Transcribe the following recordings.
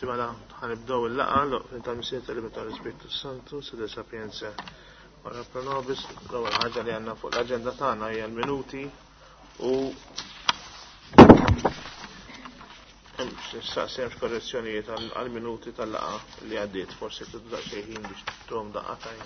Simala ħanibdew il-laqa tal-Misijiet tal-Libertà Spiritu Santu, Sede Sapienza Ora Pro Nobis, l-ewwel ħaġa li għandna fuq l-aġenda tagħna hija l-minuti u hemm korrezzjonijiet għall-minuti tal-laqa li għaddiet, forsi tidda xi ħin biex tuhom daqatajn.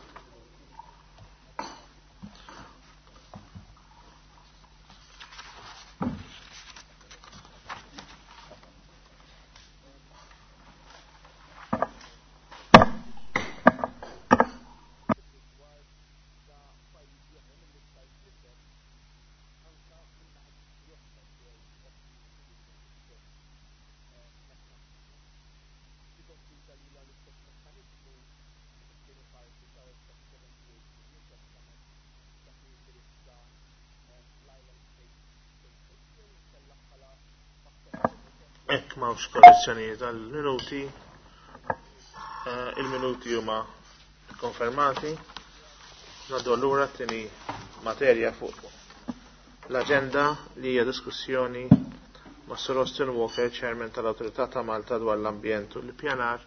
Mawx korrezzjonijiet għal-minuti, il-minuti huma konfermati. Naddu allura t-tieni materja fuq l-agenda li hija diskussjoni ma' Sir Austin Walker, Chairman tal-Awtorità ta' Malta dwar l-ambjent u l-pjanar.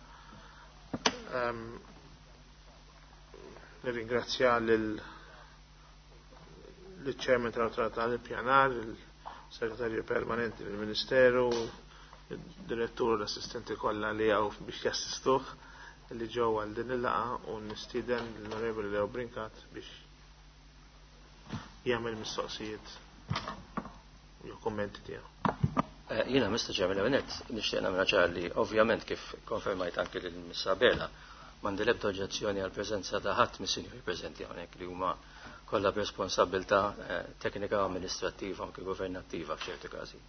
Nirringrazzja l-Chairman tal-Awtorità tal-Pjanar, il-Segretarju Permanenti del-Ministeru, il-direttur u l-assistenti kollha li għaw biex jassistuh li ġew għal din il-laqa u nistieden l-Onorevoli Leo Brincat biex jagħmel mistoqsijiet u kummenti tiegħu. Jiena Mr. Chairman hawnhekk nixtieq nagħmel ċar li ovvjament kif konfermajt anke lil Miss Sabela m'għandi l-ebda oġġezzjoni għall preżenza ta' ħadd mis-sinjuri preżenti hawnhekk li huma kollha b'responsabilità teknika amministrattiva anke governattiva f'ċerti każi.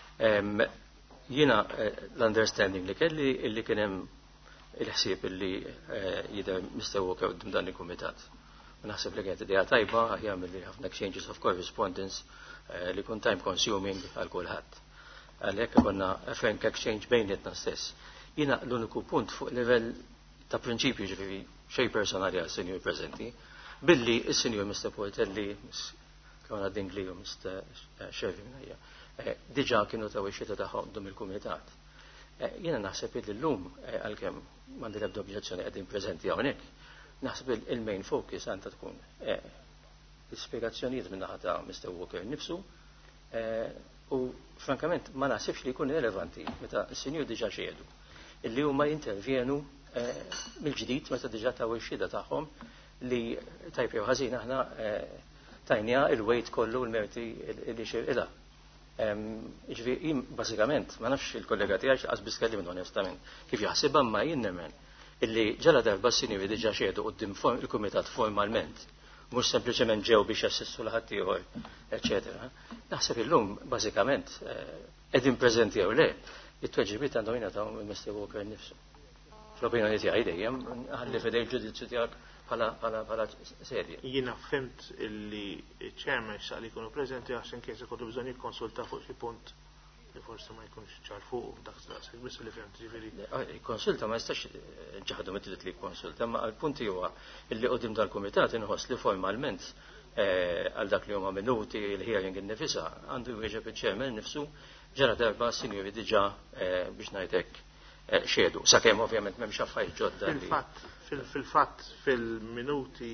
Jiena l-understanding li kelli illi kien hemm il-ħsieb illi jidher Mr. Walker qudiem dan il-kumitat. Naħseb li kienet idea tajba aħjar milli ħafna exchanges of correspondence li kun time consuming għal kulħadd. Għalhekk konna frank exchange bejnietna stess. Jiena l-uniku punt fuq livell ta' prinċipju ġifieri xejn personali għal senjur preżenti, billi s-senjur Mr. Portelli, Kona Dingli u Mr. Shervin diġa kienu ta' wixita tagħhom dum il-kumitat. Jiena naħseb li llum għalkemm m'għandi l-ebda obġezzjoni qegħdin preżenti hawnhekk, naħseb il-main focus għandha tkun l-ispjegazzjonijiet minn naħa ta' Mr. Walker nifsu u frankament ma naħsibx li jkun relevanti meta s-sinjur diġa xiedu illi huma jintervjenu mill-ġdid meta diġa ta' wixida tagħhom li tajb jew ħażin aħna tajnija il-wejt kollu l-merti li xirqilha. Ġifieri bażikament ma nafx il-kollega tiegħi qasbis kellim onestament kif jaħsibha ma jien nemmen illi ġala darba s-sinjuri diġà xiedu quddiem il-kumitat formalment mhux sempliċement ġew biex jassistu l ħadd ieħor, eċetera. Naħseb illum bażikament qegħdin preżenti jew le, it-tweġibiet għandhom jingħataw Mr. Walker nnifsu. Fl-opinjoni tiegħi dejjem ħalli fidej il-ġudizzju tiegħek bħala serje. Jiena fimt illi ċ-chairman xaq li jkunu preżenti għaxin kies ikollu bżonn jikkonsulta fuq xi punt li forsi ma jkunx ċar fuq dak daqshekk biss li fimt ġifieri. Il-konsulta ma jistax ġaħdu meta li jikkonsulta, ma l-punti huwa illi qudiem dal-kumitat inħoss li formalment għal dak li huma minuti l-hearing innifisha għandu jwieġeb iċ-chairman nifsu ġara darba s-sinjuri diġà biex ngħidlek xiedu. Sakemm ovvjament m'hemmx affarijiet ġodda. Fil-fatt fil-minuti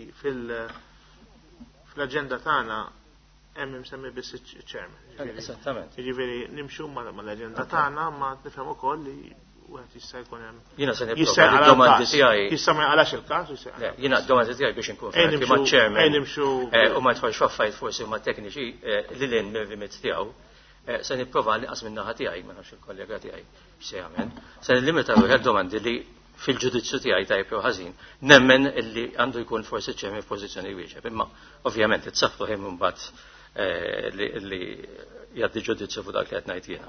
fil-aġenda tagħna hemm imsemmi biss iċ-chairman. Esattament. Jiġifieri nimxu mal-aġenda tagħna ma nifhem ukoll li wieħed jista' jkun hemm. Jiena se nipprova d-domandi tiegħi. Jista' ma jqalax il-każ. Jiena d-domandi tiegħi biex inkun franki maċ-chairman u ma jidħolx f'affarijiet forsi huma tekniċi li lin mir-rimit tiegħu. Se nipprova nqas minn naħa tiegħi ma nafx il-kollega tiegħi x'se jagħmel. Se nillimita wieħed domandi li fil-ġudizzju tiegħi tajb jew ħażin nemmen illi għandu jkun forsi ċemmi f'pożizzjoni wieġeb. Imma ovvjament itsaffru hemm imbagħad li jgħaddi ġudizzju fuq dak li qed ngħid jiena.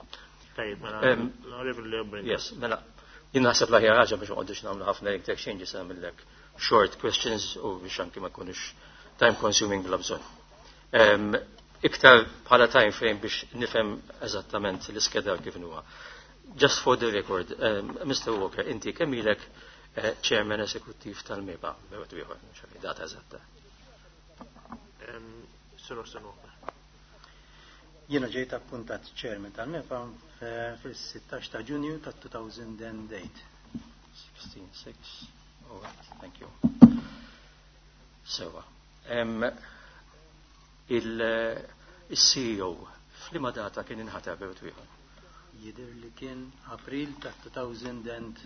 Yes, mela jien naħseb l-aħjar ħaġa biex ma nqogħdux nagħmlu ħafna exchanges nagħmellek short questions u biex anke ma jkunux time consuming bla bżonn. Iktar bħala time frame biex nifhem eżattament l-iskedar kif huwa. Just for the record, Mr. Walker, inti kemm ilek chairman eżekuttiv tal-MEBA, b'wed ieħor, xi data eżatta. Sir Austin Walker. Jiena ġejt appuntat chairman tal-MEPA fil-16 ta' Ġunju ta' 2008. 16/6. All right, thank you. Sewa. Il-CEO f'liema data kien inħatar bewt ieħor? Jidher li kien April ta' 2012.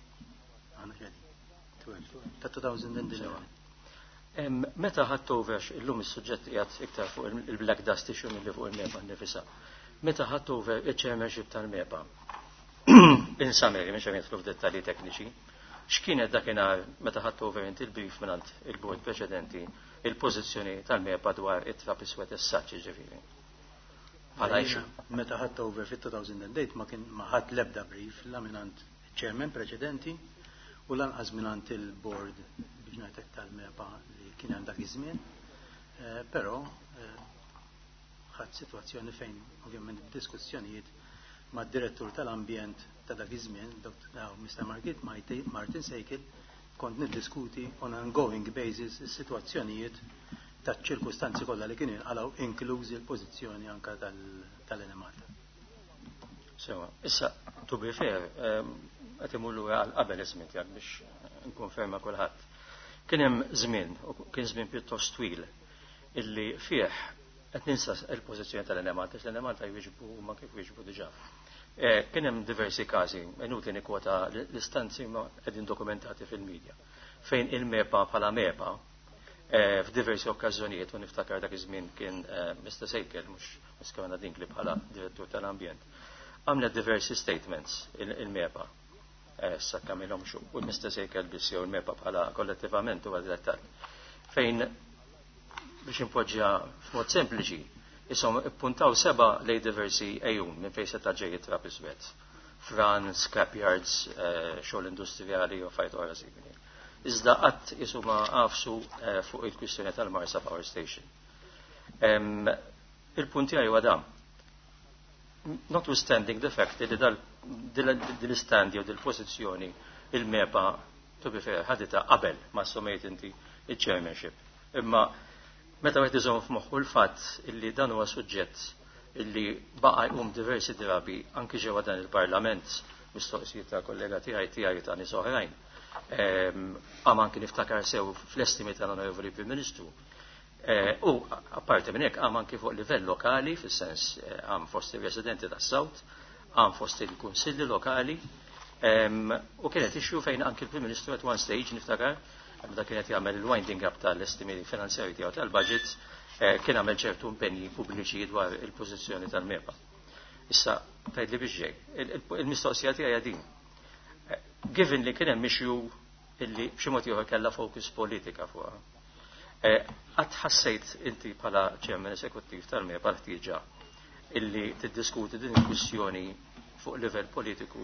Meta ħadd over illum is-suġġett qiegħed iktar fuq il-black dust issue milli fuq il-MEPA nnifisha. Meta ħadd over iċ-chairmanship tal-MEPA. Insameri mhux qed nidħlu f'dettalji tekniċi. X'kienet dakinhar meta ħadd over inti il-brief mingħand il-bord preċedenti il-pożizzjoni tal-MEPA dwar it-trap iswed is-saċ ġifieri. Meta ħadd over fit-2008 ma ħadd l-ebda brief la mingħand chairman preċedenti u lanqas mingħand il-board biex ngħidlek tal-MEPA li kien hemm dak iż-żmien, però ħadd sitwazzjoni fejn ovvjament diskussjonijiet mad-direttur tal-ambjent ta' dak iż-żmien, Mr. Martin Sejkil, kont niddiskuti on an ongoing basis is-sitwazzjonijiet taċ-ċirkustanzi kollha li kienu jinqalgħu inklużi l-pożizzjoni anke tal-enemat. Sewa, issa to be fair, qed imur lura qabel iż-żmien tiegħek biex nkunferma kulħadd. Kien hemm żmien, kien żmien pjuttost twil, illi fih qed ninsa l-pożizzjoni tal-enemat, għax l-enemat jwieġbu huma kif jwieġbu diġà. Kien hemm diversi każi, inutli nikkwota l-istanzi ma qegħdin dokumentati fil-medja, fejn il-MEPA bħala MEPA f'diversi okkażjonijiet u niftakar dak iż-żmien kien Mr. Sejkel mhux Kevin Dinkli bħala direttur tal-ambjent. Għamlet diversi statements il-MEPA issa kamilhom xu u Mr. Sejkel biss jew il-MEPA bħala kollettivament huwa direttat. Fejn biex impoġġja f'mod sempliċi isom ippuntaw 7 lej diversi ejjun minn fejn seta' ġej it-trap iswed. Fran, scrapyards, xogħol industrijali u fajt oħra simili. Iżda qatt isu ma qafsu fuq il-kwistjoni tal-Marsa Power Station. Il-punti għaj għadam. Notwithstanding the fact li dil-istandi u dil-pozizjoni il-MEPA to be fair ħadita qabel ma assumejt inti il-chairmanship. Imma meta għet iżom f'moħħu l-fatt illi dan huwa suġġett illi baqa jqum diversi drabi anki ġewwa dan il-Parlament mistoqsijiet ta' kollega tiegħi ta' nies oħrajn. Għam anki niftakar sew fl-estimi tal-Onorevoli Prim Ministru. U apparti minn hekk għam anki fuq livell lokali, fis-sens għam fost il-residenti tas-Sawt, għam fost il-kunsilli lokali, u kienet ixju fejn anki il-Prim Ministru at one stage niftakar, da kienet jagħmel il-winding up tal-estimi finanzjari tiegħu tal-budget, kien għamel ċertu impenji pubbliċi dwar il-pożizzjoni tal-MEPA. Issa tgħidli biex ġej, il-mistoqsija tiegħi din. Given li kien hemm issue illi b'xi mod ieħor kellha focus politika fuqha. Qatt ħassejt inti bħala ċermen eżekuttiv tal-MEPA ħtieġa illi tiddiskuti din il-kwistjoni fuq livell politiku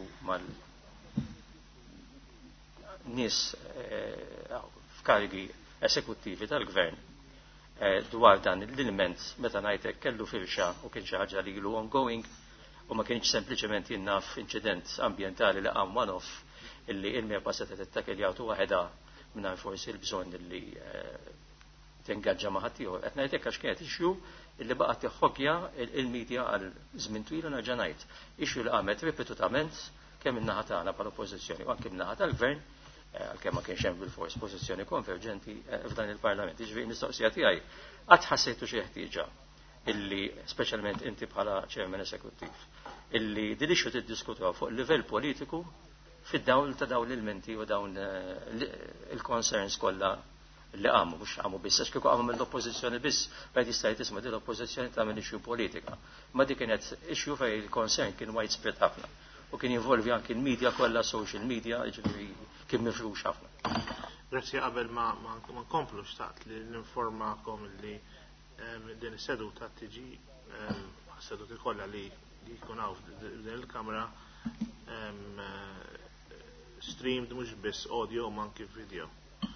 mal-nies f'karigi eżekuttivi tal-gvern dwar dan l-ilment meta ngħidlek kellu firxa u kien xi ħaġa li ilu ongoing u ma kienx sempliċement jinnaf inċident ambjentali li qam one-off illi il-MEPA seta tittakil jagħtu waħedha mingħajr forsi l-bżonn illi tingaġġa ma' ħadd ieħor. Qed ngħidlek għax kienet issue illi baqgħet tiħħokkja il-medja għal żmien twil u nerġa' ngħid. Issue li qamet ripetutament kemm in-naħa tagħna bħall-oppożizzjoni u anke min-naħa tal-gvern għalkemm ma kienx hemm bil-fors pożizzjoni konverġenti f'dan il-Parlament. Jiġifieri mistoqsija tiegħi qatt ħassejtu xi ħtieġa illi speċjalment inti bħala ċermen eżekuttiv illi din issue tiddiskutuha fuq livell politiku fid-dawl ta' dawn l-ilmenti u dawn il-concerns kollha li għamu, mux għamu biss, għax kiku għamu mill-oppozizjoni biss, bħed jistajt isma di l-oppozizjoni ta' minn issue politika. Ma di kienet issue fej il-concern kien widespread ħafna. U kien involvi anki il-media kollha, social media, ġifiri kien mifrux ħafna. Grazie qabel ma nkomplu xtaqt li n-informakom li din is-seduta tiġi seduti kollha li jkun hawn din il-kamra streamed mhux biss audio ma anki video.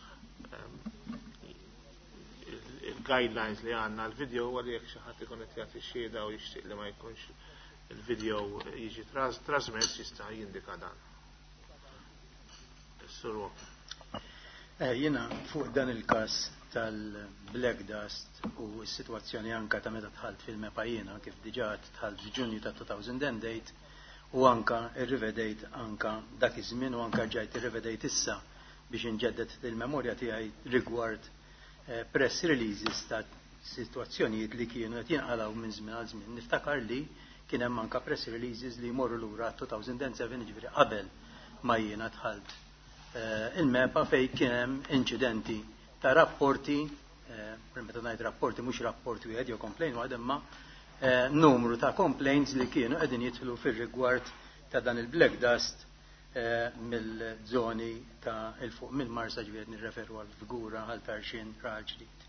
Il-guidelines li għanna l-video għalli jek xaħat ikun qed jagħti xhieda u jixtieq li ma jkunx il-video jiġi trasmess jista' jindika dan. Jiena fuq dan il-każ tal-black dust u s-sitwazzjoni anka ta' meta tħalt fil-mepa jiena kif diġà tħalt f'Ġunju ta' 2008 u anka irrivedejt anka dak iż-żmien u anka ġajt irrivedejt issa biex inġeddet il-memorja tiegħi rigward press releases ta' sitwazzjonijiet li kienu qed jinqalgħu minn żmien għal żmien. Niftakar li kien hemm anka press releases li jmorru lura 2007 ġifieri qabel ma jiena tħalt il-mepa fejn kien hemm inċidenti ta' rapporti, meta ngħid rapporti mhux rapport wieħed jew complaint waħed imma numru ta' complaints li kienu qegħdin jidħlu fir-rigward ta' dan il-black dust mill-żoni ta' il-fuq mill-Marsa ġifieri nirreferu għal Figura, għal Perxin, Raħal Ġdid,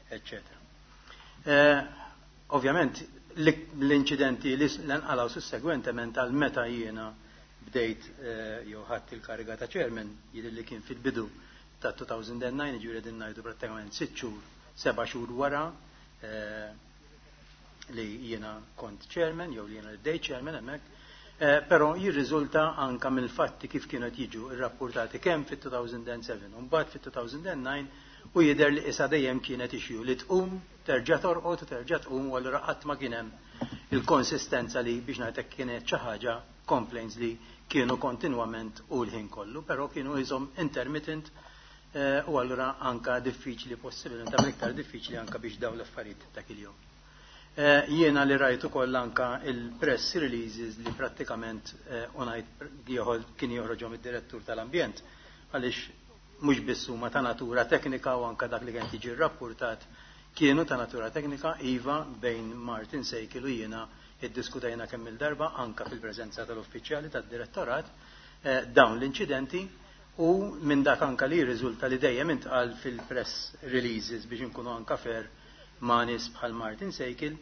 etc. Ovvjament l-inċidenti li nqalgħu sussegwentement għal meta jiena bdejt jew ħadd il-kariga ta' chairman jidher li kien fil-bidu ta' 2009 ġifieri qegħdin ngħidu prattikament 6 xhur, 7 xhur wara li jiena kont chairman jew li jiena bdejt chairman hemmhekk, però jirriżulta anke mill-fatti kif kienu jiġu rrappurtati kemm fit-2007 u mbagħad fit-2009 u jidher li issa dejjem kienet ixju li tqum terġa' torqod u terġa' tqum u allura qatt ma kien hemm il-konsistenza li biex ngħidlek kienet xi ħaġa complaints li kienu kontinwament u l-ħin kollu, però kienu jżomm intermittent u allura anka diffiċli possibilment iktar diffiċli anka biex dawn l-affarijiet dak il-jum. Jiena li rajtu koll anka il-press releases li prattikament kien joħroġhom id-direttur tal-ambjent għaliex mhux biss huma ta' natura teknika u anka dak li kien tiġi rrappurtat kienu ta' natura teknika iva bejn Martin Sejkil u jiena iddiskutejna kemm il-darba anka fil-preżenza tal-uffiċjali tad-direttorat dawn l-inċidenti u minn dak anka li jirriżulta li dejjem intqal fil-press releases biex inkunu anka fair ma' nies bħal Martin Sejkil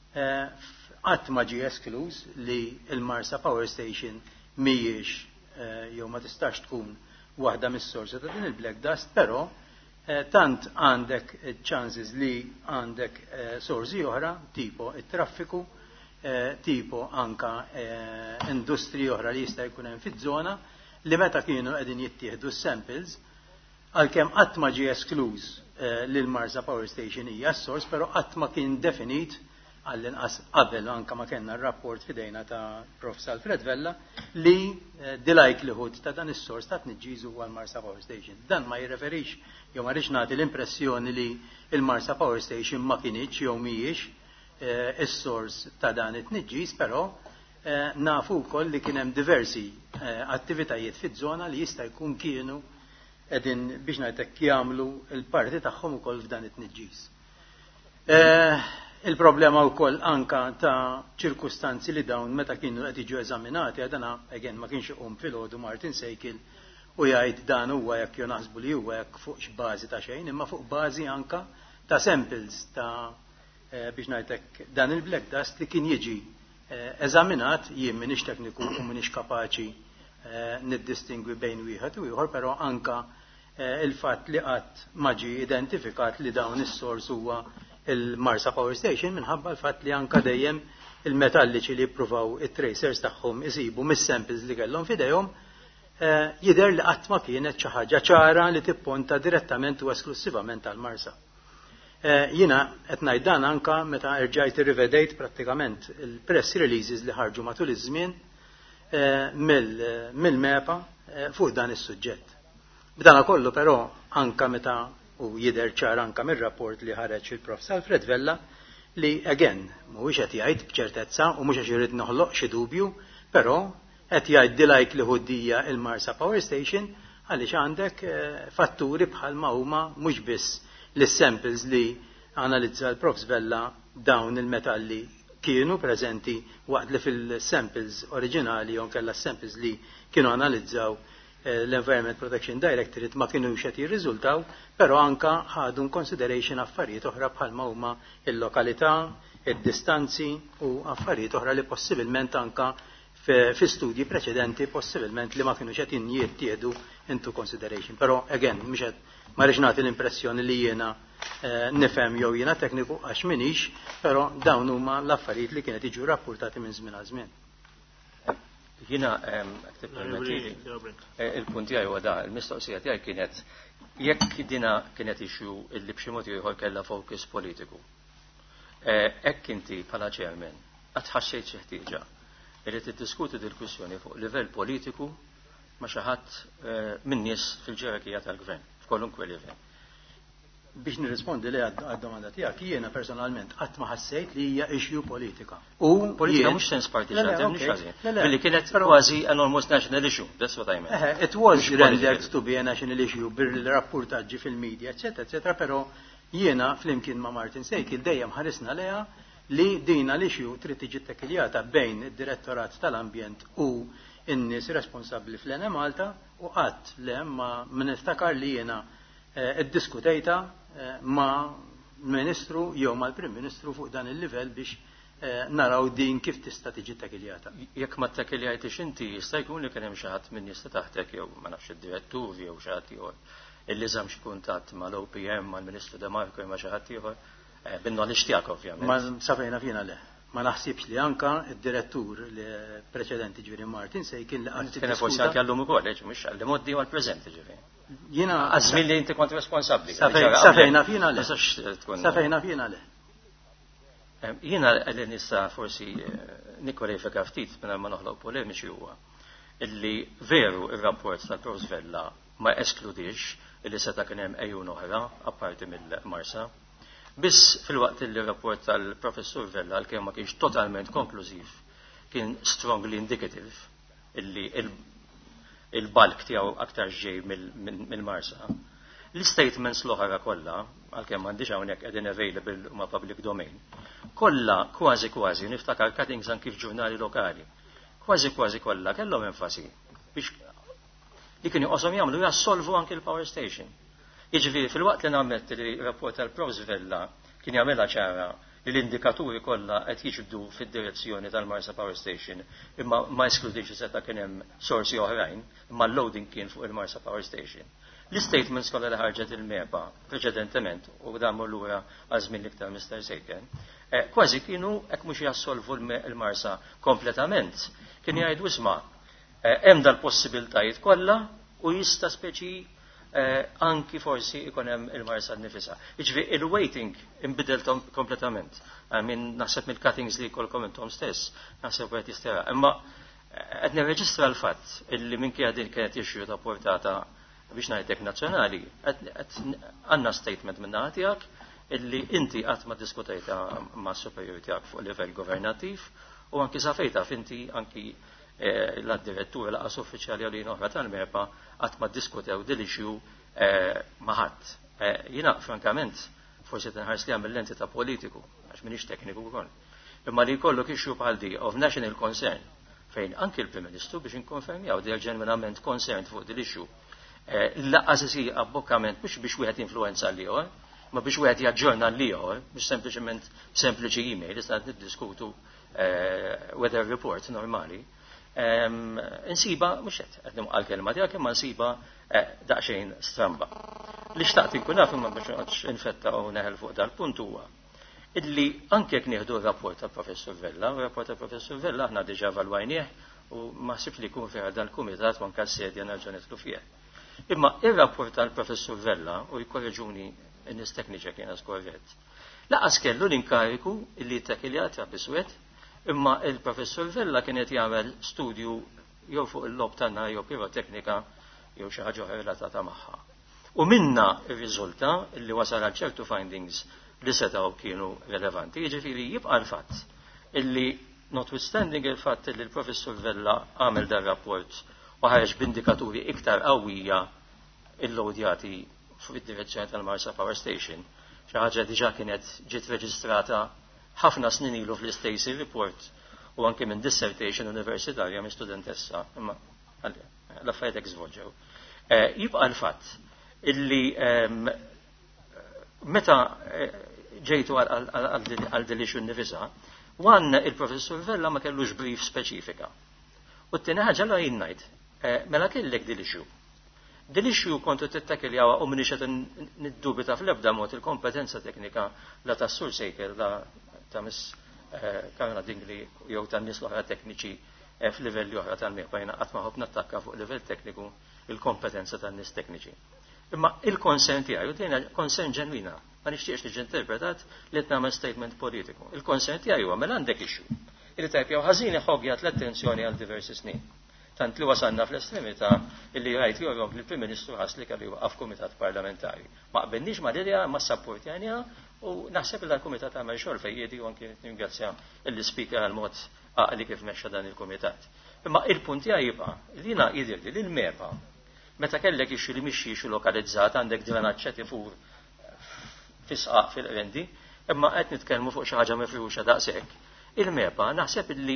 qatt ma ġie esklus li l-Marsa Power Station mhijiex jew ma tistax tkun waħda mis-sorsi ta' din il-black dust, però tant għandek chances li għandek sorsi oħra tipo it-traffiku, tipo anka industri oħra li jista' jkun hemm fiż-żona li meta kienu qegħdin jittieħdu s-samples għalkemm qatt ma ġie esklus li l-Marsa Power Station hija s-sors, però qatt ma kien definit għall-inqas qabel anke ma kellna r-rapport fidejna ta' Prof. Alfred Vella li the likelihood ta' dan is-sors ta' tniġġis huwa l-Marsa Power Station. Dan ma jirreferix jew ma rridx nagħti l-impressjoni li l-Marsa Power Station ma kienx jew mhijiex is-sors ta' dan it-tniġġis, però nafu wkoll li kien hemm diversi attivitajiet fiż-żona li jista' jkun kienu qegħdin biex ngħidlek jagħmlu l-parti tagħhom ukoll f'dan it-tniġġis. Il-problema wkoll anka ta' ċirkustanzi li dawn meta kienu qed jiġu eżaminati għadana again ma kienx iqum filgħodu Martin Sejkil u jgħid dan huwa jekk jew naħsbu li huwa jekk fuq x'bażi ta' xejn, imma fuq bażi anka ta' samples ta' biex ngħidlek dan il-black dust li kien jiġi eżaminat jien m'iniex tekniku u m'iniex kapaċi niddistingwi bejn wieħed u ieħor, però anka il-fatt li qatt ma ġie identifikat li dawn is-sors huwa il-Marsa Power Station minħabba l-fatt li anka dejjem il-metalliċi li jippruvaw it-tracers tagħhom isibu mis-samples li kellhom f'idejhom jidher li qatt ma kienet xi ħaġa ċara li tipponta direttament u esklusivament għall-Marsa. Jiena qed ngħid dan anka meta rġajt irrivedejt prattikament il-press releases li ħarġu matul iż-żmien mill-mepa fuq dan is-suġġett. B'dan kollu però anka meta u jidher ċar anka mir-rapport li ħareġ il-Prof. Alfred Vella li again mhuwiex qed jgħid b'ċertezza u mhux għax irid noħloq xi dubju, però qed jgħid di likelihood hija il-Marsa Power Station għaliex għandek fatturi bħalma huma mhux biss l-samples li analizza l-Prof. Vella dawn il-metalli kienu preżenti waqt li fil-samples oriġinali jew kellha samples li kienu analizzaw l-Environment Protection Directorate ma kienu qed jirriżultaw, però anka ħadu consideration affarijiet oħra bħalma huma il-lokalità, id-distanzi u affarijiet oħra li possibilment anka fi studji preċedenti possibilment li ma kienu qed jittieħdu into consideration. Però again ma rridx nagħti l-impressjoni li jiena nifhem jew jiena tekniku għax minix, però dawn huma l-affarijiet li kienet jiġu rapportati minn żmien għal żmien. Jiena il-punt tiegħi huwa da, il-mistoqsija tiegħi kienet jekk dina kienet issue illi b'xi mod ieħor kellha focus politiku. Hekk inti bħala chairman qatt ħassejt xi ħtieġa li tiddiskuti dil-kwistjoni fuq livell politiku ma' xi ħadd min nies fil-ġerarkija tal-gvern f'kolunkwe livell. Biex nirrispondi li għad-domanda tiegħek, jiena personalment qatt ma ħassejt li hija issue politika. Politika mhux sens partisan, billi kienet kważi an almost national issue, that's what I meant. It was rendered to be a national issue bil-rapportaġġi fil-media, eccetera, però jiena flimkien ma' Martin Sejkil dejjem ħarisna leha li dina l-issue trid tiġi tekkiljata bejn id-Direttorat tal-Ambjent u n-nies responsabbli fl-Ene Malta u qatt le ma niftakar li jiena iddiskutejta ma' Ministru jew mal-Prim Ministru fuq dan il-livell biex naraw din kif tista' tiġi takiljata. Jekk ma takiljajtix inti jista' jkun li kien hemm xi ħadd min jista' taħtek jew ma nafx id-direttur jew xi ħadd ieħor illi żamm xi kuntatt mal-OPM mal-Ministru De Marco ma xi ħadd ieħor bin-knowledge tiegħek ovvjament. Ma safejna fina le. Ma naħsibx li anka id-direttur li preċedenti ġifieri Martin Sejkil li qatt kien forsi anke għallum ukoll mhux għall-modi u għall-preżenti ġifieri. Jiena għażmin li inti kont responsabbli. Safejna fina le. Safejna fina le. Jiena li nista' forsi nikkwalifika ftit minn ma noħloq polemiċi huwa illi veru ir-rapport tal-Prof Vella ma eskludix illi seta' kien hemm ejjun oħra apparti mill-Marsa. Biss fil-waqt li rapport tal-Professur Vella għalkemm ma kienx totalment konklużiv, kien strongly indicative illi il-balk tiegħu aktar ġej mill-Marsa. L-statements l-oħra kollha, għalkemm m'għandix hawnhekk qegħdin available huma public domain, kollha kważi niftakar cuttings anki f'ġurnali lokali. Kważi kollha kellhom enfasi biex li kienu qoshom jagħmlu jassolvu anki l-power station. Jiġifieri fil-waqt li nammetti li rapport tal-Prof Vella kien jagħmilha ċara li l-indikaturi kollha qed jiġbdu fid-direzzjoni tal-Marsa Power Station imma ma eskludix seta' kien hemm sorsi oħrajn imma l-loading kien fuq il-Marsa Power Station. L-statements kollha li ħarġet il-MEPA preċedentement u damu lura għażmin l-iktar Mr. Sejken, kważi kienu hekk mhux jassolvu l-Marsa kompletament. Kien jgħidu isma' hemm dal-possibiltajiet kollha u jista' speċi anki forsi ikun hemm il-Marsa nifisha. Jiġifieri il-waiting inbidel kompletament. Naħseb mill-cuttings li jkollkom intom stess, naħseb qed jistera. Imma qed nirreġistra l-fatt illi minkejja din kienet issue ta' portata biex ngħidlek nazzjonali, għandna statement minn naħa tiegħek illi inti qatt ma diskutejta mas superiori tiegħek fuq livell governattiv u anki safejta finti anki l-direttur laqas uffiċjali għalin oħra tal-MEPA qatt ma diskutew dil-issue ma' ħadd. Jiena frankament forsi tinħares li għamil l-entità politiku għax m'iniex tekniku wkoll. Imma li jkollok issue bħal di of national concern fejn anki l-Prim Ministru biex inkonfermjaw they're genuinament concerned fuq dil-issue. Laqqas isir abbokkament mhux biex wieħed influenza l-ieħor, ma biex wieħed jaġġorna l-ieħor, biex sempliċement sempliċi email issa niddiskutu weather report normali. Insiba, mhux qed nimqal kelma tiegħek imma nsiba daqsxejn stramba. Li xtaqt inkun naf imma biex noqgħodx infetta u neħel fuq dal-punt huwa illi anke jekk nieħdu r-rapport tal-Professur Vella, u rapport tal-Professur Vella aħna diġà evalwajnieh u ma ħsibx li jkun fiha dal-kumitat anke s-sedja nerġa' nidħlu fih. Imma ir-rapport tal-Professur Vella u jkorreġuni n-nies tekniċi kien skorrett. Laqas kellu l-inkariku illi takiljat biswed imma il-Professur Vella kienet jagħmel studju jew fuq il-lob tagħna jew piroteknika jew xi ħaġa relatata magħha. U minna r-riżulta illi wasal għal ċertu findings li setgħu kienu relevanti. Jiġifieri jibqa' l-fatt illi notwithstanding il-fatt li l-Professur Vella għamel dan rapport u ħareġ b'indikaturi iktar qawwija illodjati fid-direzzjoni tal-Marsa Power Station, xi ħaġa diġà kienet ġiet reġistrata ħafna snin ilu fl-Stacey Report u anke minn dissertation universitarja minn studentessa, imma l-affarijiet hekk żvolġew. Jibqa' l-fatt illi meta ġejtu għal din issue nifisha, għandna il-Professur Vella ma kellux brief speċifika. U t-tieni ħaġa l ngħid, mela kellek din issue. Din issue kontu tittakiljawa u minix qed niddubita fl-ebda mod il-kompetenza teknika la tas-Sur Sejker la ta' Miss Karna Dingli jew tan-nies l-oħra tekniċi f'livelli oħra tal-MEPA jiena qatt ma ħobb nattakka fuq livell tekniku il-kompetenza tan-nies tekniċi. Imma il-konsent tiegħi u dejna konsent ġenwina. Ma nixtieqx niġi interpretat li qed nagħmel statement politiku. Il-konsent tiegħi huwa mela għandek issue. Illi tajb jew ħażin iħobbjat l-attenzjoni għal diversi snin. Tant li wasanna fl-estremità illi rajt jorok li l-Prim Ministru ħass li kellu waqaf kumitat parlamentari. Ma qbilniex ma' lidja ma' sapportjanija u naħseb li l-kumitat għamel xogħol fejn jiedi u anke ningrazzja l-Speaker għal mod għaqli kif mexxa dan il-kumitat. Imma il-punt jibqa' li jiena jidhirli li l-MEPA meta kellek ixxi li mixxi lokalizzat għandek drenaġġ tifur fisqaq fil-rendi, imma qed nitkellmu fuq xi ħaġa mifruxa daqshekk. Il-MEPA naħseb li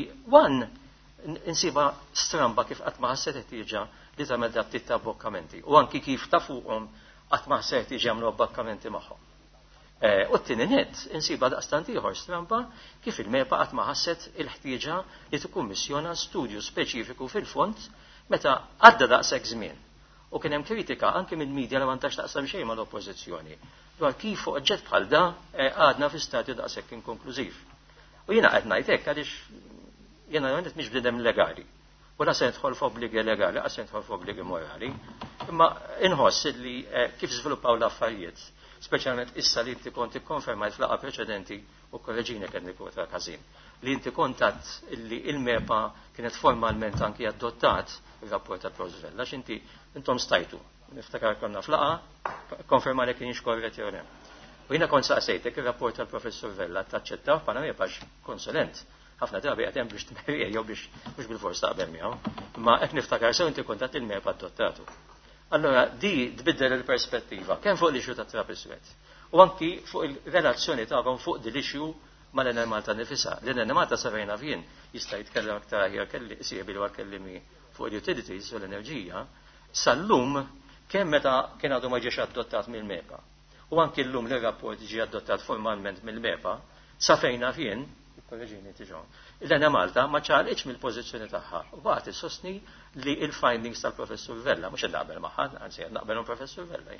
insiba stramba kif qatt ma ħasset ħtieġa li tagħmel dak tit ta' abbokkamenti u anki kif ta' fuqhom qatt ma ħasset ħtieġa jagħmlu abbokkamenti magħhom. U t-tieni nett insiba daqstant ieħor stramba kif il-MEPA qatt ma ħasset il-ħtieġa li tikkummissjona studju speċifiku fil-fond meta għadda daqshekk żmien. U kien hemm kritika anke mill-medja li ma ntax taqsam xejn mal-oppożizzjoni dwar kif fuq oġġett bħal da għadna fi stadju daqshekk inkonklużiv. U jiena qed ngħid hekk għaliex jiena għandet mhix bnedem legali. U la se nidħol f'obbligi legali, la se nidħol f'obbligi morali. Imma inħoss li kif żviluppaw l-affarijiet, speċjalment issa li inti kont ikkonfermajt fl-laqgħa preċedenti u korreġini kien nikkwota każin, li inti kontatt li il-MEPA kienet formalment anki adottat ir-rapport ta' Prosvella, x'inti intom stajtu. Niftakar konna fl-laqgħa konferma li kienx korret jew le. U jiena kont saqsejtek ir-rapport tal-Professur Vella taċċettaw bħala MEPA konsulent. Ħafna drabi għatem biex t-merija jew biex mhux bil-fors taqbel miegħu, imma qed niftakar sew inti kontat il-MEPA adottatu. Allora di tbiddel il-perspettiva kemm fuq l-ixju ta' trap iswed u anki fuq il-relazzjoni tagħhom fuq dil-ixju mal-Enel Malta nifisha. L-Enel Malta sarajna fien jista' jitkellem aktar aħjar kelli siebli wa kellimi fuq il-utilities u l-enerġija sal-lum kemm meta kien għadu ma ġiex adottat mill-MEPA. U anki llum li r-rapport ġie adottat formalment mill-MEPA sa fejna fien korreġini tiġon. L-Enel Malta ma ċarqitx mill-pożizzjoni tagħha. U bagħad issostni li il-findings tal-Professur Vella, mhux naqbel magħha, anzi naqbel Professur Vella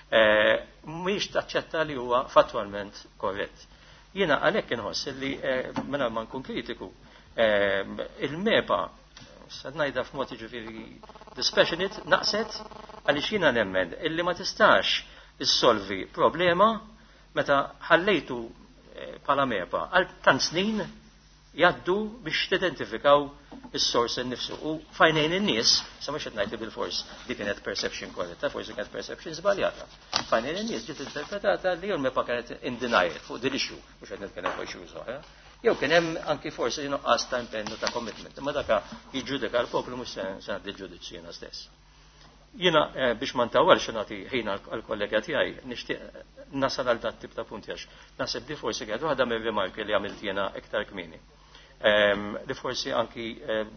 mhix taċċetta li huwa fattwalment korrett. Jiena għalhekk inħoss li mela ma nkun kritiku il-MEPA se ngħidha f'mod jiġifieri dispassionate naqset għaliex jiena nemmen illi ma tistax issolvi problema meta ħallejtu bħala MEPA għal tant snin jaddu biex tidentifikaw is-sors innifsu u fajnejn in-nies sa mhux qed ngħid bil-fors li kienet perception korretta, forsi kienet perception żbaljata. Fajnejn in-nies ġiet interpretata li l-MEPA kienet in denial fuq din issue mhux qed nitkellem fuq issue oħra. Jew kien hemm anki forsi nuqqas ta' impennu ta' commitment, imma dak jiġġudika l-poplu mhux se ngħaddi l-ġudizzju jiena stess. Jiena biex ma ntawwalx nagħti ħin għall-kollega tiegħi nixtieq nasal għal dat tip ta' punti għax naħseb li forsi kienet waħda mir-rimarki li għamilt jiena iktar kmieni. Li forsi anki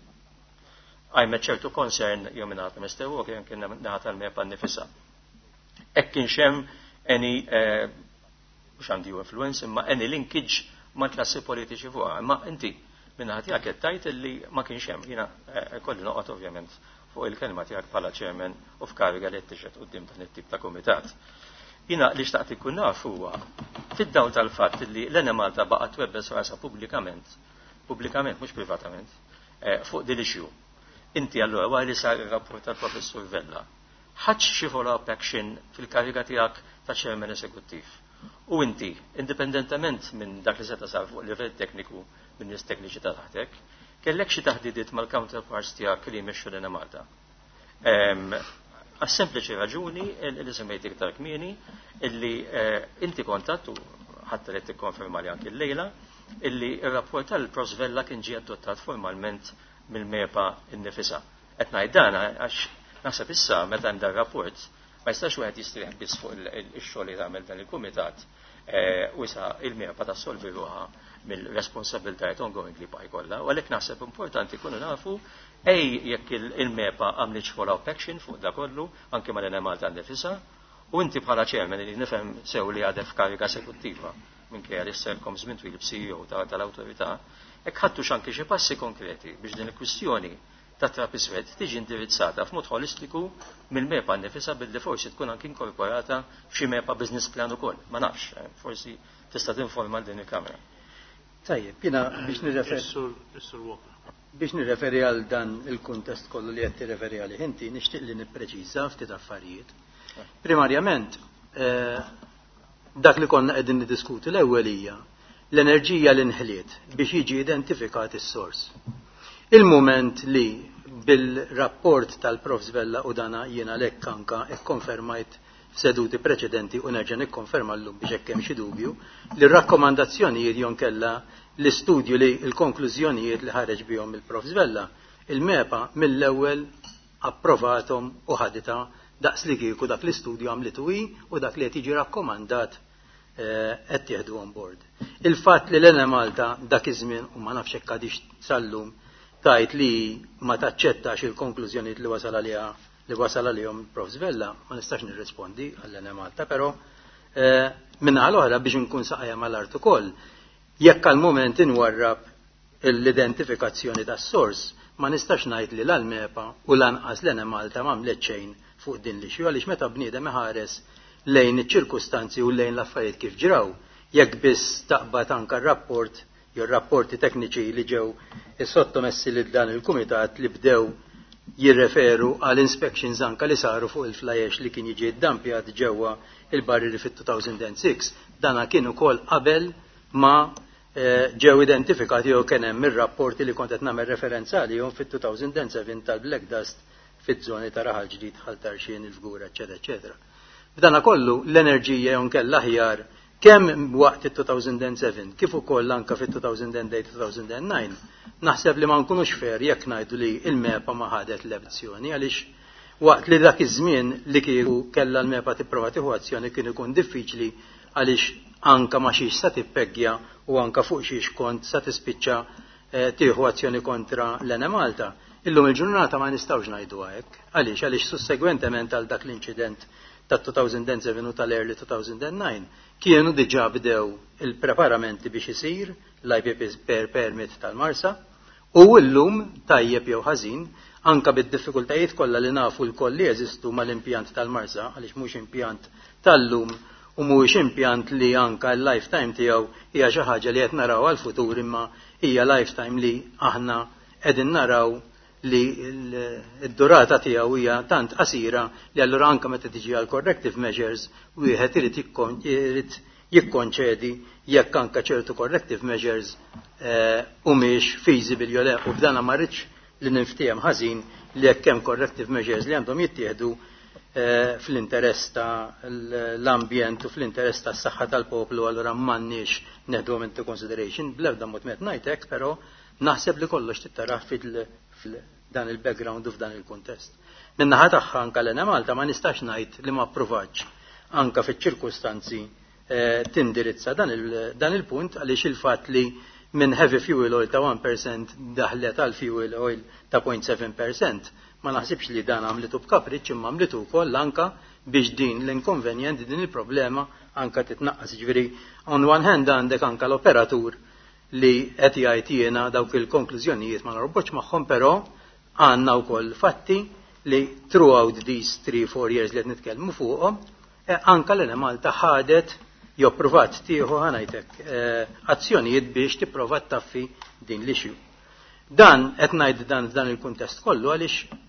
għajmet ċertu concern jew minn għatam estewu kien naħat għal-MEPA nifisa. Hekk kien xem any mhux għandi influence imma any linkage ma' klassi politiċi fuqha. Imma inti minn ħadd tiegħek qed tajt li ma kienx hemm. Jiena kolli noqgħod ovvjament fuq il-kelma tiegħek bħala chairman u f'kariga li tixed quddiem dan it-tip ta' kumitat. Jiena li xtaqt ikun naf huwa fid-dawl tal-fatt li l-Enel Malta baqgħet twebbes rasa pubblikament mhux privatament fuq din issue. Inti allura wara li sar ir-rapport tal-Professur Vella ħadd xi follow-up action fil-kariga tiegħek ta' chairman eżekuttiv. U inti, indipendentement minn dak li seta sar fuq livell tekniku minn nies tekniċi ta' taħtek, kellek xi taħdidiet mal-counterparts tiegħek li jmexxu l-Enel Malta. Għas-sempliċi raġuni li semmejt iktar kmieni illi inti kontattu ħadd li tikkonferma li anke l-lejla illi r-rapport tal-Prosvella kien ġie adottat formalment mill-MEPA innifisha. Qed ngħid dan għax naħseb issa meta hemm dan rapport ma jistax wieħed jistrieħ biss fuq ix-xogħol li tagħmel dan il-kumitat u issa il-MEPA tassolvi ruħha mill-responsabbiltajiet ongoing li bħaj kollha, u għalhekk naħseb importanti kunu nafu jekk il-MEPA għamlitx follow-up action fuq da kollu anke mal-Enel Malta nifisha u inti bħala chairman li nifhem sew li għadek f'kariga esekuttiva minkejja li sserkom żmien twil b'CEO tal-awtorità, hekk ħadtux anke xi passi konkreti biex din il-kwistjoni ta' trap iswed tiġi indirizzata f'mod holistiku mill-MEPA nifisha billi forsi tkun anke inkorporata f'xi MEPA business plan ukoll. Ma nafx, forsi tista' tinforma din il-Kamra. Tajjeb, jiena biex nirreferi għal dan il-kuntest kollu li qed tirreferi għalih inti nixtieq li nippreċiża ftit affarijiet. Primarjament, dak li konna qegħdin niddiskutu l-ewwel hija l-enerġija li nħliet biex jiġi identifikat is-sors. Il-mument li bil-rapport tal-Prof Zvella u dana jiena lekk anka ikkonfermajt f'seduti preċedenti u nerġa' nikkonferma llum biex hekk hemm xi dubju li r-rakkomandazzjonijiet jew kella l-istudju li l-konklużjonijiet li ħareġ bihom il-Prof Zvella il-MEPA mill-ewwel approvatom u ħadita daqs li kieku dak l-istudju għamlitu u dak li qed jiġi rakkomandat qed tieħdu on board. Il-fatt li l-Ena Malta dak iż-żmien u ma nafx hekk għadix sallum tajt li ma taċċettax il-konklużjonijiet li wasal għalihom il-Prof Zvella, ma nistax nirrispondi għall-Ena Malta, però minna l-oħra biex nkun saqajja mal-art ukoll, jekk għal-moment inwarrab l-identifikazzjoni tas-sors, ma nistax ngħid li l-MEPA u lanqas l-Ena Malta m'għamlet xejn fuq din l-ixju għaliex meta bniedem iħares lejn iċ-ċirkustanzi u lejn l-affarijiet kif ġraw, jekk biss taqbad anke r-rapport jew rapporti tekniċi li ġew sottomessi lil dan il-kumitat li bdew jirreferu għal inspections anke li saru fuq il-flajex li kien jiġi ddampjat ġewwa il-barriri fit-2006, dana kien ukoll qabel ma ġew identifikati jew kien hemm ir-rapporti li kont qed nagħmel referenza għalihom fit-2007 tal-Black Dust fiż-żoni ta' Raħal Ġdid, Ħaltarxien, il-Fgura, eċetera. B'dana kollu l-enerġija jew nkella aħjar kemm waqt it-2007 kif ukoll anke fit-2008-2009 naħseb li ma nkunux fair jekk ngħidu li l-MEPA ma ħadet l-azzjoni għaliex waqt li dak iż-żmien li kieku kellha l-MEPA tipprova tieħu azzjoni kien ikun diffiċli għaliex anke ma xiex sa tippeggja u anke fuq xiex kont sa tispiċċa tieħu azzjoni kontra l-Ena Malta. Illum il-ġurnata ma nistgħux ngħidu hekk. Għaliex sussegwentement għal dak l-inċident tat-2007 u tal-early 2009 kienu diġà bdew il-preparamenti biex isir l-IPP permit tal-Marsa u llum tajjeb jew ħażin anke bid-diffikultajiet kollha li nafu l-koll li jeżistu mal-impjant tal-Marsa għaliex mhux impjant tal-lum u mhuwiex impjant li anke l-lifetime tiegħu hija xi ħaġa li qed naraw għall-futur imma hija lifetime li aħna qegħdin naraw li d-durata tiegħu hija tant qasira li allura anke meta tiġi għal corrective measures wieħed irid jikkonċedi jekk anke ċertu corrective measures humiex feasible jew le u b'dana ma rridx li niftihem ħażin li jekk hemm corrective measures li għandhom jittieħdu fl-interess ta' l-ambjent u fl-interess tas-saħħa tal-poplu allura m'għandniex neħduhom into consideration bl-ebda mod qed ngħid hekk però naħseb li kollox tittara f'dan il-background u f'dan il-kuntest. Min-naħa tagħha anke l-Ena Malta ma nistax ngħid li ma approvax anke fiċ-ċirkustanzi tindirizza dan il-punt għaliex il-fatt li minn heavy fuel oil ta' 1% daħlet għal fuel oil ta' 0.7% ma naħsibx li dan għamlitu b'kapriċċ imma għamlitu wkoll anke biex din l-inconvenient din il-problema anke titnaqqas. Ġifieri on one hand għandek anke l-operatur li qed jgħid jiena dawk il-konklużjonijiet ma norbotx magħhom però għandna wkoll fatti li throughout these 3-4 years li qed nitkellmu fuqhom anke l-Ena Malta ħadet jew provat tieħu ħanajtek azzjonijiet biex tipprova taffi din l-issue. Dan qed ngħid dan il-kuntest kollu għaliex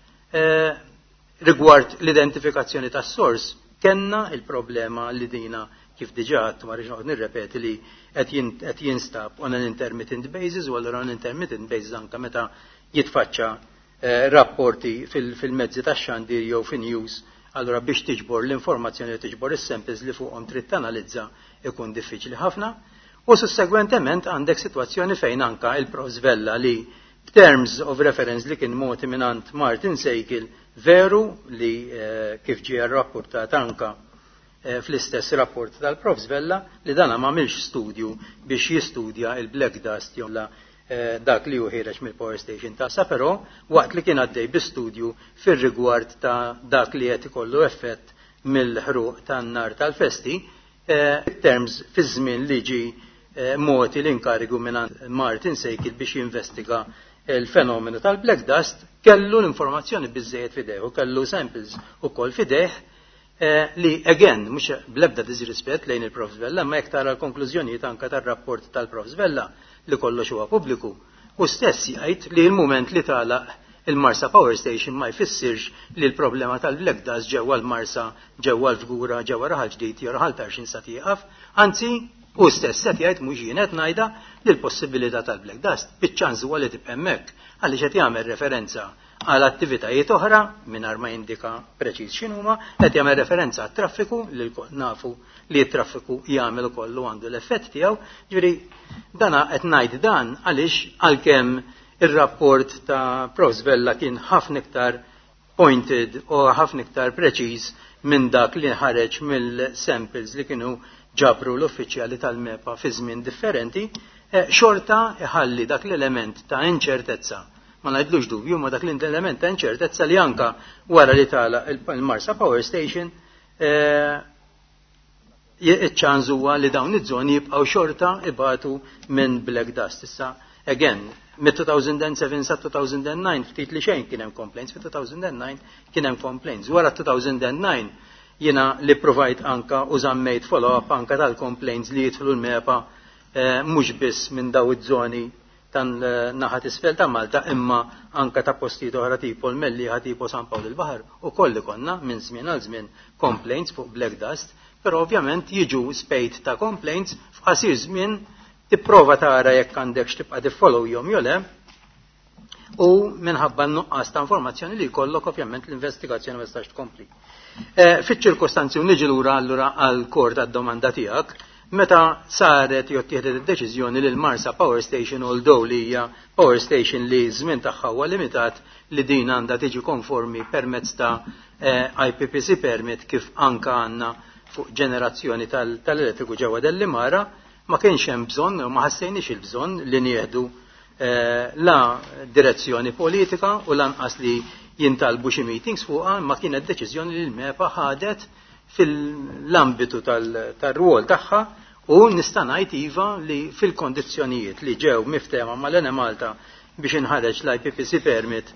rigward l-identifikazzjoni tas-sors kenna il-problema li dina kif diġà ma rridx noqgħod nirrepeti li qed jinstab on an intermittent basis u allura on intermittent basis anke meta jitfaċċa rapporti fil-mezzi tax-xandir jew fin-news allura biex tiġbor l-informazzjoni u tiġbor is-samples li fuqhom trid tanalizza ikun diffiċli ħafna u sussegwentement għandek sitwazzjoni fejn anke il-Prof Zvella li b'terms of reference li kien moti minant Martin Sejkil veru li kif ġie rrapportat anke fl-istess rapport tal-Prof Zvella li dan ma għamilx studju biex jistudja il-Black Dust jew dak li ħireġ mill-Power Station ta' però waqt li kien għaddej bi-studju fir-rigward ta' dak li qed ikollu effett mill-ħruq tan-nar tal-festi terms fi żmien li ġi moti l-inkarigu minn Martin Sejkil biex jinvestiga il-fenomenu tal-Black Dust kellu l-informazzjoni biżżejjed fidejh u kellu samples ukoll fidejh li again mhux bl-ebda disrispett lejn il-Prof Zvella ma jekk tara l-konklużjonijiet anke tar-rapport tal-Prof Zvella li kollox huwa pubbliku u stess jgħid li l-mument li tagħlaq il-Marsa Power Station ma jfissirx li l-problema tal-black dust ġewwa l-Marsa, ġewwa l-Fgura, ġewwa Raħal Ġdid jew Raħal Tarxin sa tieqaf, anzi u stess se jgħid mhux jien qed ngħidha li l-possibilità tal-black dust biċ-ċans huwa li tibqa' hemmhekk għaliex qed jagħmel referenza għal attivitajiet oħra mingħajr ma jindika preċiż x'inhuma, qed jagħmel referenza għat-traffiku li nafu li t-traffiku jagħmel ukoll għandu l-effett tiegħu, ġifieri dana qed ngħid dan għaliex għalkemm ir-rapport ta' Prosvella kien ħafna iktar pointed u ħafna iktar preċiż minn dak li ħareġ mill-samples li kienu ġabru l-uffiċjali tal-MEPA fi żmien differenti, xorta iħalli dak l-element ta' inċertezza. Ma ngħidlux dubju ma dak l-element ta' inċertezza li anka wara li tala il-Marsa Power Station iċ-ċans huwa li dawn iż-żoni jibqgħu xorta ibatu minn black dust. Issa again, mid-2007 sa 2009 ftit li xejn kien hemm complaints, fit-2009 kien hemm complaints. Wara 2009 jiena li provajt anka u żammejt follow-up anka tal-complaints li jidħlu l-MEPA mhux biss minn daw iż-żoni tan-naħa isfel ta' Malta imma anka ta' postijiet oħra tipo l-Melliħa tipo San Pawl il-Baħar ukoll konna minn żmien għal żmien complaints fuq black dust, però ovvjament jiġu spejt ta' complaints f'qasir żmien tipprova tara jekk għandekx tibqa' tiffollow jom jew le u minħabba n-nuqqas ta' informazzjoni li jkollok ovvjament l-investigazzjoni ma tistax tkompli. Fiċ-ċirkostanzi u niġi lura allura għall-kor tad-domanda tiegħek, meta saret jew tieħdet id-deċiżjoni li l-Marsa Power Station although li hija power station li żmien tagħha huwa limitat li din għandha tiġi konformi permezz ta' IPPC permit kif anka għandna fuq ġenerazzjoni tal-elettriku ġewwa Dellimara, ma kienx hemm bżonn u ma ħassejniex il-bżonn li nieħdu la direzzjoni politika u lanqas li jintalbu xi meetings fuqha, ma kienet deċiżjoni li l-MEPA ħadet fil-ambitu tal-rwol tagħha u nista' ngħid iva li fil-kondizzjonijiet li ġew miftema mal-Ene Malta biex inħareġ l-IPPC permit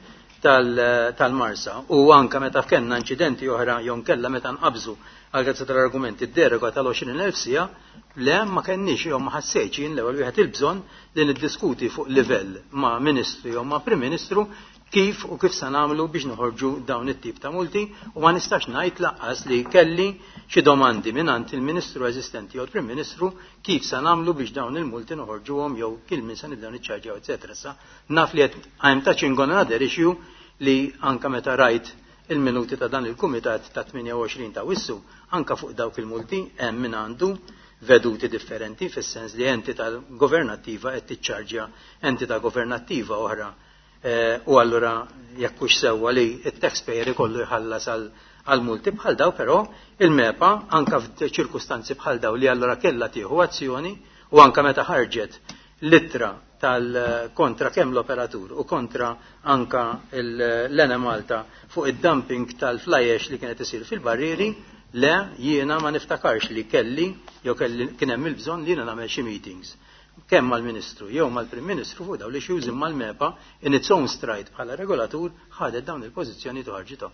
tal-Marsa u anka meta f'kenna inċidenti oħra jew kellha meta nqabżu għal grazzi tal-argumenti d-deroga tal-20,000 sija, le ma kenniex jew ma ħassejtx jien l-ewwel wieħed il-bżonn li niddiskuti fuq livell ma' Ministru jew ma' Prim Ministru kif u kif se nagħmlu biex noħorġu dawn it-tip ta' multi u ma nistax ngħid laqqas li kelli xi domandi mingħand il-Ministru eżistenti jew il-Prim Ministru kif se nagħmlu biex dawn il-multi noħorġuhom jew kil min se nibdew niċċarġjaw eċetera. Sa naf li qed I'm touching on another issue li anka meta rajt il-minuti ta' dan il-kumitat ta' 28 ta' wissu anka fuq dawk il-multi hemm min għandu veduti differenti fis-sens li entità governattiva qed tiċċarġja entità governattiva oħra u allura jekk hux sewwa li t-taxpayer ikollu jħallas għal multi bħal daw, però il-MEPA anka f'ċirkustanzi bħal daw li allura kellha tieħu azzjoni u anka meta ħarġet littra tal-kontra kemm l-operatur u kontra anka l-Ene Malta fuq id-dumping tal-fly ash li kienet isir fil-barrieri, le jiena ma niftakarx li kelli jew kien hemm il-bżonn li jiena nagħmel xi meetings kemm mal-Ministru jew mal-Prim Ministru fuq dawn li xi jużim mal-MEPA in its own stride bħala regolatur ħadet dawn il-pożizzjoni toħarġithom.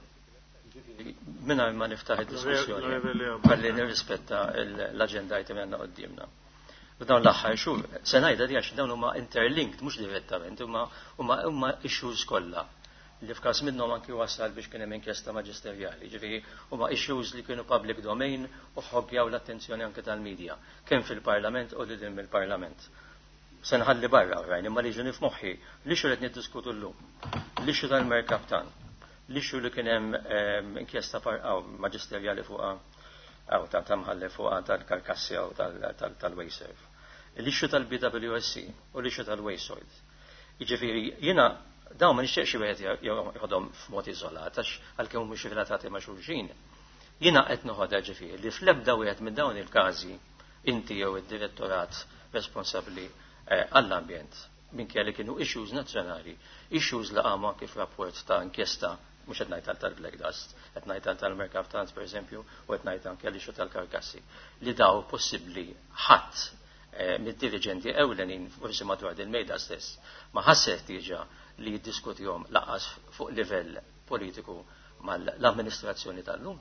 Minna ma niftaħ id-diskussjoni ħalli nirrispetta l-aġenda jtem għandna qudiemna. B'dawn l-aħħar xhur se ngħidha di għax dawn huma interlinked mhux direttament, huma issues kollha li f'każ minnhom anki wasal biex kien hemm inkjesta maġisterjali. Ġifieri huma issues li kienu public domain u ħobbjaw l-attenzjoni anke tal-medja, kemm fil-Parlament u lil mill-Parlament. Se nħalli barra rajn imma li ġuni f'moħħi li xu qed niddiskutu llum, li xu tal-Merkaptan, li xu li kien hemm inkjesta maġisterjali fuqha ta' mħalli fuqha tal-karkassi u tal-Wayserv. Li xu tal-BWSC u li xu tal-Waysoid. Jiġifieri jiena dawn ma nixtieqx wieħed jħodhom f'mod iżolat għax għalkemm mhux relatati ma' xulxin. Jiena qed noħodha ġifieri li fl-ebda wieħed minn dawn il-każi inti jew id-direttorat responsabbli għall-ambjent minkejja li kienu issues nazzjonali, issues li qamu kif rapport ta' inkjesta mhux qed ngħid tal-black dust, qed ngħid tal-Merkaptans pereżempju u qed ngħid anke li xu tal-karkassi li daw possibbli ħadd mid-dirigenti ewlenin forsi madwar il-mejda stess ma ħasset diġà li jiddiskutihom laqas fuq livell politiku mal-amministrazzjoni tal-lum.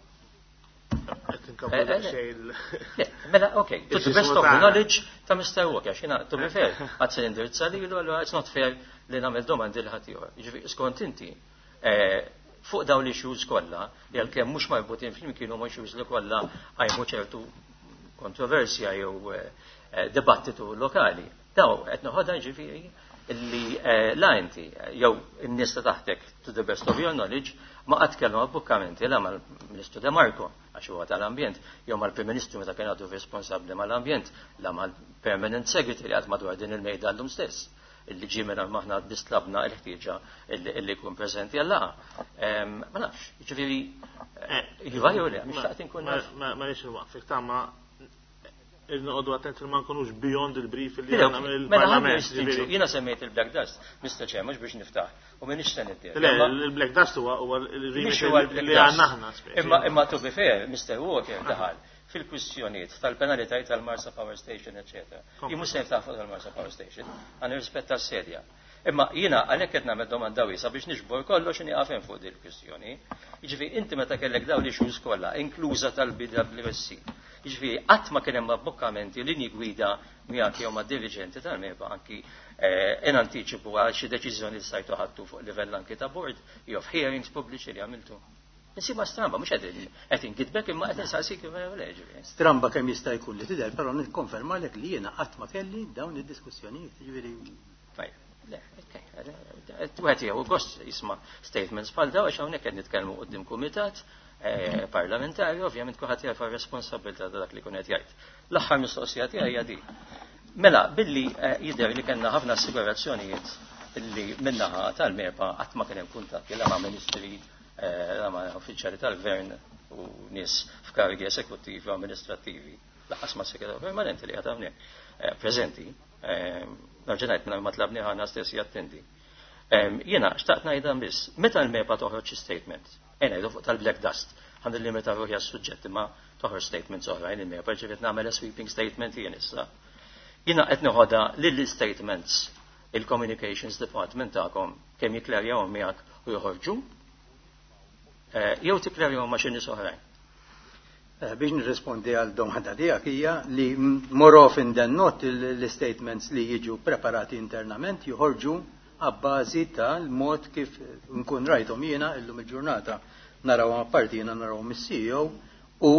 Mela, okay, to the best of the knowledge ta' Mr. Walker, xina, to be fair, għad se indirizza li it's not fair li nagħmel domandi li ħadd ieħor. Jiġifieri skont inti fuq dawn l-issues kollha li għalkemm mhux marbutin flimkien huma issues li kollha għajmu ċertu kontroversja jew dibattitu lokali. Daw qed noħodha jiġifieri illi la inti jew in-nies ta' taħtek to the best of your knowledge ma qatt kellhom abbukkamenti la mal-Ministru De Marco għax huwa tal-Ambjent jew mal-Prim Ministru meta kien għadu responsabbli mal-Ambjent la mal-Permanent Secretary għad madwar din il-mejda llum stess illi ġie minn maħna bislabna l-ħtieġa illi jkun preżenti għall-laqa. Ma nafx, jiġifieri jiva jew le, mhix taqt inkun naf. Ma nix il-waqfik ta' ma il-noqogħdu attenti li ma nkunux beyond il-brief li għandna mill-Parlament. Jiena semmejt il-Black Dust, Mr. Chair, mhux biex niftaħ, u m'iniex se nidder. Le, il-Black Dust huwa il-remit li għandna aħna. Imma to be fair, Mr. Walker daħal fil-kwistjonijiet tal-penalitajt tal-Marsa Power Station, etc. Jimus se niftaħ fuq tal-Marsa Power Station, għan rispetta s-sedja. Imma jiena għalhekk qed nagħmel domanda wiesa biex niġbor kollox nieqaf fuq din il-kwistjoni. Jiġifieri inti meta kellek dawn l-issues kollha, inkluża tal-BWSC. Jiġifieri qatt ma kien hemm abbukkamenti linji gwida miegħek jew mad-dirigenti tal-MEPA anki in anticipu għal xi deċiżjoni li sajtu ħadtu fuq livell anki ta' board jew hearings pubbliċi li għamiltu. Nsiba stramba, mhux qed inkitbek imma qed insaqsik ġifieri. Stramba kemm jista' jkun li tidher, però nikkonfermalek li jiena qatt ma kelli dawn id-diskussjonijiet. Jiġifieri Twet jew gost jisma' statements bħal daw għax hawnhekk qed nitkellmu quddiem kumitat parlamentari, ovvjament kulħadd jaf ir-responsabilità ta' dak li kun qed jgħid. L-aħħar mistoqsija tiegħi hija di. Mela, billi jidher li kellna ħafna assigurazzjonijiet illi minnaħa tal-MEPA qatt ma kien hemm kuntatti ma' ministri ma' uffiċjali tal-gvern u nies f'karigi esekuttivi u amministrattivi laqas ma' segretarju permanenti li qed hawnhekk preżenti. Narġenajt minna ma tlabni ħana stess jattendi. Jena, xtaqt najdan biss, meta l-MEPA toħroġ statement, jdu fuq tal-Black Dust, għand il-limita ruħi għas-suġġetti ma toħroġ statements oħrajn il-MEPA, ġivet namel sweeping statement jien issa. Jena qed noħodha lill-statements il-Communications Department tagħkom kemm jiklarjawhom miegħek u joħorġu, jew tiklarjawhom ma' xi nies oħrajn. Biex nirrispondi għal domanda tiegħek hija li more often than not l-statements li jiġu preparati internament joħorġu għabbażi tal-mod kif nkun rajthom jiena illum il-ġurnata naraw apparti jiena naraw mis-CEO u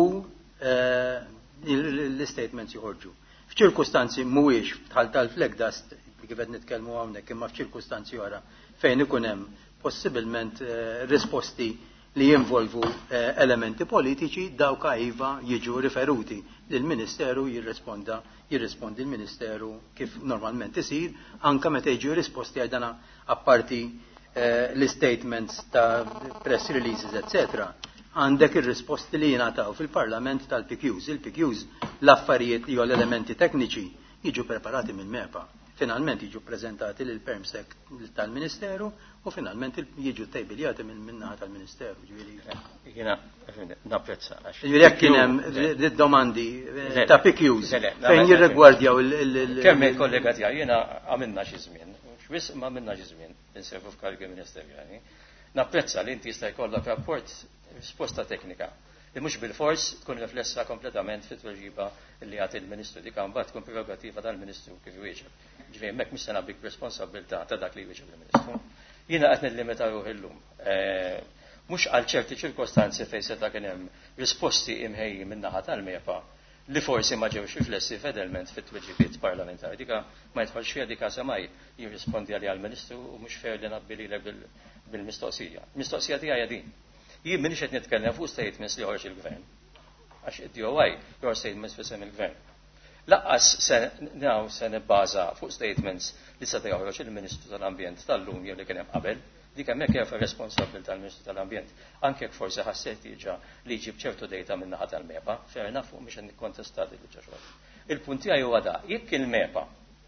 l-statements joħorġu. F'ċirkustanzi mhuwiex bħal tal-Black Dust li kif qed nitkellmu hawnhekk imma f'ċirkustanzi oħra fejn ikun hemm possibilment risposti li jinvolvu elementi politiċi dawk iva jiġu riferuti lill-Ministeru jirrispondi l-Ministeru kif normalment isir anke meta jiġu risposti għal dana apparti l-statements ta' press releases etc. Għandek ir-risposti li jingħataw fil-Parlament tal-PQs. Il-PQs l-affarijiet jew l-elementi tekniċi jiġu preparati mill-MEPA. Finalment jiġu prezentati lill-Permsec tal-Ministeru u finalment jiġu tejbiljati minnaħa tal-Ministeru. Jiena napprezza. Ġifieri jekk kien hemm domandi ta' PQs fejn jirregwardjaw kemm il-kollega tiegħi jiena għamilna xi żmien, x'wiss ma għamilna xi żmien inservu f'karigi ministerjali. Napprezza li inti jista' jkollok rapport risposta teknika li mhux bil-fors tkun riflessa kompletament fit-tweġiba li għati il-Ministru di kambat tkun prerogativa tal-Ministru kif jwieġeb. Ġifieri hemmhekk mhix se nagħbik responsabilità ta' dak li jwieġeb il-Ministru. Jiena qed nillimita ruħi llum. Mhux għal ċerti ċirkostanzi fejn seta' kien hemm risposti imħejji min-naħa tal-MEPA li forsi ma ġewx riflessi fedelment fit-tweġibiet parlamentari. Dika ma jidħolx fiha dika samaj jirrispondi għall-Ministru u mhux fair li nabbililek bil-mistoqsija. Mistoqsija tiegħi din. Jien minix qed nitkellem fuq statements li ħorġ il-Gvern. Għax id-DOI jor statements fisem il-Gvern. Laqqas se nibbaża fuq statements li se joħroġ il-Ministru tal-Ambjent tal-lum jew li kien hemm qabel, dik hemmhekk hija responsabbli tal-Ministru tal-Ambjent. Anke jekk forsi ħassejt jiġa li jġib ċertu dejta min naħa tal-MEPA, fair enough u mhix qed nikkontestati biċċa xogħol. Il-punt tiegħi huwa da, jekk il-MEPA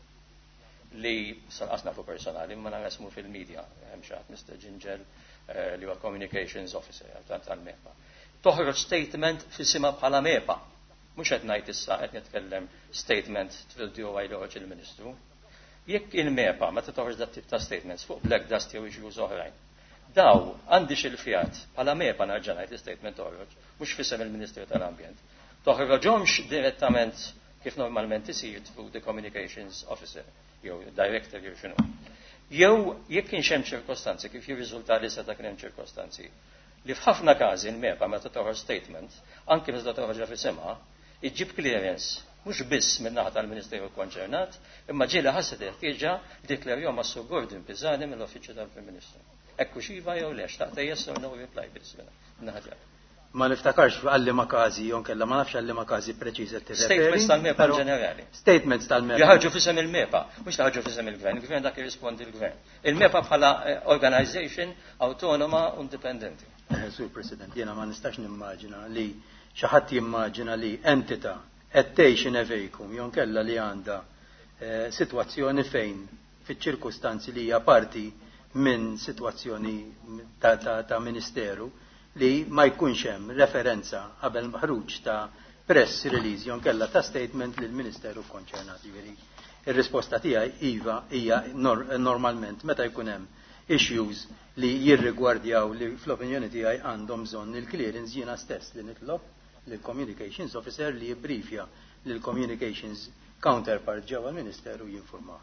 li sanqasna fuq personali ma nagasmu fil-medja hemm xi Mr. Gingell li huwa Communications Officer tal-MEPA. Toħroġ statement fis-sima bħala MEPA. Mhux qed ngħid issa qed nitkellem statement fil-DOI li ħorġ il-Ministru. Jekk il-MEPA meta toħroġ dat tip ta' statements fuq Black Dust jew issues oħrajn. Daw għandix il-fjat bħala MEPA narġa' ngħid statement toħroġ mhux fisem il-Ministru tal-Ambjent. Toħroġhomx direttament kif normalment isir through the Communications Officer jew Director jew x'inhu. Jew jekk kienx hemm ċirkostanzi kif jirriżulta li seta' kien hemm ċirkostanzi li f'ħafna każi l-MEPA meta toħroġ statement, anke meta toħroġ f'isimha, iġġib clearance mhux biss min-naħa tal-Ministeru konċernat, imma ġieli ħasset ħtieġa dikklarjahom mas-Sur Gordon Pisani mill-Uffiċċju tal-Prim Ministru. Hekk xiva jew le xtaqta yes or no reply bil-ismina. Ma niftakarx għalli ma każi, jonkella ma nafx għalli ma każi preċiża tirreferi. Statements tal-MEPA ġenerali. Statements tal-MEPA. Jaħarġu fisem il-MEPA, mhux taħarġu fisem il-Gvern, il-Gvern dak jirrispondi l-Gvern. Il-MEPA bħala organization autonoma u indipendenti. Sur President, jiena ma nistax nimmaġina li xi ħadd jimmaġina li entità qed tgħix in evejkum jonkella li għandha sitwazzjoni fejn fiċ-ċirkustanzi li hija parti minn sitwazzjoni ta' ministeru li ma jkunx hemm referenza qabel ħruġ ta' press release jonkella ta' statement lil ministeru konċernat. Ir-risposta tiegħi iva hija normalment meta jkun hemm issues li jirrigwardjaw li fl-opinjoni tiegħi għandhom bżonn il-clearance jiena stess li nitlob lill communications officer li jibbrifja lil communications counterpart ġewwa l-Ministeru jinformaw.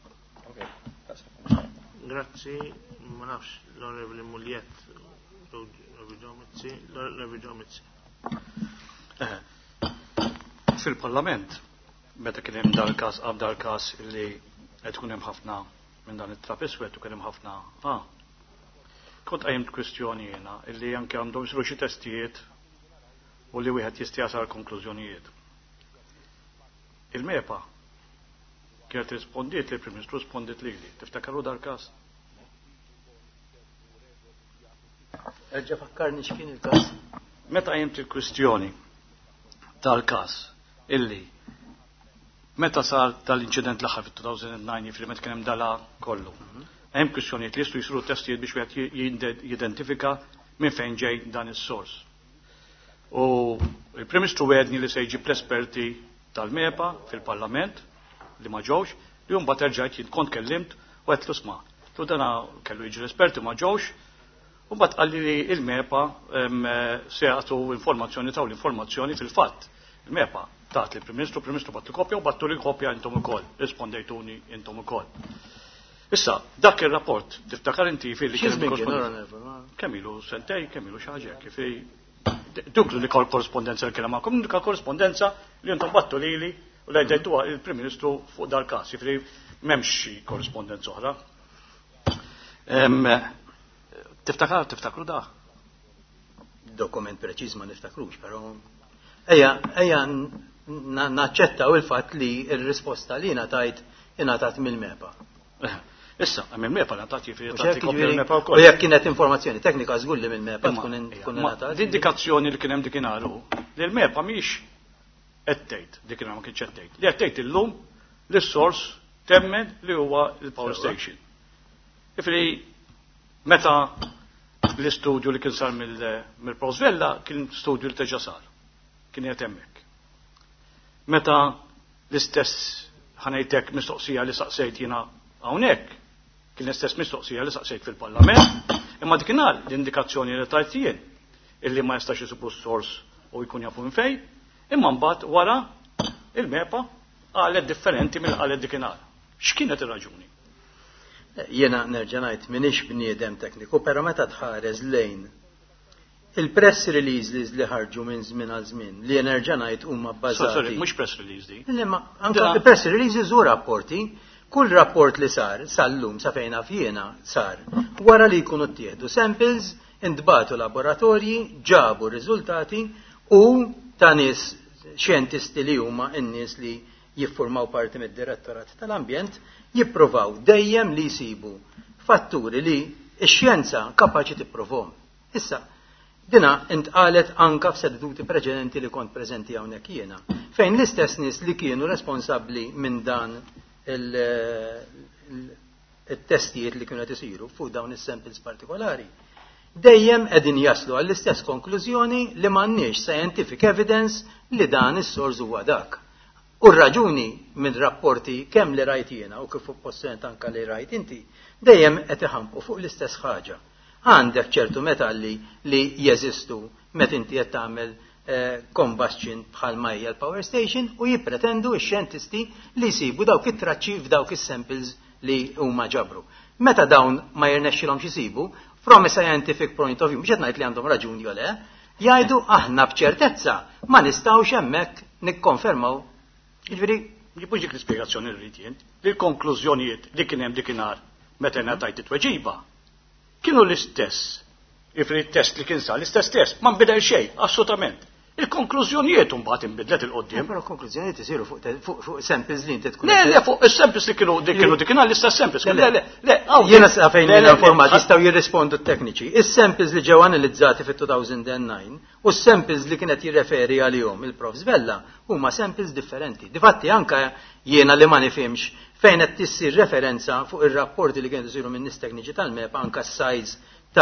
Grazzi, ma nafx l-Onorevoli Mulliet Fil-Parlament, meta kien hemm dal-każ qabda l-każ li qed tkun hemm ħafna minn dan it-trap iswed u kien hemm ħafna kont qajjimt kwistjoni jiena illi anke għandhom isiru xi testijiet u li wieħed jista' jasal konklużjonijiet. Il-MEPA kienet rispondiet li l-Prim Ministru rispondiet lili. Tiftakarru dal-każ? Erġa' fakkarni x'kien il-każ. Meta qajjimt il-kwistjoni tal-każ illi meta sar tal-inċident l-aħħar fit-2009 fil-met kien hemm dala kollu. Hemm kwistjonijiet li jistgħu jsiru testijiet biex wieħed jidentifika minn fejn ġej dan is-sors. U il-Prim Ministru wedni li se jġib l-esperti tal-MEPA fil-Parlament li ma ġewx li mbagħad terġajt kont kellimt u qed l-isma'. Tu dana kellu jiġi l-esperti ma ġewx u mbagħad qal li il-MEPA se jagħtu informazzjoni taw l-informazzjoni fil-fatt. Il-MEPA tat li Prim Ministru battu kopja u battu li kopja intom ukoll, rispondejtuni intom ukoll. Issa, dak ir-rapport tiftakar inti fil-li kemm ilu sentej, kemm ilu xi ħaġa kif duk li korrespondenza li kien magħkom, dik korrespondenza li intom battu lili u li jdejtuha il-Prim Ministru fuq dal-każ, jifri m'hemmx xi korrespondenza oħra. Tiftakru da? Dokument preċiż ma niftakrux, però ejja naċċettaw il-fatt li r-risposta li ingħatat mill-MEPA. Issa, mill-MEPA ngħatat jifri mill-MEPA wkoll. U jekk kienet informazzjoni teknika żgur li mill-MEPA tkun ingħatat. L-indikazzjoni li kien hemm dikinhar li l-MEPA mhix qed tgħid dikinhar ma kienx qed tgħid. Li qed tgħid illum li s-sors temmen li huwa l-power station. Ifri meta l-istudju li kien sar mill-Prosvella kien studju li teġa sar. Kien qed hemmhekk. Meta l-istess ħanejtek mistoqsija li saqsejt jiena hawnhekk kien l-istess mistoqsija li saqsejt fil-Parlament, imma dikinhar l-indikazzjoni li tajt jien illi ma jistax isibu s-sors u jkun jafu minn fejn, imma mbagħad wara il-MEPA qalet differenti mill-qalet dikinhar. X'kienet ir-raġuni? Jiena nerġa' ngħid m'iniex bniedem tekniku, però meta tħares lejn il-press releases li ħarġu minn żmien għal żmien li nerġa' ngħid huma bbażati. Sorry, mhux press release di. Anke il-press releases u rapporti, kull rapport li sar sal-lum sa fejn jiena sar wara li jkunu ttieħdu samples, intbagħtu laboratorji, ġabu riżultati u ta' nies xjentisti li huma n-nies li jiffurmaw parti mid-Direttorat tal-Ambjent jippruvaw dejjem li jsibu fatturi li x-xjenza kapaċi tipprovhom. Issa, dina intqalet anka f'seduti preċedenti li kont preżenti hawnhekk jiena, fejn l-istess nies li kienu responsabbli minn dan il-testijiet li kienu qed isiru fuq dawn is-samples partikolari dejjem qegħdin jaslu għall-istess konklużjoni li m'għandniex scientific evidence li dan is-sors huwa dak. U r-raġuni minn rapporti kemm li rajt jiena u kif possiblement anke li rajt inti dejjem qed iħampqu fuq l-istess ħaġa. Għandek ċertu metalli li jeżistu meta inti qed tagħmel combustion bħal majja l-power station u jippretendu x-xjentisti li jsibu dawk it-traċċi f'dawk is-samples li huma ġabru. Meta dawn ma jirnexxilhomx isibu, from a scientific point of view, mhux qed ngħid li għandhom raġuni jew le, jgħidu aħna b'ċertezza ma nistgħux hemmhekk nikkonfermaw. Jiġifieri Jibbuġ dik l-ispjegazzjoni rrid jien li l-konklużjonijiet li kien hemm dikinhar meta ngħatajt it-tweġiba kienu l-istess. Ifri t-test li kien sar l-istess test, ma nbidel xejn, assolutament. Il-konklużjonijiet mbagħad inbidlet il-qoddim. Però konklużjonijiet isiru fuq samples li inti tkun. Le, fuq is-samples li kienu dikinhar l-istess samples. Le, jiena sa fejn l-informati jistgħu jirrispondu t-tekniċi. Is-samples li ġew analizzati fit-2009 u s-samples li kienet jirreferi għalihom il-Prof Svella huma samples differenti. Difatti anke jiena li ma nifhimx fejn qed tissir referenza fuq ir-rapporti li kienu isiru minn nies tekniċi tal-MEP anke s-size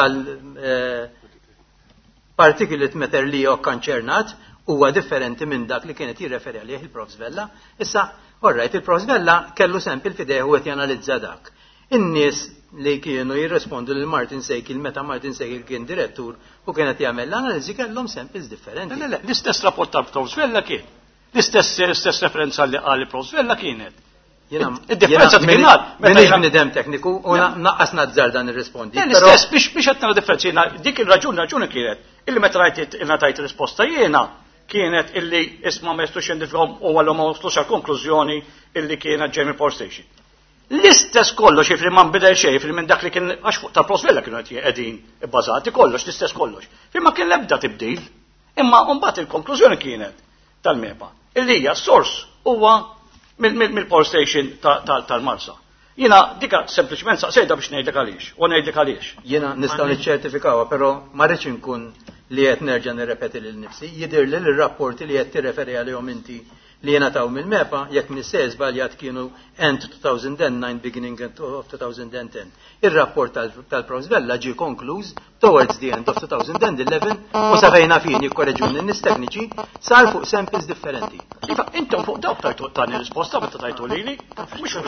particulate matter li huwa konċernat huwa differenti minn dak li kienet jirreferi għalih il-Prof Svella. Issa, orrajt, il-Prof Svella kellu sample fideh u qed janalizza dak. In-nies li kienu jirrespondu lil Martin Sekil meta Martin Sekil kien direttur u kienet jagħmel l-analiżi kellhom samples differenti. Le, l-istess rapport tal-Prof Svella kien. L-istess referenza li qal il-Prof Svella kienet. Id-differenza dikinhar meta bnidem tekniku u naqqas nazzar dan irrispondi. L-istess biex qed nara differenza dik il-raġuni kienet illi meta ngħid risposta jiena kienet illi isma' ma jistux jindifhom u għalhom ma waslux għal konklużjoni illi kienet ġej mill-Power Station. L-istess kollox ifri ma nbidel xejn ifri minn dak li kien għax fuq tal-Prof Svella kienu qegħdin ibbażati kollox l-istess kollox. Imma kien l-ebda tibdil, imma mbagħad il-konklużjoni kienet tal-MEPA illi hija s-sors huwa mill-Power Station tal-Marsa. Jiena dika sempliċement saqsejda biex ngħidlek għaliex, u ngħidlek għaliex. Jiena nistgħu niċċertifikawha, però ma rridx inkun li qed nerġa' nirrepeti lil nifsi. Jidher li l-rapporti li qed tirreferi għalihom inti li jena taw mill-MEPA jekk mis-sejs żbaljat kienu end 2009 beginning of 2010. Ir-rapport tal-Prof Svella ġie konkluż towards the end of 2011 u sa fejna fin jikkorreġuni n-nies tekniċi sar fuq samples differenti. Iva, intom fuq dawk tajtu tani risposta meta tajtu lili, mhux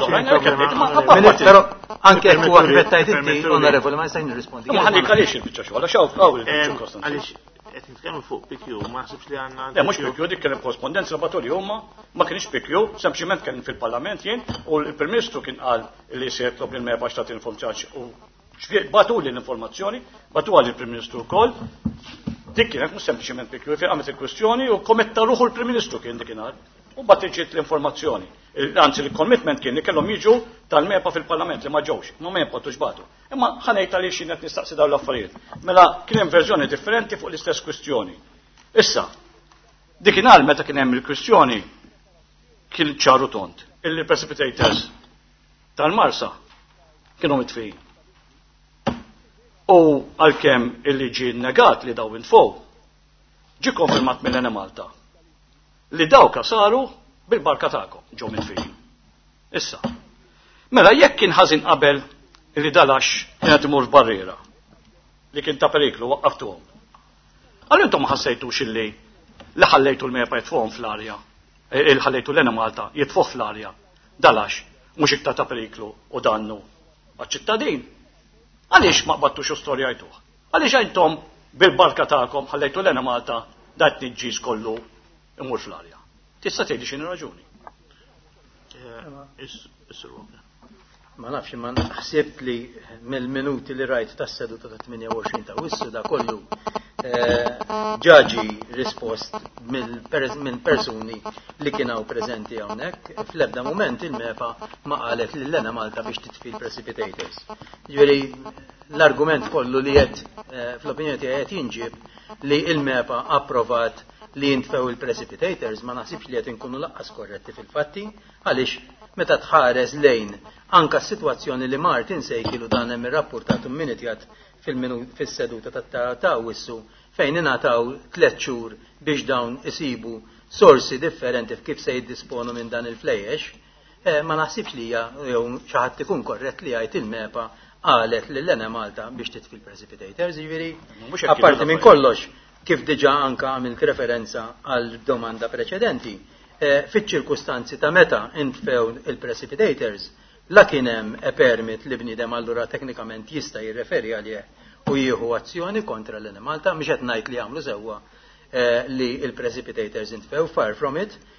però anke jekk huwa kif tajt inti onorevoli ma jistax nirrispondi. Ma ħalli għaliex il-biċċa xogħol, xaw għaliex qed nitkellmu fuq PQ, ma naħsibx li għandna. Le mhux PQ dik kien korrespondenza laboratorju huma ma kienx PQ, sempliċement kien fil-Parlament jien u l-Prim Ministru kien qal li se jitlob il-MEPA biex tagħti informazzjoni u batu li l-informazzjoni, batu għal il-Prim Ministru wkoll. Dik kienet mhux sempliċement PQ, fi għamet il-kwestjoni u kommetta ruħu l-Prim Ministru kien dikinhar u bat iġiet l-informazzjoni. Anzi, il-commitment kien li kellhom jiġu tal-MEPA fil-Parlament li ma ġewx, ma MEPA tuġbatu. Imma ħanejt għaliex xienet nistaqsi dawn l-affarijiet. Mela kien hemm verżjoni differenti fuq l-istess kwestjoni. Issa, dikinhar meta kien hemm il-kwestjoni kien ċaru tont. Il-precipitators tal-Marsa kienu mitfejn. U għalkemm il-liġi negat li daw info, ġi konfermat mill-Ena Malta li dawk saru bil-barka tagħkom ġew mitfejn. Issa, mela jekk kien ħażin qabel li dalax kienet imur barriera li kien ta' periklu waqqaftuhom. Għal intom ma ħassejtux illi li ħallejtu l-MEPA jitfuhom fl-arja, ħallejtu l-Ena Malta jitfuh fl-arja, dalax mhux iktar ta' periklu u dannu għaċ-ċittadin. Għaliex ma qbattux storjajtuh? Għaliex intom bil-barka tagħkom ħallejtu l-Ena Malta dat niġġis kollu imur fl-arja? Tista' tgħidli x'inhi raġuni? Ma nafx ma naħsibt li mill-minuti li rajt tas-seduta ta' 28 ta' wissu da kollu ġaġi rispost mill-persuni li kienu preżenti hawnhekk. Fl-ebda mument il-MEPA ma qalet li l-Ena Malta biex titfi l-precipitators. Ġifieri l-argument kollu li qed fl-opinjoni tiegħi qed jinġib li il-MEPA approvat li jintfew il-precipitators ma naħsibx li qed inkunu laqqas korretti fil-fatti għaliex meta tħares lejn anka s-sitwazzjoni li Martin Sekil u dan hemm irrapportat imminitjat fis-seduta ta' wissu fejn ingħataw 3 xhur biex dawn isibu sorsi differenti f'kif se jiddisponu minn dan il-flejjex, ma naħsibx li hija jew xi ħadd ikun korrett li jgħid il-MEPA qalet lil Ena Malta biex titfi l-precipitators, jiġifieri apparti minn kollox kif diġà anka għamilt referenza għal domanda preċedenti, fiċ-ċirkustanzi ta' meta intfew il-precipitators la kien hemm permit li bniedem allura teknikament jista' jirreferi għalih u jieħu azzjoni kontra l-Ena Malta, mhux qed ngħid li jagħmlu sewwa li l-precipitators intfew, far from it,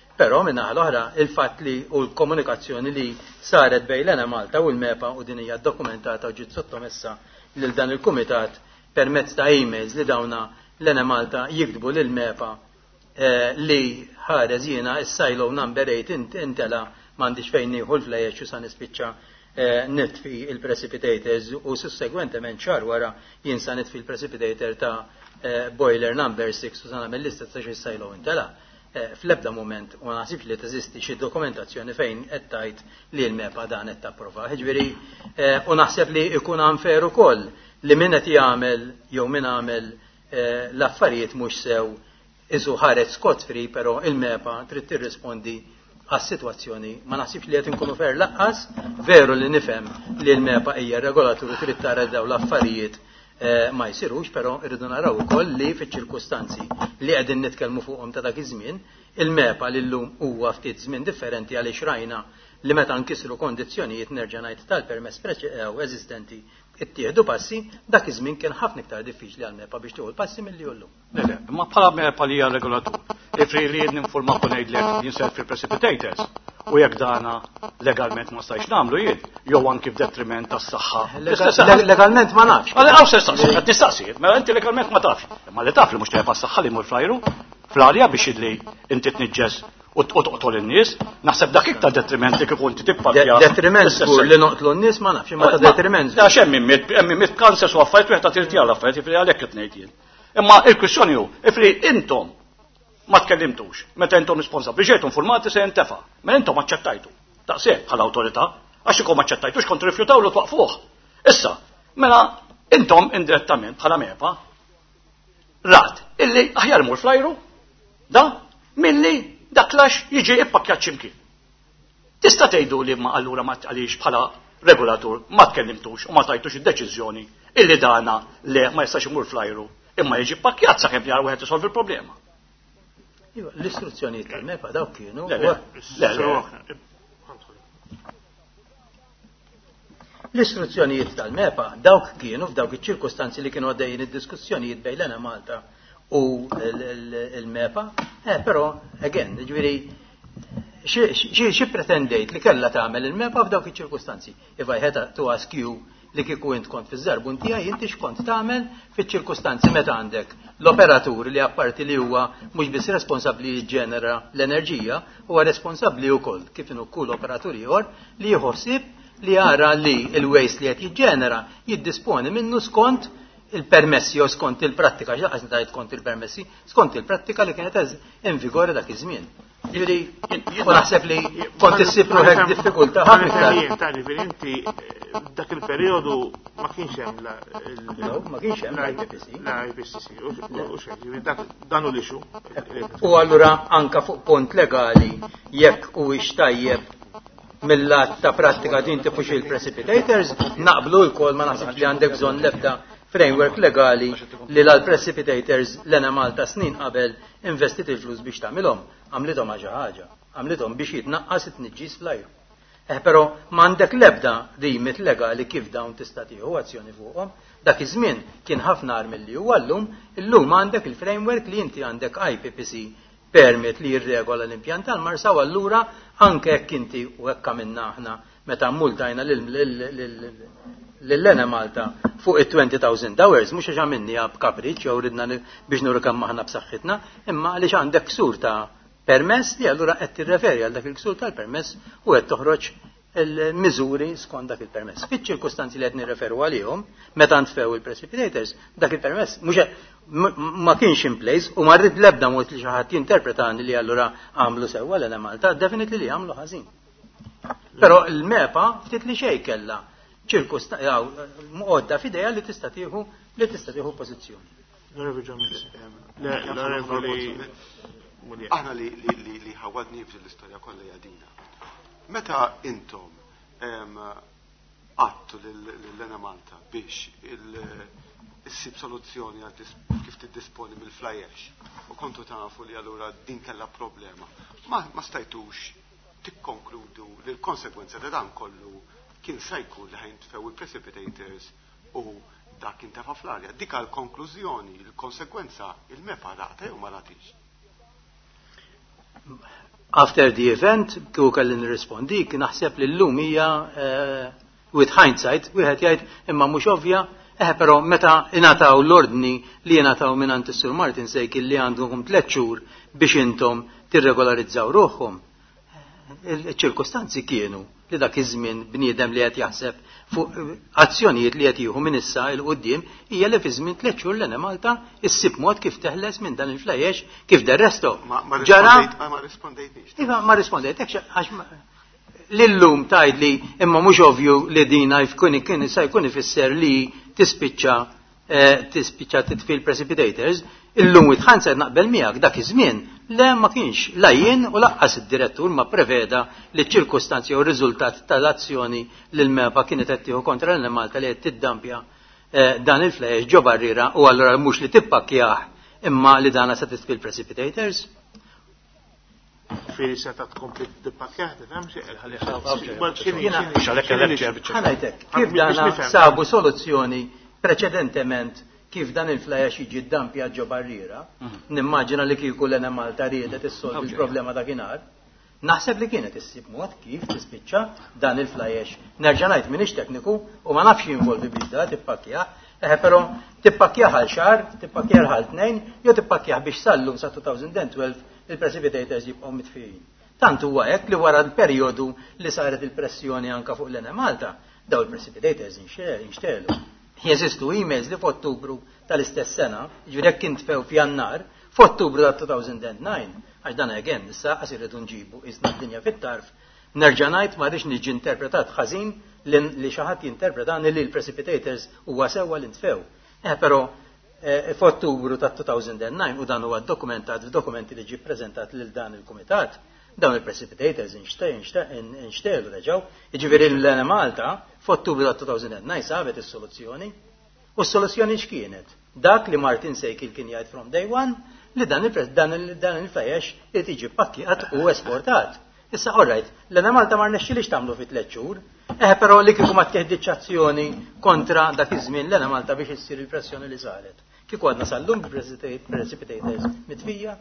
Però minna l-oħra il-fatt li u l-komunikazzjoni li saret bejn l-Ena Malta u l-MEPA u din hija dokumentata u ġiet sottomessa lil dan il-kumitat permezz ta' emails li dawna l-Ena Malta jiktbu lil MEPA li ħareż jiena is-silo number 8 intela m'għandix fejn nieħu l-flejjeż u sa nispiċċa nitfi il-precipitator u sussegwentement xahar wara jien sa nitfi il-precipitator ta' boiler number 6 u sa nagħmel lista ta' xi silo intela. Fl-ebda moment u naħsibx li teżisti xi dokumentazzjoni fejn qed tgħid li l-MEPA dan qed tapprova. Ġifieri u naħseb li jkun unfair ukoll li min qed jagħmel jew min għamel l-affarijiet mhux sew iżu ħareġ scot free, però il-MEPA trid tirrispondi għas-sitwazzjoni. Ma naħsibx li qed inkunu fair laqqas, veru li nifhem li l-MEPA hija regolatur trid tara dawn l-affarijiet ma jsirux, però irridu naraw ukoll li fiċ-ċirkustanzi li qegħdin nitkellmu fuqhom ta' dak iż-żmien, il-MEPA li llum huwa ftit żmien differenti għaliex rajna li meta nkissru kondizzjonijiet nerġa' ngħid tal-permess eżistenti ittieħdu passi, dak iż-żmien kien ħafna iktar diffiċli għall-MEPA biex tieħu l-passi milli llum. Ma bħala MEPA li hija regolatur, ifri li ninformaw ngħidlek jinsel fil-precipitators u jekk dana legalment ma stajx nagħmlu jien, jew anki f'detriment tas-saħħa. Legalment ma nafx. Għaw se staqsi, qed tistaqsi, mela inti legalment ma tafx. Imma li taf li mhux tajba s-saħħa li mur flajru fl-arja biex idli inti tniġġes u toqtol in-nies, naħseb dak iktar detrimenti kif inti tippakja. Detriment żgur li noqtlu n-nies ma nafx, imma ta' detriment. Da hemm mit kanser u affarijiet wieħed ta' tirtija l-affarijiet ifri għalhekk qed ngħid jien. Imma il-kwistjoni hu, ifri intom ma tkellimtux, meta intom responsabbli ġejtu informati se jintefa', ma intom aċċettajtu. Taqseb bħala awtorità, għax ikom aċċettajtux kont rifjutaw li twaqfuh. Issa, mela intom indirettament bħala MEPA rat illi aħjar mur flajru da milli dak lax jiġi ippakjat x'imkien. Tista' tgħidu li ma allura ma għaliex bħala regulatur ma tkellimtux u ma tajtux id-deċiżjoni illi dana le ma jistax imur flajru imma jiġi ippakjat sakemm jar wieħed isolvi l-problema. L-istruzzjonijiet tal-MEPA dawk kienu. L-istruzzjonijiet tal-MEPA dawk kienu f'dawk iċ-ċirkostanzi li kienu għaddejjin id-diskussjonijiet bejn l-Ena Malta u l-MEPA, però, again, ġifieri xi pretendejt li kellha tagħmel il-MEPA f'dawk iċ-ċirkostanzi. If I had to ask you li kieku int kont fiż-żarbun tiegħi inti x'kont tagħmel fiċ-ċirkustanzi meta għandek l-operatur li apparti li huwa mhux biss responsabbli jiġġenera l-enerġija, huwa responsabbli wkoll kif inhu kull operatur ieħor li jħossib li jara li l-waste li qed jiġġenera jiddisponi minnu skont il-permessi jew skont il-prattika, ġaqas ngħid skont il-permessi, skont il-prattika li kienet in vigore dak iż-żmien. Ġifieri, u naħseb li kont issib ruħek diffikultà ħafna. Inti dak il-perjodu ma kienx hemm ma kienx hemm l-IPCC. Dan hu l-ixu. U allura anka fuq punt legali jekk huwiex tajjeb mill-lat ta' prattika din tifux il-precipitators, naqblu l-kol ma naħseb li għandek bżonn l-ebda framework legali li l-precipitators l-Ena Malta snin qabel investit il-flus biex tagħmilhom, għamlithom ħaġa ħaġa, għamlithom biex jitnaqqas it-tniġġis fl-ajru. Però m'għandek l-ebda limit legali kif dawn tista' tieħu azzjoni fuqhom, dak iż-żmien kien ħafna ar milli huwa llum għandek il-framework li inti għandek IPPC permit li jirregola l-impjant tal-marsa u allura anke jekk inti u hekk għamilna aħna meta multajna l-Ena Malta fuq it-20,000 hours, mhux għax għamilni b'kapriċ jew ridna biex nuru kemm aħna b'saħħitna, imma għaliex għandek ksur ta' permess li allura qed tirreferi għal dak il-ksur tal-permess u qed toħroġ il-miżuri skont dak il-permess. Fiċ-ċirkustanzi li qed nirreferu għalihom, meta ntfew il-precipitators, dak il-permess ma kienx in place u ma rrid l-ebda mod li xi ħadd jinterpretani li allura għamlu sewwa l-Ena Malta, definitely li għamlu ħażin. Però il-MEPA ftit li xejn kellha għodda f'idea li tista' tieħu pożizzjoni. Aħna li ħawadni fil-istorja kollha jadina. Meta intom għattu l-Ena Malta biex issib soluzzjoni għal kif tiddisponi mill-flajex u kontu tafu li allura din kellha problema, ma stajtux tikkonkludu li l-konsekwenza ta' dan kollu kien sajku li ħajntfew il-precipitators u dak intefa' fl-arja. Dik l-konklużjoni, il-konsekwenza il-MEPA rata jew ma ratix? After the event, kieku kelli nirrispondik, naħseb li llum hija with hindsight, wieħed jgħid imma mhux ovvja, però meta ingħataw l-ordni li ingħataw minn is-Sur Martin Sejkil li għandhom 3 xhur biex intom tirregolarizzaw ruħhom. Il-ċirkostanzi kienu li dak iż-żmien bniedem li qed jaħseb fuq azzjonijiet li qed jieħu minn issa il qudiem hija li fi żmien 3 xhur l Malta issib mod kif teħles minn dan il-flejjex kif derresto. Ma rispondejtix. Iva ma rispondejtek għax lillum tgħid li imma mhux ovvju li dina kien sa jkun ifisser li tispiċċa titfil precipitators, illum with hindsight naqbel miegħek dak iż-żmien le ma kienx la jien u laqqas id-direttur ma preveda li ċ-ċirkustanzi u r-riżultat tal-azzjoni li l-MEPA kienet qed tieħu kontra l-Malta li qed tiddampja dan il-flejjex ġo barriera u allura mhux li tippakjah imma li dana se titfil precipitators. Firri se ta' tkompli tippakjah, tifhem ħanajtek, kif dana sabu soluzzjoni preċedentement kif dan il-flejjex jiġi ddampja ġo barriera, nimmaġina li kieku l-Malta riedet issolvi il-problema ta' kienar, naħseb li kienet issib mod kif tispiċċa dan il-flejjex. Nerġa' ngħid m'iniex tekniku u ma nafx jinvolvi bidda tippakjah, però tippakjah għal xahar, tippakjah għal 2, jew tippakjah biex sallum sa 2012 il-precipitators jibqgħu mitfijin. Tant huwa hekk li wara l-perjodu li saret il-pressjoni anke fuq l-Malta, daw il-precipitators inxtelu. Jeżistu emails li f'Ottubru tal-istess sena, ġifieri jekk intfew f'Jannar, f'Ottubru tal-2009, għax dan again issa qas irridu nġibu isna d-dinja fit-tarf, nerġa' ngħid ma rridx niġi interpretat ħażin li xi ħadd jinterpretani li l-precipitators huwa sewwa li ntfew. Però f'Ottubru tal-2009 u dan huwa dokumentat f'dokumenti li ġie ppreżentat lil dan il-kumitat, dawn il-precipitators inxtelu reġgħu, jiġifieri l-Malta f'Ottubru tal-2009 sabet is-soluzzjoni. U s-soluzzjoni x'kienet? Dak li Martin Sejkil kien jgħid from day one li dan il-flejjex li tiġi pakkjat u esportat. Issa orrajt, l-Malta ma rnexxilix tagħmlu fi 3 xhur, però li kieku ma tieħdiċ azzjoni kontra dak iż-żmien l-Malta biex issir il-pressjoni li saret. Kieku għadna sallum precipitators mitfija.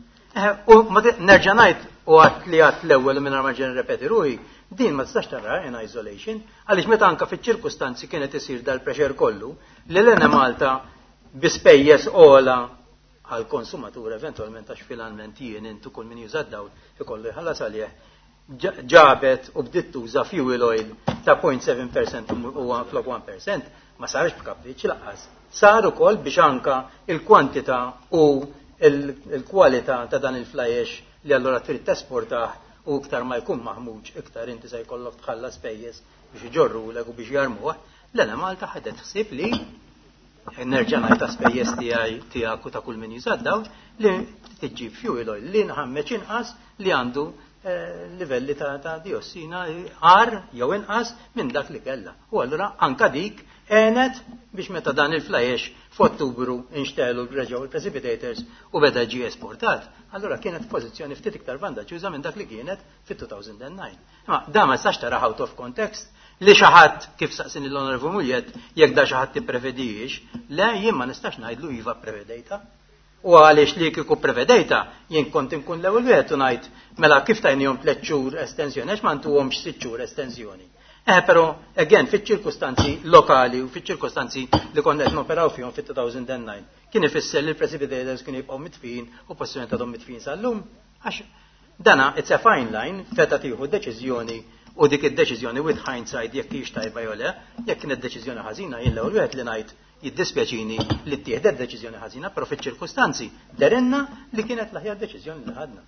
U nerġa' ngħid u għat li għat l-ewwel minn ma ġen repeti ruħi, din ma tistax tara in isolation, għaliex meta anke fiċ-ċirkustanzi kienet isir dal-pressure kollu li l-Malta bispejjeż ola għal konsumatur eventualment għax finalment jien intu kull min jużad dawl ikollu jħallas għalih ġabet u bdiet tuża fuel oil ta' 0.7% u flok 1% ma sarx b'kapriċċ laqqas. Sar ukoll biex anka il-kwantità u il-kwalità ta' dan il-flejjex li allura trid tesportah u iktar ma jkun maħmuġ iktar inti se jkollok tħallas pejjeż biex iġorrulek u biex jarmuh, l-Malta ħadet ħsieb li nerġa' ngħid ta' spejjeż tiegħek u ta' kull min jużaddaw li tiġġib fuel oil li nħammeġ inqas li għandu livelli ta' diossina għar jew inqas minn dak li kellha. U allura anka dik għenet biex meta dan il-flejjex f'Ottubru inxtelu reġgħu il-precipitators u beda ġie esportat, allura kienet pożizzjoni ftit iktar vantaġġjuża minn dak li kienet fit-2009. Imma da ma sax tara out of context li xi ħadd kif saqsini l-Onorevoli Muljet jekk da xi ħadd tipprevedihiex, le jien ma nistax ngħidlu iva prevedejta. U għaliex li kieku prevedejta jien kont inkun l-ewwel wieħed u ngħid mela kif tajnihom 3 xhur estensjoni għax ma ntuhomx 6 xhur estensjoni. Però again fiċ-ċirkustanzi lokali u fiċ-ċirkustanzi li konna qed noperaw fihom fit-2009 kien ifisser li l-precipitators kienu jibqgħu mitfin u possibilment għadhom mitfin sal-lum għax dana it's a fine line feta tieħu deċiżjoni u dik id-deċiżjoni with hindsight jekk hix tajba jew le, jekk kienet deċiżjoni ħażina jien l-ewwel wieħed li ngħid jiddispjaċini li ttieħdet deċiżjoni ħażina, però fiċ-ċirkustanzi derenna li kienet l-aħjar deċiżjoni li ħadna.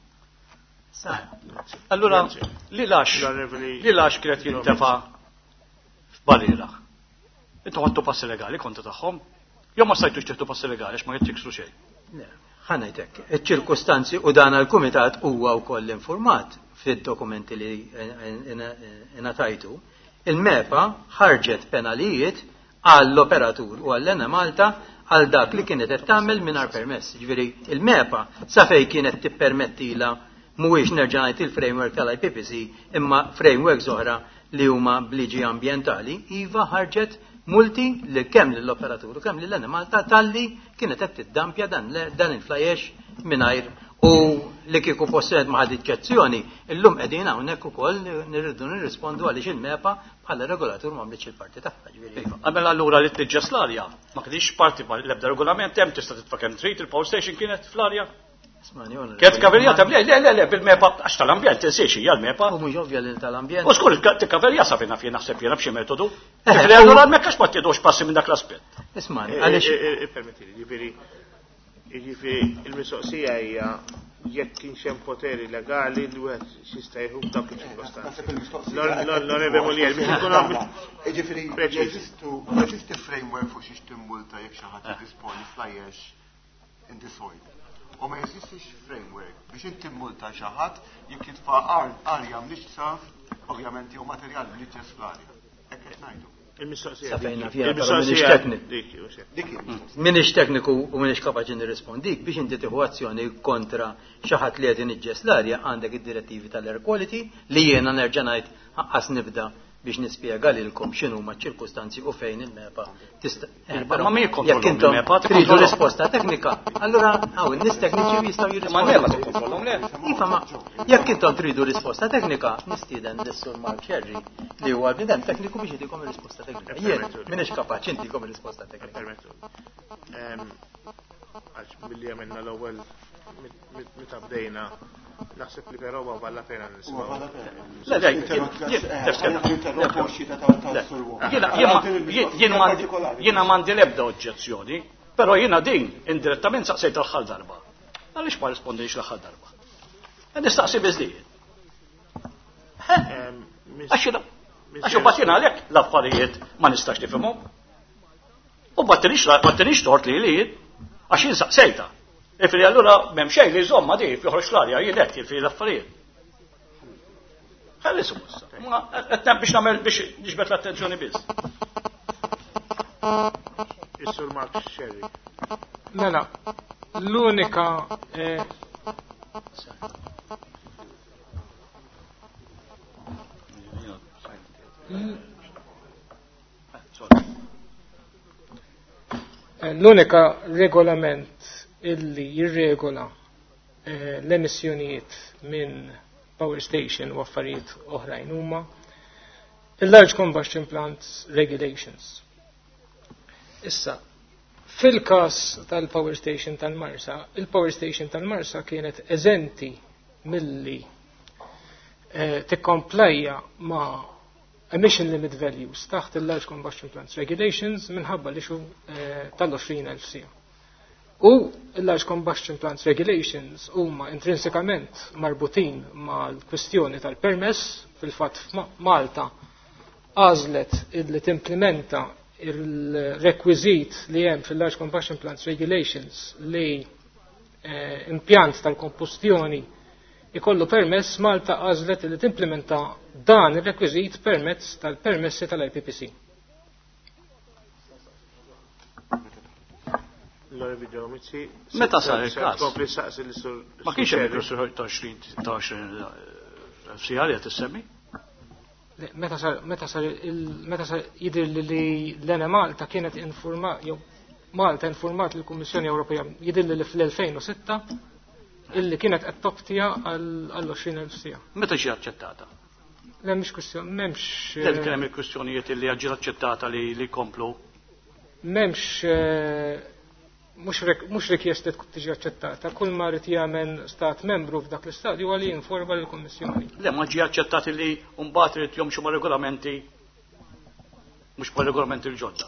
Allura, li lax kienet jintefa' f'Barriera. Intu għattu passi legali konta tagħhom? Jew ma stajtux tieħdu passi legali għax ma jittiksru xejn. Ħanajtek, iċ-ċirkustanzi u dan l-kumitat huwa wkoll informat fid-dokumenti li ingħatajtu. Il-MEPA ħarġet penalijiet għall-operatur u għall-Malta għal dak li kienet qed tagħmel mingħajr permess. Ġifieri il-MEPA sa fejn kienet tippermettila mhuwiex nerġa' ngħid il-framework tal-IPPC imma frameworks oħra li huma bliġi ambjentali, iva ħarġet multi li kemm lill-operatur u kemm lill-Malta talli kienet qed tiddampja dan il-flejjex mingħajr U li kieku posted ma' ħadiċċezzjoni, illum qegħdin hawnhekk ukoll nirridu nirrispondu għaliex il-MEPA bħala regolatur m'għamlitx il-parti tagħha. Qabel allura li tniġġes l-arja, ma kienx parti l-ebda regolament hemm tista' titfa' kemm trid il-power station kienet fl-arja. Kienet kaverjata le bil-MEPA għax tal-ambjent insejx hija l-MEPA. U mhux ovvja li tal-ambjent. U skur tikkaverja safina fien naħseb jiena b'xi metodu. Allura l-mekkax ma tiedux passi minn dak l-aspett. Isma' għaliex Permettili, jiġifieri il-mistoqsija hija jekk kienx hemm poteri legali li wieħed xista jieħu dak il-ċirkostanzi. L-onorevoli biex ikun Jiġifieri jeżisti framework fuq xi timmulta jekk xi ħadd jiddisponi flajjex in the soil. U ma jeżistix framework biex inti multa xi ħadd jekk jitfa' arja mniġsa, ovvjament jew materjal mniġġes fl-arja. Hekk qed ngħidu. Il-mistoqsija minix tekniku u minix kapaċi nirrispondik biex inti tieħu azzjoni kontra xi ħadd li qed iniġġes l-arja għandek id-direttivi tal-air quality li jiena nerġa' ngħid ħaqqas nibda biex nispjega lilkom x'inhu ma' ċirkustanzi u fejn il-MEPA tista' jekk intom tridu risposta teknika, allura hawn nies tekniċi jistgħu jirrispondu. Iva ma jekk intom tridu risposta teknika, nistieden lis-sur Mark Sherry li huwa bnedem tekniku biex jagħtikom risposta teknika. Jien m'iniex kapaċi intikom risposta teknika. Għax billi għamilna l-ewwel meta bdejna naħseb li però valla pena nisimgħu. Jiena m'għandi l-ebda oġġezzjoni, però jiena din indirettament saqsejt l-aħħar darba. Għaliex ma rispondix l-aħħar darba? Nistaqsi biżdejjed. Għax imbagħad jiena għalhekk l-affarijiet ma nistax nifhimhom. U battinix tort li għax jien saqsejta. Ifri allura m'hemm xejn li żomma di joħroġ l-arja jien hekk jifri l-affarijiet. Ħalli sussa. Qed biex nagħmel biex niġbed l-attenzjoni biss. Is-Sur Mark Sherry. Mela, l-unika l-unika regolament illi jirregola l-emissjonijiet minn power station u affarijiet oħrajn huma il-Large Combustion Plants Regulations. Issa, fil-każ tal-Power Station tal-Marsa, il-Power Station tal-Marsa kienet eżenti milli tikkomplajja ma' emission limit values taħt il-Large Combustion Plants Regulations minħabba li xu tal-20,000 sija. U il-Large Combustion Plants Regulations huma intrinsikament marbutin mal-kwestjoni tal-permess fil-fatt Malta għażlet illi timplementa il-requisit li hemm fil-Large Combustion Plants Regulations li impjant tal-kompustjoni ikollu permess Malta għażlet li timplementa dan il-requisit permezz tal-permessi tal-IPPC. Meta sar il-każ? Ma kienx hemm il-kursur ta' 20 FCR li qed issemmi? Meta sar jidher li l-ena Malta kienet jew Malta informat lill-Kummissjoni Ewropea jidher li fl-2006 illi kienet qed toptija għall-20,000 sija. Meta ġie aċċettata? Le mhix kwestjoni, m'hemmx. Kien hemm il-kwistjonijiet illi ġiet aċċettata li komplu. M'hemmx mhux rikjesta tkun tiġi aċċettata. Kull ma rid jagħmel stat membru f'dak l-istadju għali jinforma lill-Kummissjoni. Le ma ġie aċċettati li mbagħad irid jomxu ma' regolamenti mhux ma' regolamenti l-ġodda.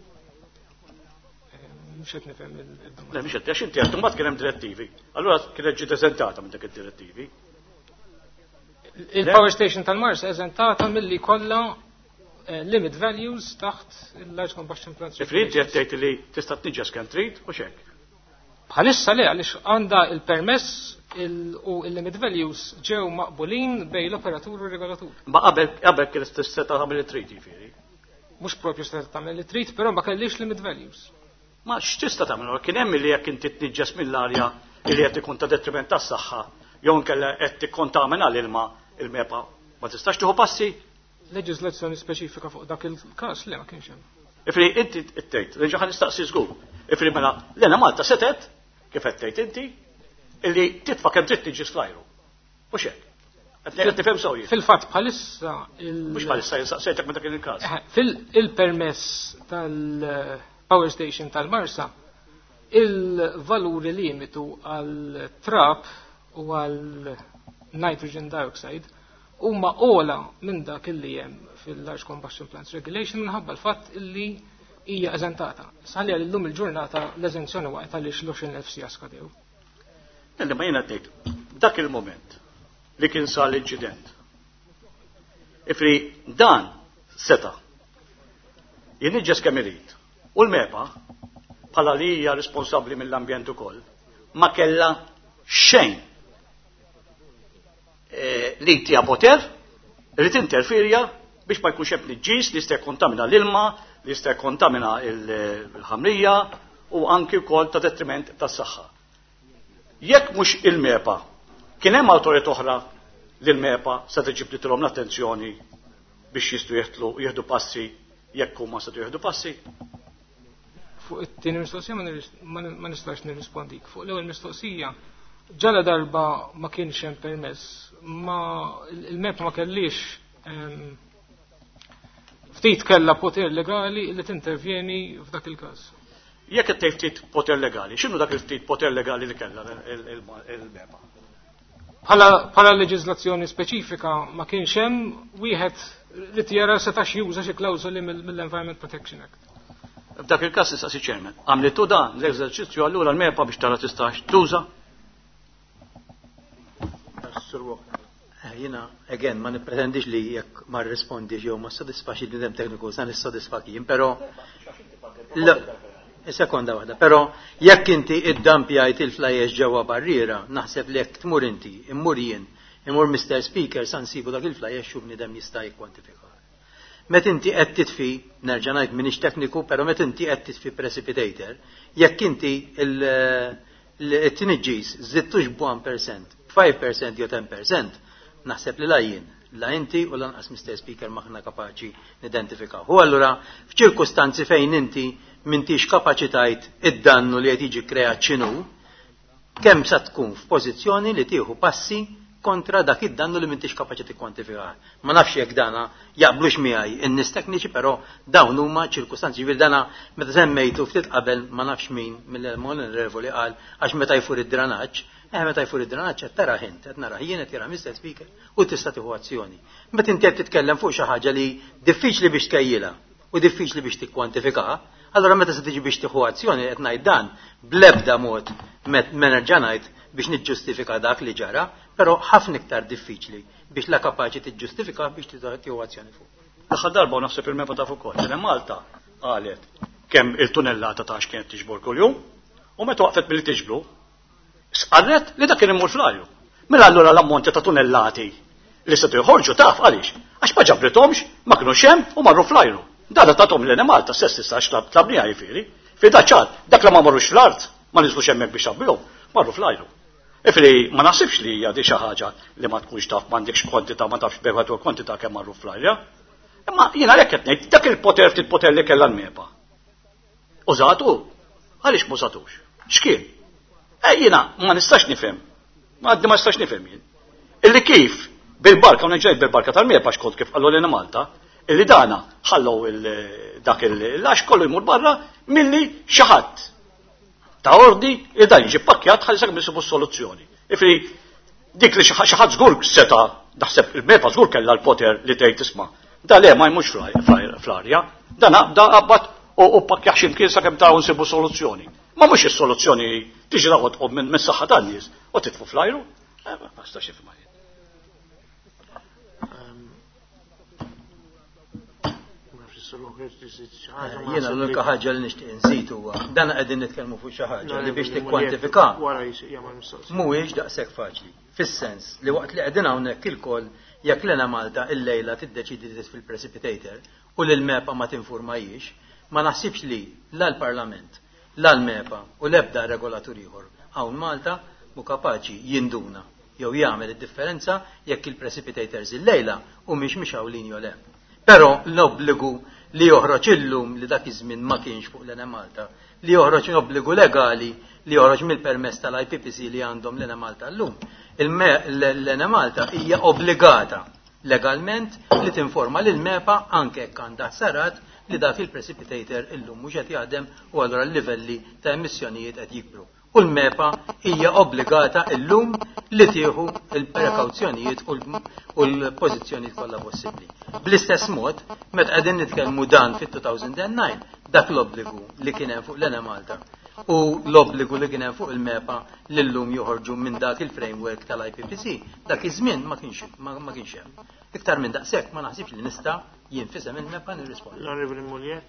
Mhux qed nifhem id-domanda. Le mhux qed għax inti qed imbagħad kien hemm direttivi. Allura kienet ġiet eżentata minn dak id-direttivi. Il-Power Station tal-Marsa eżentata milli kollha limit values taħt il-Large Combustion Plants. Ifrid qed tgħid li tista' tniġġes kemm trid u x'hekk. Bħalissa le għaliex għandha il-permess u il-limit values ġew maqbulin bejn l-operatur u r-regolatur. Ma qabel kien tista' tagħmel it-trid jifieri. Mhux propju se tagħmel it-trid, però ma kellix limit values. Ma x'tista' tagħmel kien hemm li jekk inti tniġġes mill-arja li qed ikun ta' detriment tas-saħħa jew inkella qed tikkontamina l-ilma il-MEPA ma tistax tieħu passi? Leġiżlazzjoni speċifika fuq dak il-każ le ma kienx hemm. Ifri inti tgħid, reġa' ħa nistaqsi żgur. Ifri mela l-ena Malta setet kif qed tgħid inti illi titfa' kemm trid tiġi slajru. Mhux hekk. Qed tifhem sewji. Fil-fatt bħalissa Mhux bħalissa jinsaqsejtek meta kien il-każ. Fil-permess tal-power station tal-Marsa, il-valuri limitu għal trap u għal nitrogen dioxide huma ola minn dak illi hemm fil-Large Combustion Plants Regulation minħabba l-fatt illi hija eżentata. Sħalli għal-lum il-ġurnata l-eżenzjoni waqt għaliex l-20,000 sija skadew. Ma jiena ngħid, dak il-moment li kien sar l-inċident. Ifri dan seta' jien niġġes kemm irid. U l-MEPA bħala li hija responsabbli mill-ambjent ukoll ma kellha xejn li tija poter li tinterfirja biex ma jkunx hemm niġġis li jista' jkontamina l-ilma, li jista' jkontamina l-ħamrija u anki wkoll ta' detriment tas-saħħa. Jekk mhux il-MEPA kien hemm awtorità oħra li l-MEPA se tiġib titilhom l-attenzjoni biex jistgħu jieħdu passi jekk huma se jieħdu passi. Fuq it-tieni mistoqsija ma nistax nirrispondik. Fuq l-ewwel mistoqsija ġala darba ma kienx hemm permess, il-MEPA ma kellix ftit kellha poter legali li tintervjeni f'dak il-każ. Jekk qed ftit poter legali, x'inhu dak il-ftit poter legali li kellha il-MEPA? Bħala leġiżlazzjoni speċifika ma kienx hemm wieħed li tjara setax juża xi klawżoli mill-Environment Protection Act. F'dak il-każ issa si ċermen. Għamlitu dan l-eżerċizzju allura l-MEPA biex tara tistax tuża? Jiena, again, ma nippretendix li jekk ma rrispondix jew ma sodisfax il-bnedem tekniku sa nissodisfa kien, però sekonda waħda, però jekk inti iddampjajt il-flajjeż ġewwa barriera, naħseb li jekk tmur inti, immur jien, immur Mr. Speaker sa nsibu dak il-flajjeż xu bniedem jista' jikkwantifika. Met inti qed titfi, nerġa' ngħid m'iniex tekniku, però met inti qed titfi precipitator, jekk inti il-tniġġis żittux b'1%, 5% jew 10%, naħseb li la jien, la inti u lanqas Mr. Speaker maħna kapaċi nidentifikaw. U allura f'ċirkustanzi fejn inti m'intix kapaċitajt id-dannu li qed jiġi kreat x'inhu, kemm sa tkun f'pożizzjoni li tieħu passi kontra dak id-dannu li m'intix kapaċi tikkwantifikah. Ma nafx jekk dana jaqblux miegħi in-nies tekniċi, però dawn huma ċirkustanzi ġifier dana meta semmejtu ftit qabel ma nafx min mill-onorevoli qal għax meta jfur id-dranaġġ, meta jfur id-dranaġġ qed tara ħint, qed nara jien qed jara Mr. Speaker u tista' tieħu azzjoni. Meta inti qed titkellem fuq xi ħaġa li diffiċli biex tkejjilha u diffiċli biex tikkwantifikah, allura meta se tiġi biex tieħu azzjoni qed ngħid dan bl-ebda mod nerġa' ngħid biex niġġustifika dak li ġara, però ħafna iktar diffiċli biex la kapaċi tiġġustifika biex tieħu azzjoni fuq. L-aħħar darba u naħseb il-MEPA taf ukoll. Malta qalet kemm il-tunellata ta' x'kienet tiġbor kuljum u meta waqfet milli tiġbru sqarret li dak kien imur fl-ajru. Mela allura l-ammonti ta' tunellati li se joħorġu taf għaliex għax ma ġabritomx, ma kinux hemm u marru fl-ajru. Dalla tagħhom lil Malta stess tistax tlabniha jifieri. Fida ċar, dak li ma marrux fl-art ma niżlux hemmhekk biex jabbihom, marru fl-ajru. Ifri ma naħsibx li hija di xi ħaġa li ma tkunx taf m'għandekx kwantità ma tafx beħatu kwantità kemm marru fl-ajja. Imma jiena hekk qed ngħid dak il-poter ftit poter li kellha l-MEPA. Użatu? Għaliex ma użatux? X'kien? Jiena ma nistax nifhem. Ma nistax nifhem jien. Illi kif bil-barka u neġġejt bil-barka tal-MEPA xkont kif qallu lil Malta, illi dana ħallew dak il-lax kollu jmur barra milli xi ħadd ta' ordi li dan jiġi pakkjat ħalli sakemm isibu soluzzjoni. Ifri dik li xi ħadd żgur seta' naħseb il-MEPA żgur kellha l-poter li tgħid tisma' da le ma jmux fl-arja, dan qabbad u pakkjaħ x'imkien sakemm taraw nsibu soluzzjoni. Ma mhux is-soluzzjoni tiġi tagħod minn saħħa tan-nies u titfu fl-ajru. Ma stax ifhimha. Jiena l-unika ħaġa li nixtieq nżid huwa dan qegħdin nitkellmu fuq xi ħaġa li biex tikkwantifika mhuwiex daqshekk faċli. Fis-sens li waqt li qegħdin hawnhekk ilkoll jekk lena Malta illejla tiddeċidi fil-precipitator u lil MEPA ma tinfurmajiex, ma naħsibx li la l-Parlament, la l-MEPA u l-ebda regolatur ieħor hawn Malta mu kapaċi jinduna jew jagħmel id-differenza jekk il-precipitators illejla u mhix mixawlin jew le. Però l-obbligu li joħroġ illum li dak iż-żmien ma kienx fuq l-ena Malta li joħroġ obbligu legali li joħroġ mill-permess tal-IPPC li għandhom l-Ena Malta llum. L-Ena Malta hija obbligata legalment li tinforma lil MEPA anke jekk għandha sarat li dak il-precipitator illum mhux qed jaħdem u allura l-livelli ta' emissjonijiet qed jikbru. U l-MEPA hija obbligata illum li tieħu il-prekawzjonijiet u l-pożizzjonijiet kollha possibbli. Bl-istess mod, meta qegħdin nitkellmu dan fit-2009, dak l-obbligu li kien hemm fuq l-Ena Malta u l-obbligu li kien hemm fuq il-MEPA li llum joħorġu minn dak il-framework tal-IPPC, dak iż-żmien ma kienx hemm. Iktar minn daqshekk ma naħsibx li nista' jinfisem il-MEPA nirrispondi. L-Onorevoli Mulliet.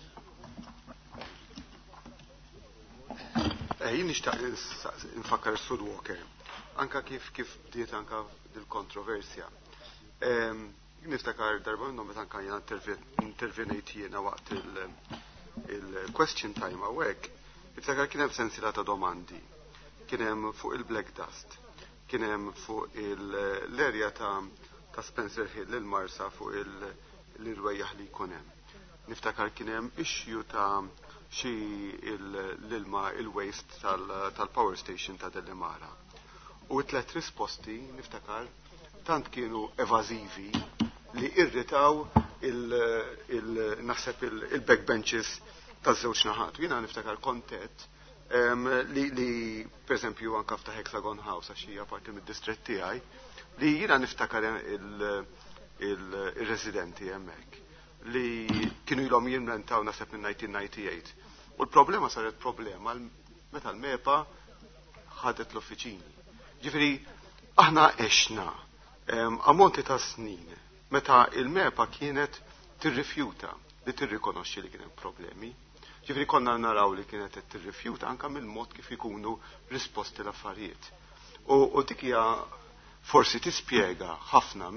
Jien nixtaq nfakkar Sur Walker, anka kif bdiet anka dil-kontroversja. Niftakar darba minnhom meta anka jiena intervenejt jiena waqt il-question time hawnhekk, niftakar kien hemm sensiela ta' domandi. Kien hemm fuq il-black dust, kien hemm fuq l-erja ta' Spencer Hill il-Marsa fuq l-irwejjaħ li jkun hemm. Niftakar kien hemm issue ta' xi l-ilma il-waste tal-power station ta' Dellimara. U t-tlet risposti niftakar tant kienu evażivi li irritaw naħseb il-backbenches taż-żewġ naħat. Jiena niftakar kontet li pereżempju anke f'ta' Hexagon House għax hija parti mid-distrett tiegħi li jiena niftakar il-residenti hemmhekk li kienu ilhom jinventaw naħseb minn 1998. U l-problema saret problema meta l-MEPA ħadet l-uffiċini. Ġifieri aħna għexna ammonti ta' snin meta il-MEPA kienet tirrifjuta li tirrikonoxxi li kien hemm problemi. Ġifieri konna naraw li kienet qed tirrifjuta anke mill-mod kif ikunu risposti l-affarijiet. U dik hija forsi tispjega ħafna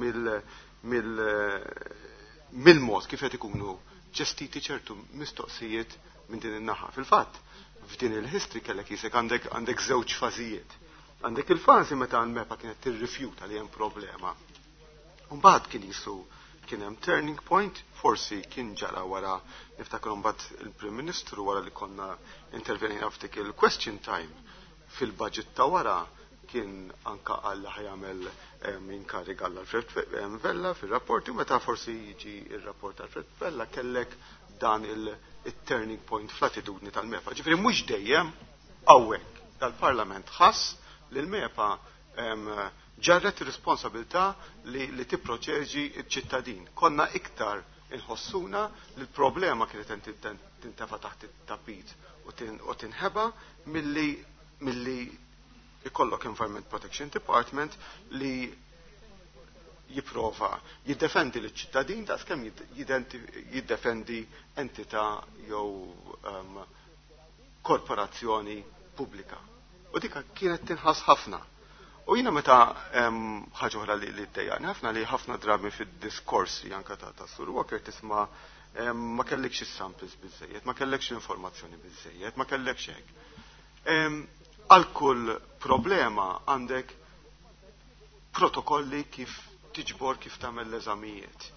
mill-mod kif qed ikunu ġestiti ċertu mistoqsijiet minn din in-naħa. Fil-fatt, f'din il-history kellek jisek għandek żewġ fażijiet. Għandek il-fażi meta l-MEPA kienet tirrifjuta li hemm problema. Mbagħad kien hemm turning point, forsi kien ġara wara niftakar mbagħad il-Prim Ministru wara li konna intervenina f'dik il-question time fil-budget ta' wara kien anka għalla ħajamel inkarig għalla Alfred Vella fil-rapporti u meta forsi jiġi il-rapport Alfred Vella kellek dan il-turning point fl-attitudni tal-MEPA. Ġifiri mhux dejjem hawnhekk tal-Parlament ħass li l-MEPA ġarret ir-responsabilità li tipproteġi ċ-ċittadin. Konna iktar inħossuna li l-problema kienet tintefa' taħt it-tapit u tinħeba milli ikollok Environment Protection Department li jipprova jiddefendi l-ċittadin da' skemm jiddefendi entità jew korporazzjoni pubblika. U dika kienet tinħass ħafna. U jiena meta ħaġa oħra li ddejjaqni ħafna li ħafna drabi fid-diskorsi anke ta' Sur Walker tisma' ma kellekx is-samples biżejjed, ma kellekx informazzjoni biżejjed, ma kellekx hekk. Għal kull problema għandek protokolli kif tiġbor kif tagħmel l-eżamijiet.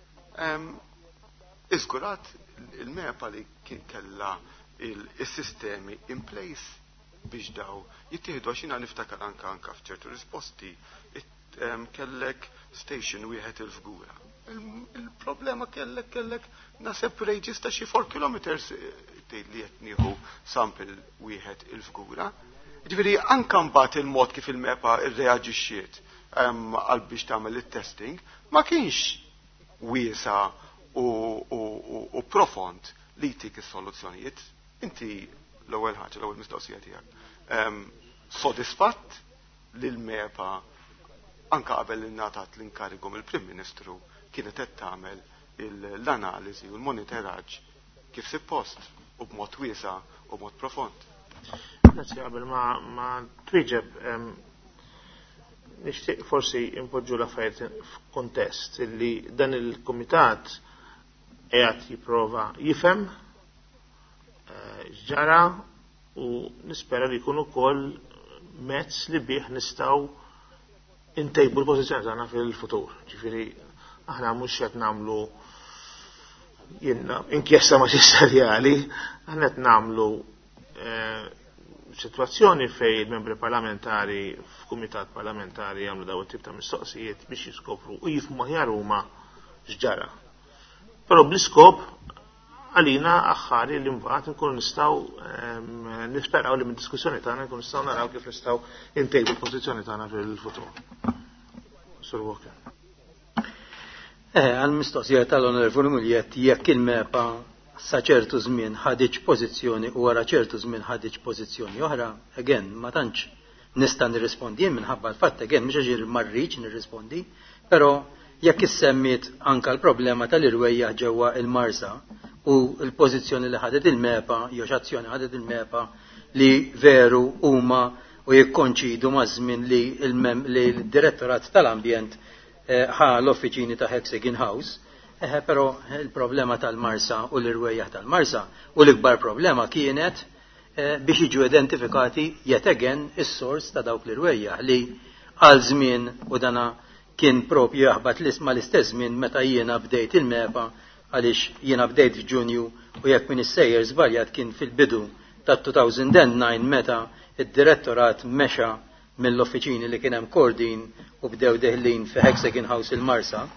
Iżgurat il-MEPA li kien kellha il-sistemi in place biex daw jittieħdu għax jiena niftakar anke f'ċertu risposti kellek station wieħed il-fgura. Il-problema kellek naseb ranges ta' xi 4 kilometers li qed nieħu sample wieħed il-fgura. Ġifieri anke mbagħad il-mod kif il-MEPA irreaġixxiet għal biex tagħmel it-testing ma kienx wiesa u profond li jtik is-soluzzjonijiet. Inti l-ewwel ħaġa, l-ewwel mistoqsija tiegħek sodisfatt li l-MEPA anke qabel ingħatat l-inkarigu mill-Prim Ministru kienet qed tagħmel l-analiżi u l-monitoraġġ kif suppost u b'mod wiesa u b'mod profond. Grazie qabel ma twieġeb nixtieq forsi impoġġu l-affarijiet f'kuntest li dan il-kumitat qiegħed jipprova jifhem ġara u nispera li jkun ukoll mezz li bih nistgħu intejbu l-pożizzjoni tagħna fil-futur. Ġifieri aħna mhux qed nagħmlu inkjesta maġistrali, aħna qed nagħmlu situazzjoni fej il-membri parlamentari f'kumitat parlamentari jagħmlu daw it-tip ta' mistoqsijiet biex jiskopru u jifhmu aħjar huma x'ġara. Però bl-iskop għalina aħħari li mbagħad nkunu nistgħu nisperaw li mid-diskussjoni tagħna nkunu nistgħu naraw kif nistgħu intejbu l-pożizzjoni tagħna fil-futur. Sur Walker. Għal-mistoqsija tal-Onorevoli Muljet jekk il-MEPA sa ċertu żmien ħadiġ pożizzjoni u wara ċertu żmien ħadiġ pożizzjoni oħra, again ma tantx nista' nirrispondi minħabba l-fatt again mhux ġir marriċ nirrispondi, però jekk issemmit anka l-problema tal-irwejja ġewwa il-Marsa u l-pożizzjoni li ħadet il-MEPA jew x'azzjoni ħadet il-MEPA li veru huma u jikkonċidu ma' żmien li l-Direttorat tal-Ambjent ħa l-offiċini ta' Hexagon House. Però il-problema tal-Marsa u l-irwejjaħ tal-Marsa u l-ikbar problema kienet biex jiġu identifikati yet again is-sors ta' dawk l-irwejjaħ li għal żmien u dana kien propju jaħbat l-istess żmien meta jiena bdejt il-MEPA għaliex jiena bdejt f'Ġunju u jekk min issejjer żbaljat kien fil-bidu ta' 2009 meta id-direttorat mexa mill-offiċini li kien hemm Kordin u bdew deħlin fi Hexagon House il-Marsa.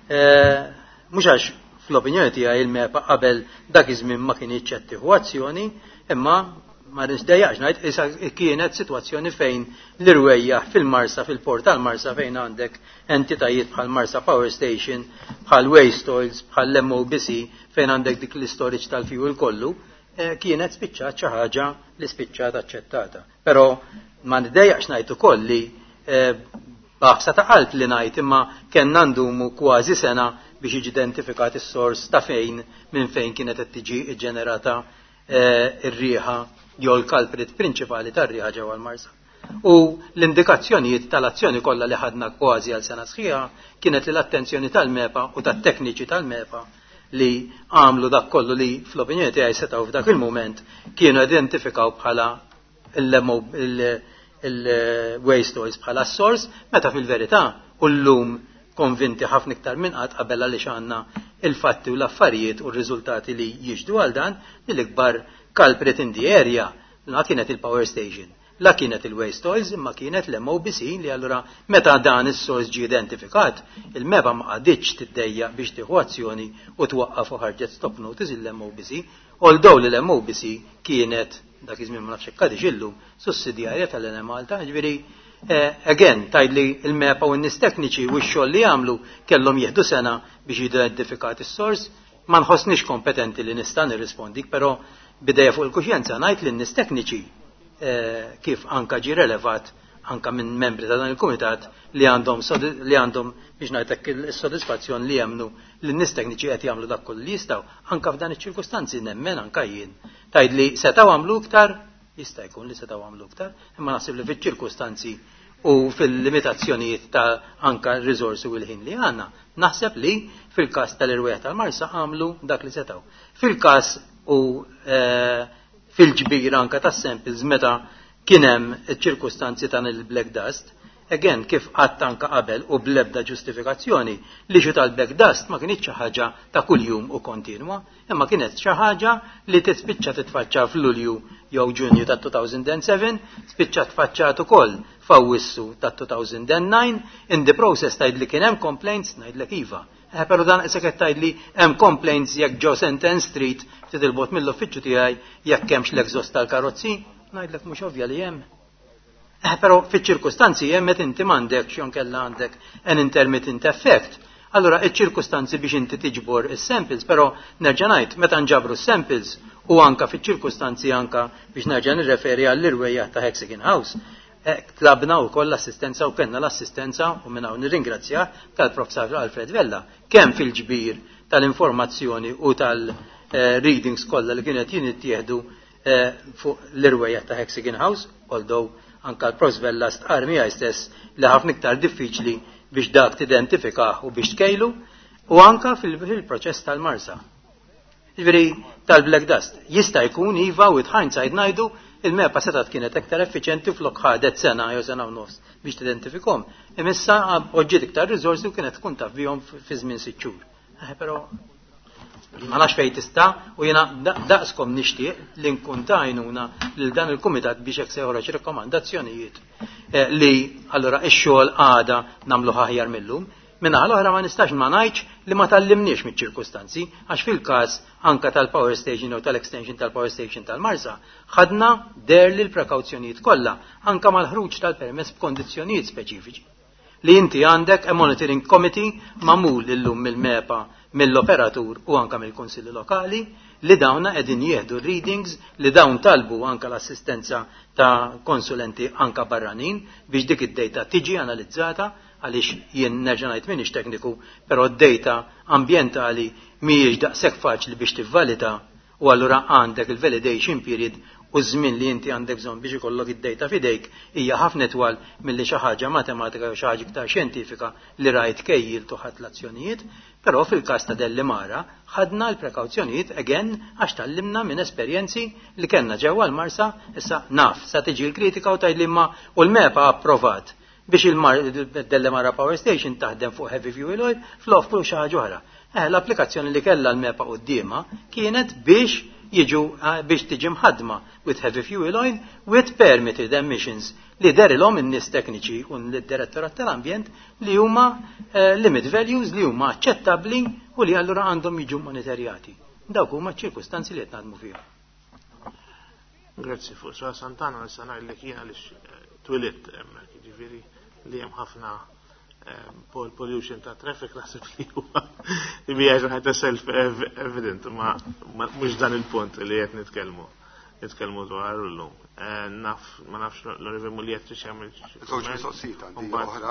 Mhux għax fl-opinjoni tiegħi il-MEPA qabel dak iż-żmien ma kien jiċċettieħu azzjoni, imma ma nisdejjaqx ngħid issa kienet sitwazzjoni fejn l-irwejjaħ fil-Marsa fil-port tal-Marsa fejn għandek entitajiet bħal Marsa Power Station, bħal Waste Oils, bħal MOBC fejn għandek dik l-istoriċ tal-fuel kollu, kienet spiċċat xi ħaġa li spiċċat aċċettata. Però ma nisdejjaqx ngħid ukoll li b'aqsa ta' qalb li ngħid imma kellna ndumu kważi sena biex jiġi identifikat is-sors ta' fejn minn fejn kienet qed tiġi ġġenerata ir-rieħa jew l-kalprit prinċipali tar-rieħa ġewwa l-Marsa. U l-indikazzjonijiet tal-azzjoni kollha li ħadna kważi għal sena sħiħa kienet li l-attenzjoni tal-MEPA u tat-tekniċi tal-MEPA li għamlu dak kollu li fl-opinjoni tiegħi setgħu f'dak il-mument kienu identifikaw bħala il-waste oils bħala s-sors meta fil-verità u llum konvinti ħafna iktar minn qatt qabel għaliex għandna il-fatti u l-affarijiet u r-riżultati li jiġdu għal dan li l-ikbar culprit in the area la kienet il-power station, la kienet il-waste oils imma kienet l-MOBC li allura meta dan is-sors ġie identifikat il-MEPA ma qaditx tiddejja biex tieħu azzjoni u twaqqaf u ħarġet stop notice il-MOBC, although li l-MOBC kienet dak iż-żmien ma nafx ikkadix illum sussidjarja tal-NM Malta, ġifieri again, tajdli il-MEPA u n-nis tekniċi u x-xogħol li jagħmlu kellhom jieħdu sena biex identifikat is-sors, ma nħossniex kompetenti li nista' nirrispondik, però bidejja fuq il-kuxjenza ngħid li n-nis tekniċi kif anka ġi relevat anka minn membri ta' dan il-kumitat li għandhom biex ngħidlek is-sodisfazzjon li jemnu li n-nis tekniċi qed jagħmlu dak kollu li jistgħu anka f'dan iċ-ċirkustanzi nemmen anka jien. Tajdli setgħu għamlu iktar jista' jkun li setgħu għamlu iktar, imma naħseb li fiċ-ċirkustanzi u fil-limitazzjonijiet ta' anka r-riżorsi u l-ħin li għandna, naħseb li fil-każ tal-irwieħ tal-Marsa għamlu dak li setgħu. Fil-każ u fil-ġbir anka tas-samples meta kien hemm iċ-ċirkustanzi ta' il-black dust, again kif qatt anka qabel u bl-ebda ġustifikazzjoni li xi tal-black dust ma kienx xi ħaġa ta' kuljum u kontinwa, imma kienet xi ħaġa li tispiċċa titfaċċa f'Lulju jew Ġunju ta' 2007, spiċċa tfaċċat ukoll f'Awwissu ta' 2009, in the process tgħidli kien hemm complaints ngħidlek iva. Però dan issa qed tgħidli hemm complaints jekk ġew Sentence Street ftit il-bot mill-uffiċċju tiegħi jekk hemmx l-exhaust tal-karozzi, ngħidlek mhux ovvja li hemm. Però fiċ-ċirkustanzi jemmet inti m'għandek x'jon kellha għandek an intermittent effect. Allura iċ-ċirkustanzi biex inti tiġbor is-samples, però nerġa' ngħid meta nġabru s-samples u anka fiċ-ċirkustanzi anka biex nerġa' nirreferi għall-irwejjaħ ta' Hexagon House, tlabna wkoll l-assistenza u kellna l-assistenza u minn hawn nirringrazzjah tal-Professor Alfred Vella kemm fil-ġbir tal-informazzjoni u tal-readings kollha li kienet jittieħdu fuq l-irwejjaħ ta' Hexagon House, although anka l-Professor Vella stqar miegħi stess li ħafna iktar diffiċli biex dak tidentifikah u biex tkejlu u anka fil-proċess tal-Marsa. Ġifieri tal-black dust. Jista' jkun iva with hindsight ngħidu il-MEPA setat kienet aktar effiċenti flok ħadet sena jew sena u nofs biex tidentifikhom. Imissa oġġiet iktar riżorsi u kienet tkun taf bihom fi żmien 6 xhur. Però Ma nafx fejn tista' u jiena daqskom nixtieq li nkun ta' għajnuna lil dan il-kumitat biex hekk se joħroġ rekomandazzjonijiet li allura x-xogħol għada nagħmlu aħjar millum. Minna l-oħra ma nistax ma ngħidx li ma tallimniex miċ-ċirkustanzi għax fil-każ anka tal-power station u tal-extension tal-power station tal-Marsa ħadna li l-prekawzjonijiet kollha anka mal-ħruġ tal-permess b'kondizzjonijiet speċifiċi. Li inti għandek monitoring committee magħmul illum mill-MEPA, mill-operatur u anka mill-kunsilli lokali li dawna qegħdin jieħdu readings li dawn talbu anka l-assistenza ta' konsulenti anka barranin biex dik id-data tiġi analizzata għaliex jien nerġa' ngħid m'iniex tekniku, però d-data ambjentali mhijiex daqshekk faċli biex tivvalida u allura għandek il-validation period u żmien li inti għandek bżonn biex ikollok id-data f'idejk hija ħafna twal milli xi ħaġa matematika jew xi ħaġa iktar xjentifika li rajt kejjil tuħat l-azzjonijiet, però fil-każ ta' Delli Mara ħadna l-prekawzjonijiet again għax tallimna minn esperjenzi li kellna ġewwa l-Marsa issa naf sa tiġi l-kritika u tgħidli imma u l-MEPA approvat biex il-Delli Mara Power Station taħdem fuq heavy fuel oil fl-offru xi ħaġa oħra. L-applikazzjoni li kellha l-MEPA qudiema kienet biex tiġi mħadma with heavy fuel oil with permitted emissions li derilhom in-nies tekniċi u l-Direttorat tal-Ambjent li huma limit values li huma aċċettabbli u li allura għandhom jiġu monitorjati. Dawk huma ċ-ċirkustanzi li qed naħdmu fihom. Grazzi fuq Sra Santana nista' ngħid li kiena li twilit hemmhekk, jiġifieri li hemm ħafna pollution ta' traffic naħseb li huwa li bija ħaġa self evident ma mhux dan il-punt li qed nitkellmu dwar llum. Ma nafx l-Onorevoli Mulliet tix jagħmel żewġ mistoqsijiet għandi oħra.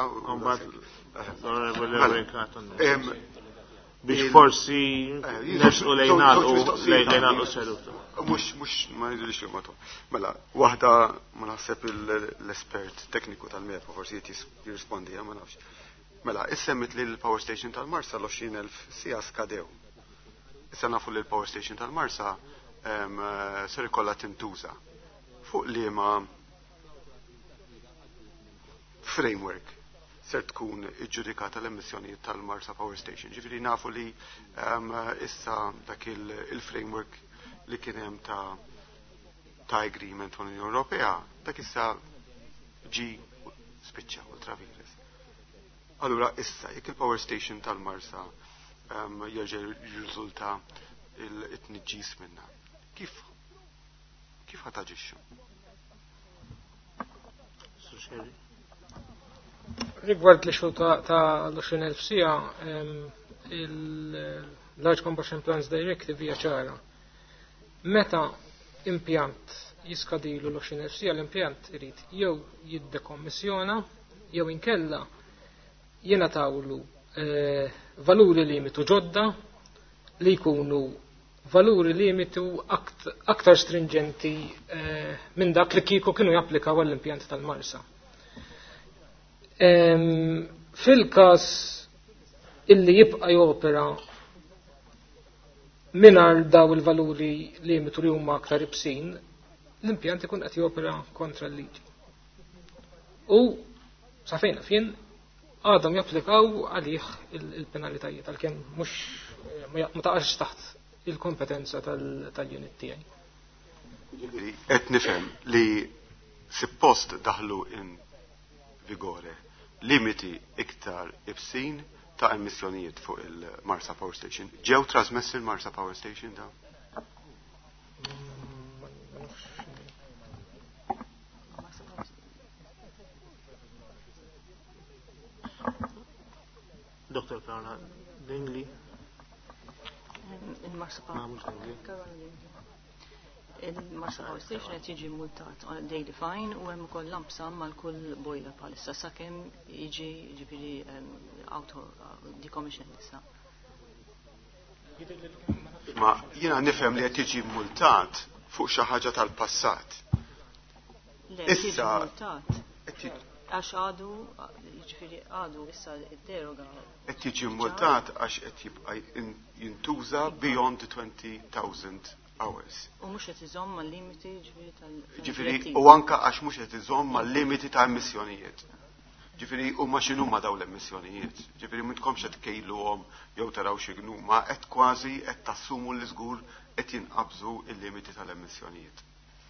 L-Onorevoli Carton biex forsi nesqu lejn seduta. Mux ma nidilix li matu. Mela, waħda ma naħseb l-espert tekniku tal-MEPA forsi jirrispondi, ma nafx. Mela, issemmit li l-Power Station tal-Marsa l-20,000 sija skadew. Issa nafu li l-Power Station tal-Marsa ser ikollha tintuża. Fuq li ma framework ser tkun iġġudikata l-emissjonijiet tal-Marsa Power Station. Ġifieri nafu li issa dak il-framework li kien hemm ta' agreement mal Unjoni Ewropea, dak issa ġi spiċċa ultravires. Allura issa jekk il-power station tal-Marsa jerġa' jirriżulta it-tniġġis minnha. Kif ħataġixxu? Rigward li xogħol ta' l-20,000 sija il-Large Combustion Plants Directive hija ċara. Meta impjant jiskadilu l-20,000 sija l-impjant irid jew jiddekommissjona jew inkella jingħatawlu valuri limitu ġodda li jkunu valuri limitu aktar stringenti minn dak li kieku kienu japplikaw għall-impjant tal-Marsa. Fil-każ illi jibqa' jopera minar daw il-valuri limitu li huma aktar ibsin, l-impjant ikun qed jopera kontra l-liġi. U sa fejn fien għadhom japplikaw għalih il-penalitajiet għalkemm mhux ma taqax taħt il-kompetenza tal-unit tiegħi. Ġifieri qed nifhem li suppost daħlu in vigore limiti iktar ibsin ta' emissjonijiet fuq il-Marsa Power Station. Ġew trasmessi il-Marsa Power Station daw? Dr. Carla Dingley. Il-Marsa Power Station qed jiġi multat daily fine u hemm ukoll lampsam mal kull boiler bħalissa sakemm jiġi ġifieri auto decommissioning issa. Ma jiena nifhem li qed jiġi multat fuq xi ħaġa tal-passat. Issa għax għadu jiġifieri għadu issa id-deroga. Qed jiġi multat għax qed jibqa' jintuża beyond 20,000 hours. U mhux qed iżomm mal-limiti ġifieri Ġifieri u anke għax mhux qed iżomm mal-limiti ta' emissjonijiet. Ġifieri huma x'inhuma dawn l-emissjonijiet. Ġifieri m'intkomx qed tkejluhom jew taraw x'inhuma qed kważi qed tassumu li żgur qed jinqabżu il-limiti tal-emissjonijiet.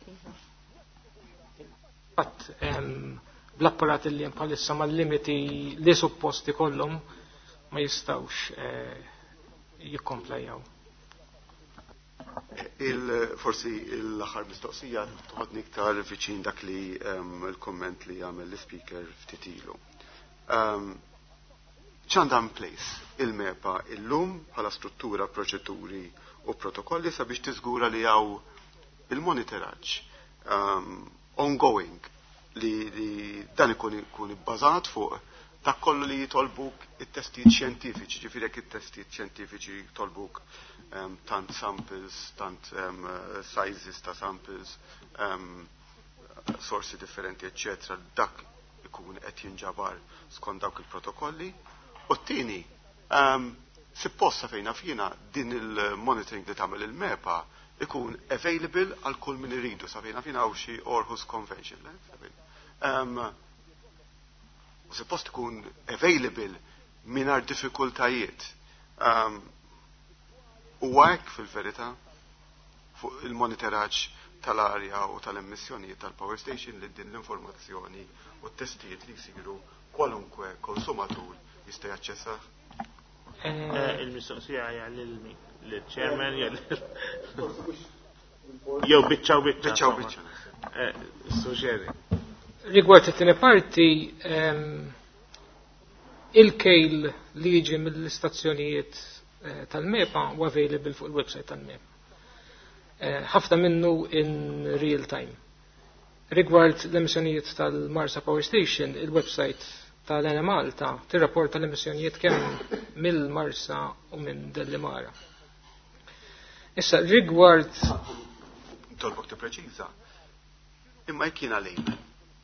Fatt bl-apparat li hemm bħalissa mal-limiti li supposti kollhom ma jistgħux jikkomplejjaw. Forsi l-aħħar mistoqsija toħodni iktar viċin dak li il-komment li jagħmel l-speaker ftit ilu. X'għandha in place il-MEPA illum bħala struttura, proċeduri u protokolli sabiex tiżgura li hawn il-monitoraġġ ongoing li dan ikun ibbażat fuq dak kollu li jitolbuk it-testijiet xjentifiċi, ġifieri jekk it-testijiet xjentifiċi jitolbuk tant samples, tant sizes ta' samples, sorsi differenti, eccetera, dak ikun qed jinġabar skont dawk il-protokolli. U t-tieni, supposta fejna fina din il-monitoring li tagħmel il-MEPA ikun available għal kull min iridu sa fejna fina hawn xi Aarhus Convention. Suppost ikun available mingħajr diffikultajiet. U hekk fil-verità fuq il-monitoraġġ tal-arja u tal-emissjonijiet tal-power station li din l-informazzjoni u t-testijiet li jsiru kwalunkwe konsumatur jista' jaċċessah. Il-mistoqsija hija lill-chairman jew biċċa. Suġġeri. Rigward it-tieni parti il-kejl li jiġi mill-istazzjonijiet tal-MEPA u available fuq il-website tal-MEPA. Ħafna minnu in real time. Rigward l-emissjonijiet tal-Marsa Power Station, il-website tal-Ena Malta tirrapporta l-emissjonijiet kemm mill-Marsa u minn Dellimara. Issa rigward tolbok tippreċiża. Imma jekk jiena lejmen.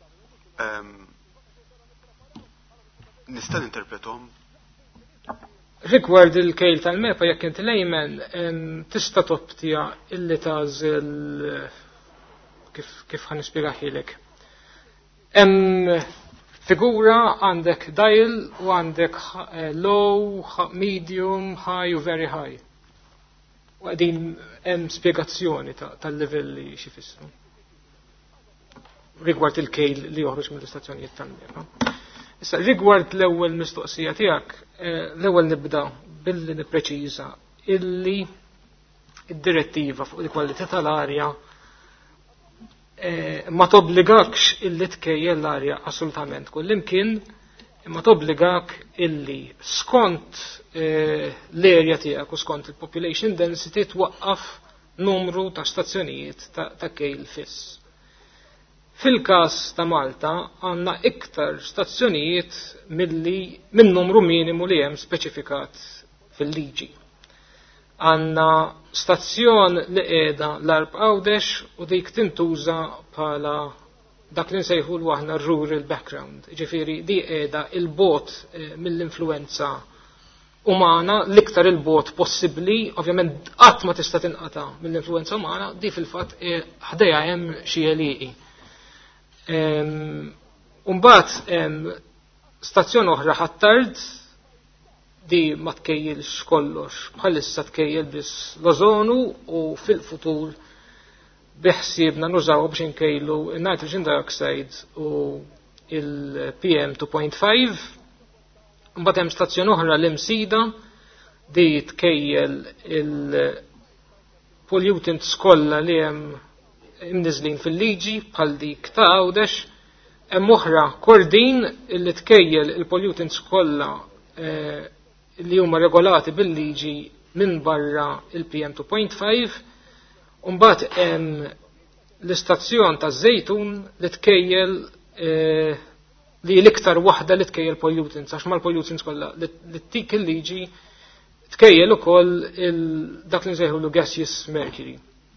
Nista' ninterpretom. Rigward il-kejl tal-MEPA jekk inti lejmen tista' toptija illi tażel kif ħan nispjegaħilek. Hemm figura għandek dial u għandek low, medium, high u very high. U għadin hemm spjegazzjoni tal-livelli xi fissru. Rigward il-kejl li joħroġ mill-istazzjonijiet tal-MEPA. Issa rigward l-ewwel mistoqsija tiegħek, l-ewwel nibda billi nippreċiża illi id-direttiva fuq il-kwalità tal-arja ma tobbligakx illi tkejjel l-arja assolutament kullimkien, imma tobbligak illi skont l-area tiegħek u skont il-population density twaqqaf numru ta' stazzjonijiet ta' kejl fiss. Fil-każ ta' Malta għandna iktar stazzjonijiet minn numru minimu li hemm speċifikat fil-liġi. Għandna stazzjon li qiegħda l-Arb Għawdex u dik tintuża bħala dak li nsejħu aħna rural background. Ġifieri di qiegħda il-bot mill-influenza umana, l-iktar il-bot possibbli, ovvjament qatt ma tista' tinqata' mill-influenza umana, di fil-fatt ħdejja hemm xi għelieqi. Umbat stazzjon oħra ħattard di ma tkejjilx kollox, bħalissa tkejjel biss l-ożonu u fil-futur biħsiebna nużaw biex inkejlu il-nitrogen dioxide u il-PM 2.5. Umbat hemm stazzjon oħra l-imsida di tkejjel il-pollutants kollha li hemm imniżlin fil-liġi bħal dik ta' Għawdex, hemm oħra Kordin illi tkejjel il-pollutants kollha li huma regolati bil-liġi minn barra il-PM 2.5, u mbagħad hemm l-istazzjon ta' Żejtun li tkejjel li l-iktar waħda li tkejjel pollutants, għax mal-pollutants kollha li tik il-liġi tkejjel ukoll dak li nsejħulu gaseous mercury.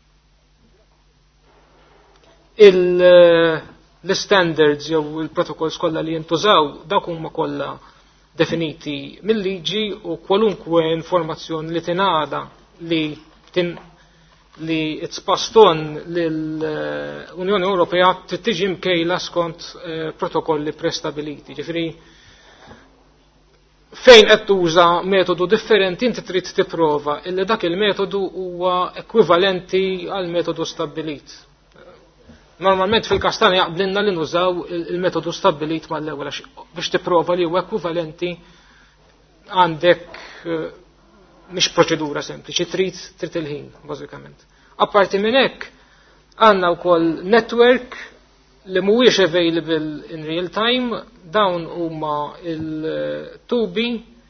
L-standards jew il-protokolls kollha li jintużaw dawk huma kollha definiti mill-liġi u kwalunkwe informazzjoni li tingħada li li it's passed on lill-Unjoni Ewropea trid tiġi mkejla skont protokolli prestabiliti. Ġifieri fejn qed tuża metodu differenti inti trid tipprova illi dak il-metodu huwa ekwivalenti għal metodu stabbilit. Normalment fil-każ tagħna jaqblinna li nużaw il-metodu stabbilit mal-ewwel biex tipprova li huwa ekwivalenti għandek mhix proċedura sempliċi, trid il-ħin bażikament. Apparti minn hekk għandna wkoll network li mhuwiex available in real time, dawn huma il-tubi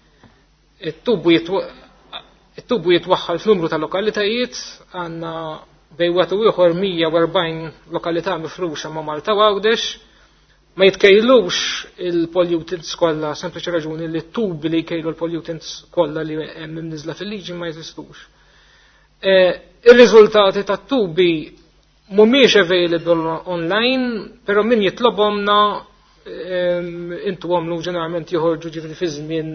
jitwaħħal f'numru ta' lokalitajiet, għandna bej wieħed u ieħor 140 lokalità mifruxa ma' Malta u Għawdex, ma jitkejlux il-pollutants kollha sempliċi raġuni li t-tubi li jkejlu l-pollutants kollha li hemm imniżla fil-liġi ma jeżistux. Ir-riżultati tat-tubi mhumiex available online, però min jitlobhomna intu għamlu ġeneralment joħorġu ġifri fi żmien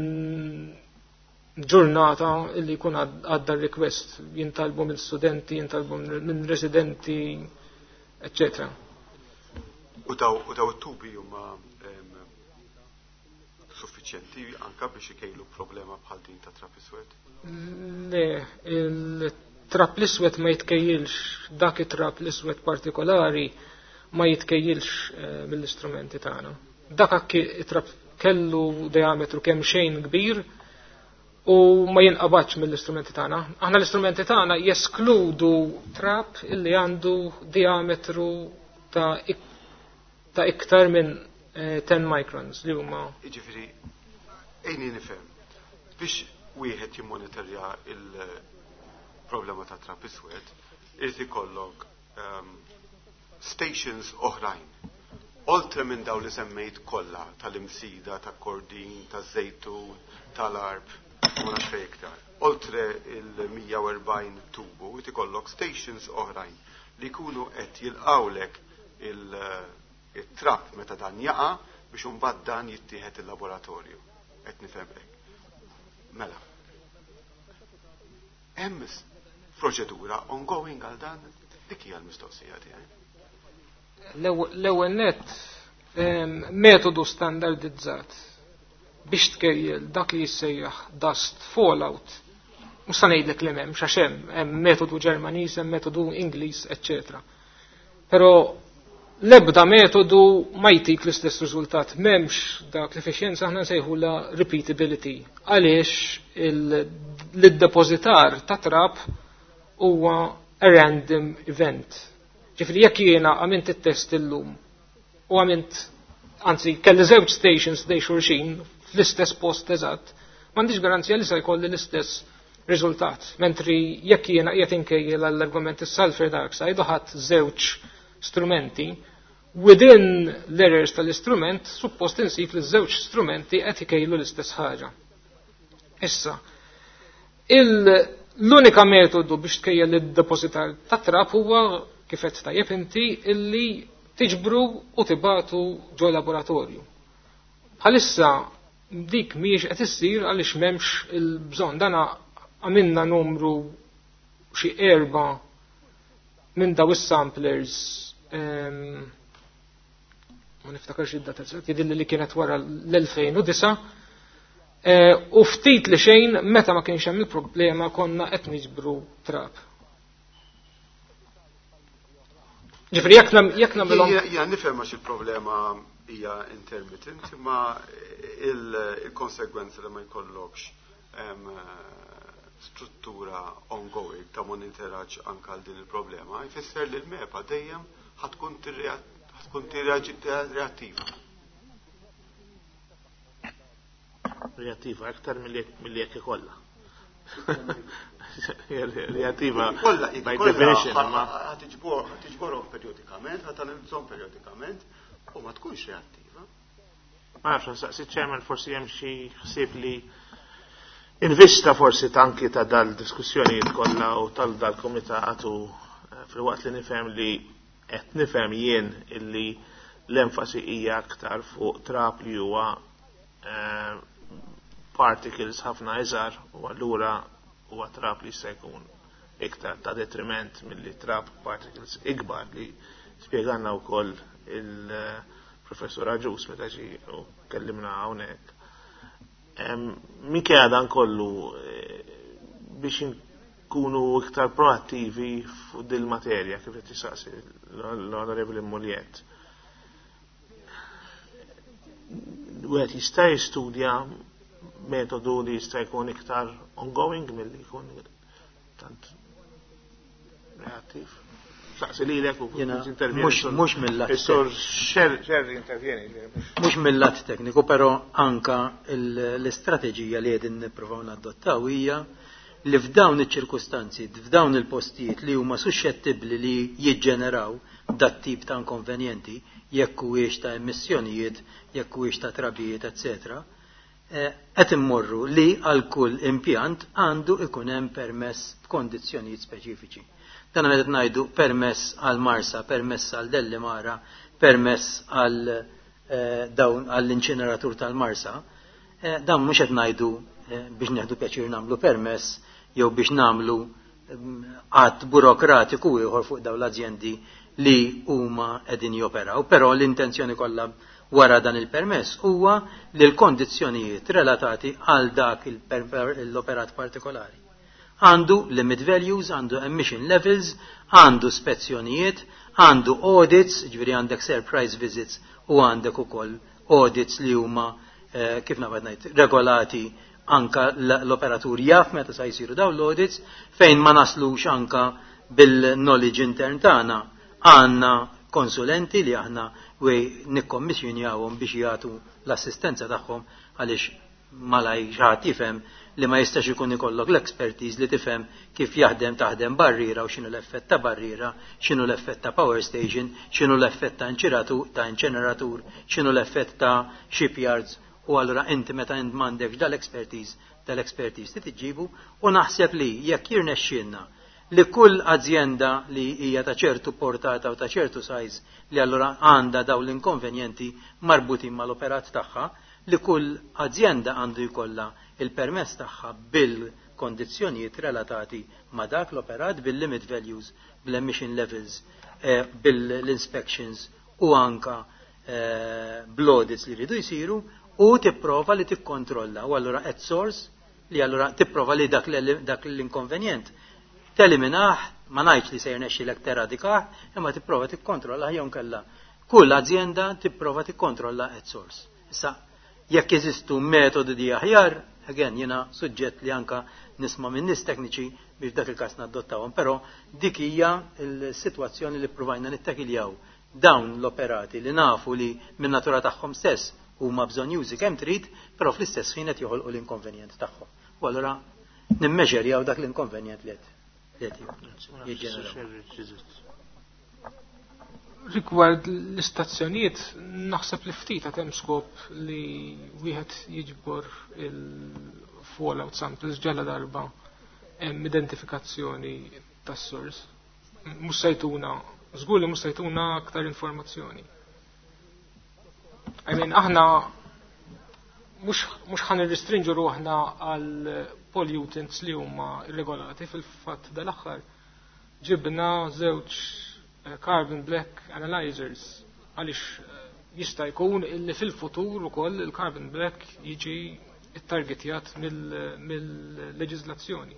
ġurnata illi jkun għadda request jintalbu minn studenti, jintalbu minn residenti, eccetera. U daw it-tubi huma suffiċjenti anke biex ikejlu problema bħal din ta' trapp iswed? Le, il-trapp l-iswed ma jitkejjilx, dak it-trapp l-iswed partikolari ma jitkejjilx mill-istrumenti tagħna. Dak it-trapp kellu diametru kemm xejn kbir u ma jinqabadx mill-istrumenti tagħna. Aħna l-istrumenti tagħna jeskludu trapp illi għandu diametru ta' iktar minn 10 microns li huma. Jiġifieri ejni nifhem biex wieħed jimmonitorja il-problema ta' trapp iswed irid ikollok stations oħrajn. Oltre minn daw li semmejt kollha tal-imsida, tal-kordin, taż-żejtun, tal-arb, u nafx fejn iktar. Oltre il-140 tubu, irid ikollok stations oħrajn li jkunu qed jilqawlek il-trapp meta dan jaqa' biex imbagħad dan jittieħed il-laboratorju. Qed nifhem hekk. Mela. Hemm proċedura ongoing għal dan, dik hija l-mistoqsija tiegħi. L-ewwel nett metodu standardizzat biex tkejjel dak li jissejjaħ dust fallout. Mhux se ngħidlek li m'hemmx għax hemm metodu Ġermaniż, hemm metodu Ingliż, eċċetera. Però l-ebda metodu ma jtik l-istess riżultat. M'hemmx dak l-efficienza aħna nsejħula repeatability. Għaliex l-depozitar ta' trapp huwa a random event. Ġifri jekk jiena għamilt it-test illum u anzi kelli żewġ stations dej xulxin fl-istess post eżatt, m'għandix garanzija li se jkolli l-istess riżultat. Mentri jekk jiena qiegħed inkejjel għall-argument is-sulfur dioxide u ħadd żewġ strumenti, within l-errors tal-istrument suppost insib li żewġ strumenti qed ikejlu l-istess ħaġa. Issa, l-unika metodu biex tkejjel id-depositar ta' trapp huwa kif qed tajjeb inti illi tiġbru u tibatu ġo laboratorju. Bħalissa dik mhijiex qed issir għaliex m'hemmx il-bżonn. Dana għamilna numru xi 4 minn daw is-samplers ma niftakarx id-data jidilli li kienet wara l-2009 u ftit li xejn meta ma kienx hemm il-problema konna qed niġbru trapp. Ġifri, jekk nagħmilhom. Ja nifhem għax il-problema hija intermittent, imma il-konsegwenza li ma jkollokx struttura ongoing ta' monitoraġġ anke għal din il-problema, jfisser li l-mepa dejjem ħatkun reattiva. Reattiva aktar milli jekk ikollha. Reattiva by definition ħatiġborhom periodikament, ħatanalizzhom periodikament u ma tkunx reattiva. Ma nafx nsaqsi ċermen forsi hemm xi ħsieb li invista forsi tanki ta' dal-diskussjonijiet kollha u tal-kumitat u fil-waqt li qed nifhem jien illi l-enfasi hija aktar fuq trapp li huwa particles ħafna iżgħar u allura huwa trapp li se jkun iktar ta' detriment milli trap particles ikbar li spjeganna wkoll il-professor Aġus meta ġi u kellimna hawnhekk. Minkejja dan kollu biex nkunu iktar proattivi fuq dil materja kif qed tisaqsi l-Onorevoli Mulliet. Wieħed jista' jistudja metodu li jista' jkun iktar ongoing milli jkun tant reattiv. Saqsi lilek u mhux mill-lat. Mhux mill-lat tekniku, però anka l-istrateġija li qegħdin nippruvaw nadottaw hija li f'dawn iċ-ċirkustanzi, f'dawn il-postijiet li huma suscettibbli li jiġġeneraw dat tip ta' inkonvenjenti, jekk huwiex ta' emissjonijiet, jekk huwiex ta' trabijiet, eccetera, qed immorru li għal kull impjant għandu ikun hemm permess b'kondizzjonijiet speċifiċi. Dan qed ngħidu permess għal Marsa, permess għal Dellimara, permess għall-inċineratur tal-Marsa. Dan mhux qed ngħidu biex neħdu pjaċir nagħmlu permess jew biex nagħmlu qatt burokratiku ieħor fuq dawn l-azzjendi li huma qegħdin joperaw, però l-intenzjoni kollha wara dan il-permess huwa li l-kondizzjonijiet relatati għal dak l-operat partikolari għandu limit values, għandu emission levels, għandu spezzjonijiet, għandu audits, ġifieri għandek surprise visits u għandek ukoll audits li huma kif nabad ngħid regolati anka l-operatur jaf meta se jsiru dawn l-audits fejn ma naslux anka bil-knowledge intern tagħna għandna konsulenti li aħna nikkommissjonjawhom biex jagħtu l-assistenza tagħhom għaliex malaj xaħat tifhem li ma jistax ikun ikollok l-expertise li tifhem kif taħdem barriera u x'inhu l-effett ta' barriera, x'inhu l-effett ta' power station, x'inhu l-effett ta' inċeneratur, x'inhu l-effett ta' shipyards u allura inti meta int m'għandekx dal-expertise li tiġġibu u naħseb li jekk jirnexxielna li kull azienda li hija ta' ċertu portata u ta' ċertu size li allura għandha dawn l-inkonvenjenti marbutin mal-operat tagħha, li kull azienda għandu jkollha il-permess tagħha bil-kondizzjonijiet relatati ma' dak l-operat bil-limit values, bil-emission levels, bil-inspections u anka bl-audits li jridu jsiru u tipprova li tikkontrolla u allura at source li allura tipprova li dak l-inkonvenjent teliminaħ, ma ngħidx li se jirnexxilek teradikah, imma tipprova tikkontrolla jew nkella kull azienda tipprova tikkontrolla at source. Issa jekk jeżistu metodi di aħjar, again jiena suġġett li anka nisma' minn nies tekniċi biex dak il-każ nadottawhom, però dik hija l-sitwazzjoni li provajna nittakiljaw dawn l-operati li nafu li minn natura tagħhom stess huma bżonn jużi kemm trid, però fl-istess ħin qed joħolqu l-inkonvenjent tagħhom. U allura nimmeġerjaw dak l-inkonvenjent li qed jiġġeneraw. Rigward l-istazzjonijiet, naħseb li ftit hemm skop li wieħed jiġbor il-fallout samples ġalla darba hemm identifikazzjoni tas-source. Mhux sejtuna, żgur li mhux sejtuna aktar informazzjoni. Aħna mhux ħan irrestrinġu ruħna għal pollutants li huma irregolati fil-fatt dal-aħħar ġibna żewġ carbon black analyzers għaliex jista' jkun illi fil-futur ukoll il-carbon black jiġi ittargetjat mill-leġiżlazzjoni.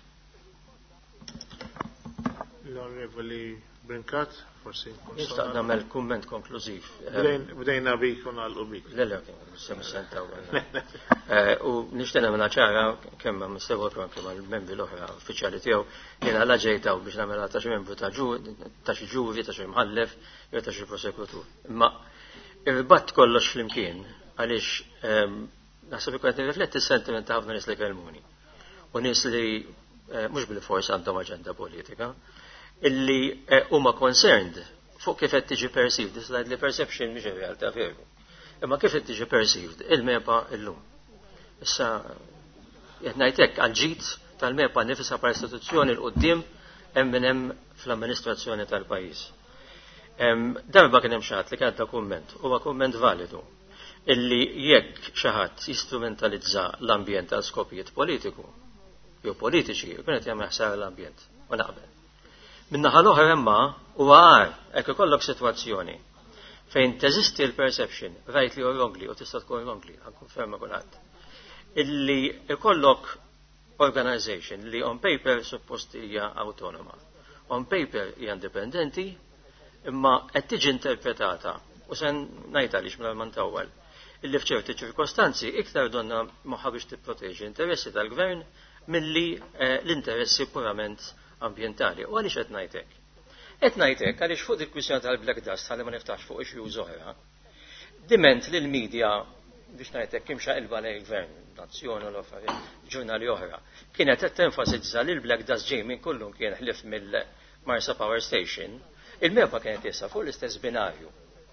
L-Onorevoli Brinkat, forsi. Nistaq nagħmel kumment konklużiv. Bdejna bik u nagħlqu bik. Le, sentaw. U nixtieq nagħmilha ċara kemm ma' Mr. Walker kemm mal-membri l-oħra uffiċjali tiegħu jiena la ġejtaw biex nagħmilha ta' xi membru ta' xi ġuvi, ta' xi mħallef, jew ta' xi prosekutur. Imma irbatt kollox flimkien għaliex naħseb ikun qed nirrifletti s-sentiment ta' ħafna nies li kelmuni. U nies li mhux bil-fors għandhom aġenda politika, illi huma concerned fuq kif qed tiġi perceived, islajt li perception mhix ir-realtà veru. Imma kif qed tiġi perceived il-mepa illum. Issa qed ngħid hekk għall-ġid tal-mepa nifisha bħala istituzzjoni l qudiem hemm min hemm fl-amministrazzjoni tal-pajjiż. Darba kien hemm xi ħadd li kien ta' kumment, huwa kumment validu, illi jekk xi ħadd jistrumentalizza l-ambjent għal skopijiet politiku, jew politiċi jkun qed jagħmel ħsara l-ambjent u naqbel. Min-naħa l-oħra imma huwa għar hekk ikollok sitwazzjoni fejn teżisti l-perception rightly or wrongly u tista' tkun wrongly konferma kulħadd illi ikollok organization li on paper suppost hija autonoma, on paper hija indipendenti, imma qed tiġi interpretata u se ngħid għaliex minn ma ntawwal illi f'ċerti ċirkostanzi iktar donna moħħa biex tipproteġi interessi tal-gvern milli l-interessi purament ambjentali. U għaliex qed ngħid hekk? Qed ngħid hekk għaliex fuq il-kwistjoni tal-black dust ħalli ma niftax fuq issues oħra, diment lill media biex ngħid hekk kimxa qilba l-gvern, nazzjoni u l-affarijiet ġurnali oħra, kienet qed tenfasizza li l-black dust ġej minn kullum kien ħlif mill-Marsa Power Station, il-mepa kienet jissa fuq l-istess binarju.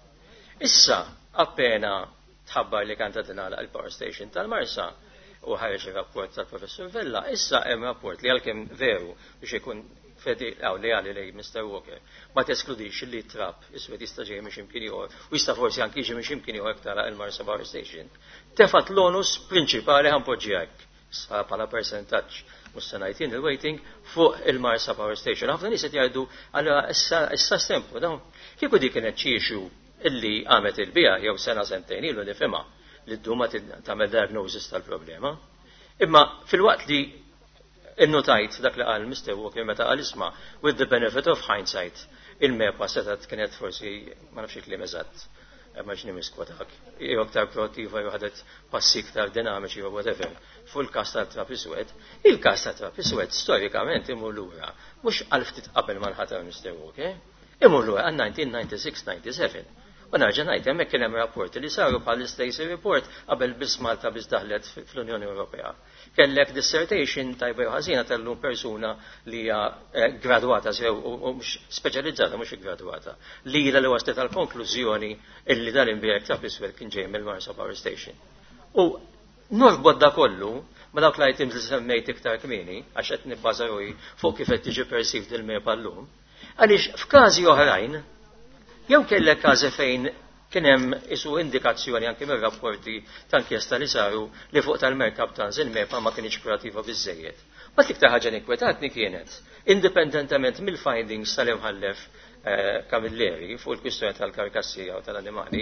Issa appena tħabbar li kanta dinala il-Power Station tal-Marsa u ħareġ il-rapport tal-Professor Vella, issa hemm rapport li għalkemm veru biex ikun leali lej Mr. Walker, ma teskludix li trap iswed jista' ġej minn ximkien ieħor u jista' forsi anki jiġi minn ximkien ieħor tara il-Marsa Power Station. Tefat l-onus prinċipali ħanpoġġijak sa bħala percentaġġ mhux se ngħid il-waiting fuq il-Marsa Power Station. Ħafna nies qed jgħidu allura issa stemplu dawn. Kieku dik kienet xiexu illi għamet il-bija jew sena sentejn ilu nifhimha li dduma tagħmel diagnosis tal-problema. Imma fil-waqt li innotajt dak li qal Mr. Walker meta qal isma' with the benefit of hindsight il-mepa setat kienet forsi ma nafx kliem eżatt ma ġni miskwatak jew aktar proattiva jew ħadet passi iktar dinamiċi jew whatever fuq il-każ tat-trap iswed. Il-każ tat-trap iswed storikament imur lura mhux għal ftit qabel ma nħatar Mr. Walker, imur lura għal 1996-97. U narġa' ngħid hemmhekk kien hemm rapporti li saru bħal Stacey Report qabel biss Malta biss daħlet fl-Unjoni Ewropea. Kellek dissertation tajba jew ħażina tal-lum persuna li hija gradwata sew u mhux speċjalizzata mhux igradwata. Li li waslet tal-konklużjoni illi dal-imbjek ta' iswed kien ġej mill-Marsa Power Station. U norbod da kollu ma dawk l-items li semmejt iktar kmieni għax qed nibbażaruj fuq kif qed tiġi perceived il-mepa llum. Għaliex f'każi oħrajn jew kellek każi fejn kien hemm isu indikazzjoni anke mir-rapporti ta' inkjesta li saru li fuq tal-merkab ta' il-mepa ma kienx kreattiva biżejjed. Ma l-iktar ħaġa inkwetatni kienet, indipendentement mill-findings tal-imħallef Camilleri fuq il-kwistjoni tal-karkassija u tal-animali,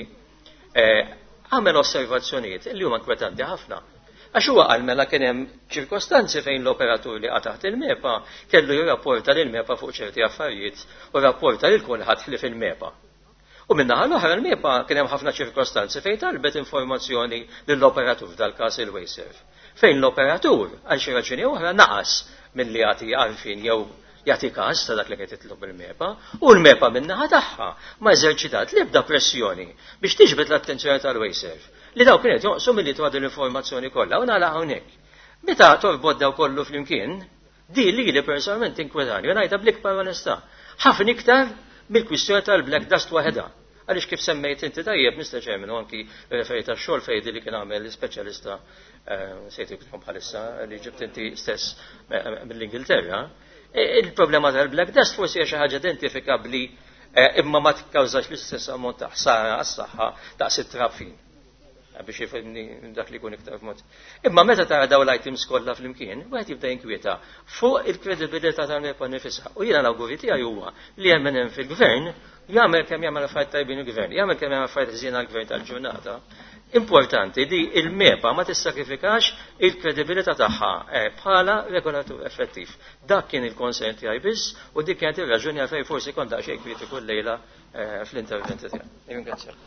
għamel osservazzjonijiet li huma inkwetanti ħafna. Għax huwa qal mela kien hemm ċirkostanzi fejn l-operatur li taħt il-mepa kellu jirrapporta lil-mepa fuq ċerti affarijiet u rapporta lil kulħadd ħlief il-mepa. U minnaħa l-oħra l-mepa kien hemm ħafna ċirkostanzi fejn talbet informazzjoni lill-operatur dal-każ il-Wayserv. Fejn l-operatur għal xi raġuni oħra naqas milli jagħti għarfien jew jagħti każ ta' dak li qed titlob il-mepa u l-mepa minnaħa tagħha ma eżerċitat l-ebda pressjoni biex tiġbed l-attenzjoni tal-Wayserv li daw kienet jonqsu milli twad l-informazzjoni kollha u nagħlaq hawnhekk. Meta torbod daw kollu flimkien, di li personalment inkwetani u ngħidha bl-ikbar onestà. Ħafna iktar mill-kwistjoni tal-black dust waħedha. Għaliex kif semmejt inti tajjeb, Mr. Chairman, u anki referita xogħol fejdi li kien għamel l-speċjalista sejti kutkom bħalissa li ġibt inti stess mill-Ingilterra, il-problema tal-black dust forsi hija xi ħaġa identifikabbli imma ma tikkawżax l-istess ammont ta' ħsara għas-saħħa daqs it-trafin biex jifhimni dak li jkun iktar mod. Imma meta tara daw l-items kollha flimkien, wieħed jibda jinkwieta fuq il-kredibilità tal-mepa nifisha. U jiena l-awguri tiegħi huwa li hemm hemm fil-gvern jagħmel kemm jagħmel affarijiet tajbin il-gvern, jagħmel kemm jagħmel affarijiet ħżien għall-gvern tal-ġurnata. Importanti li il-mepa ma tissakrifikax il-kredibilità tagħha bħala regolatur effettiv. Dak kien il-konsent tiegħi biss u dik kienet ir-raġuni għalfejn forsi kont daqsxejn kritiku llejla fl-interventi tiegħi. Ringrazzjak.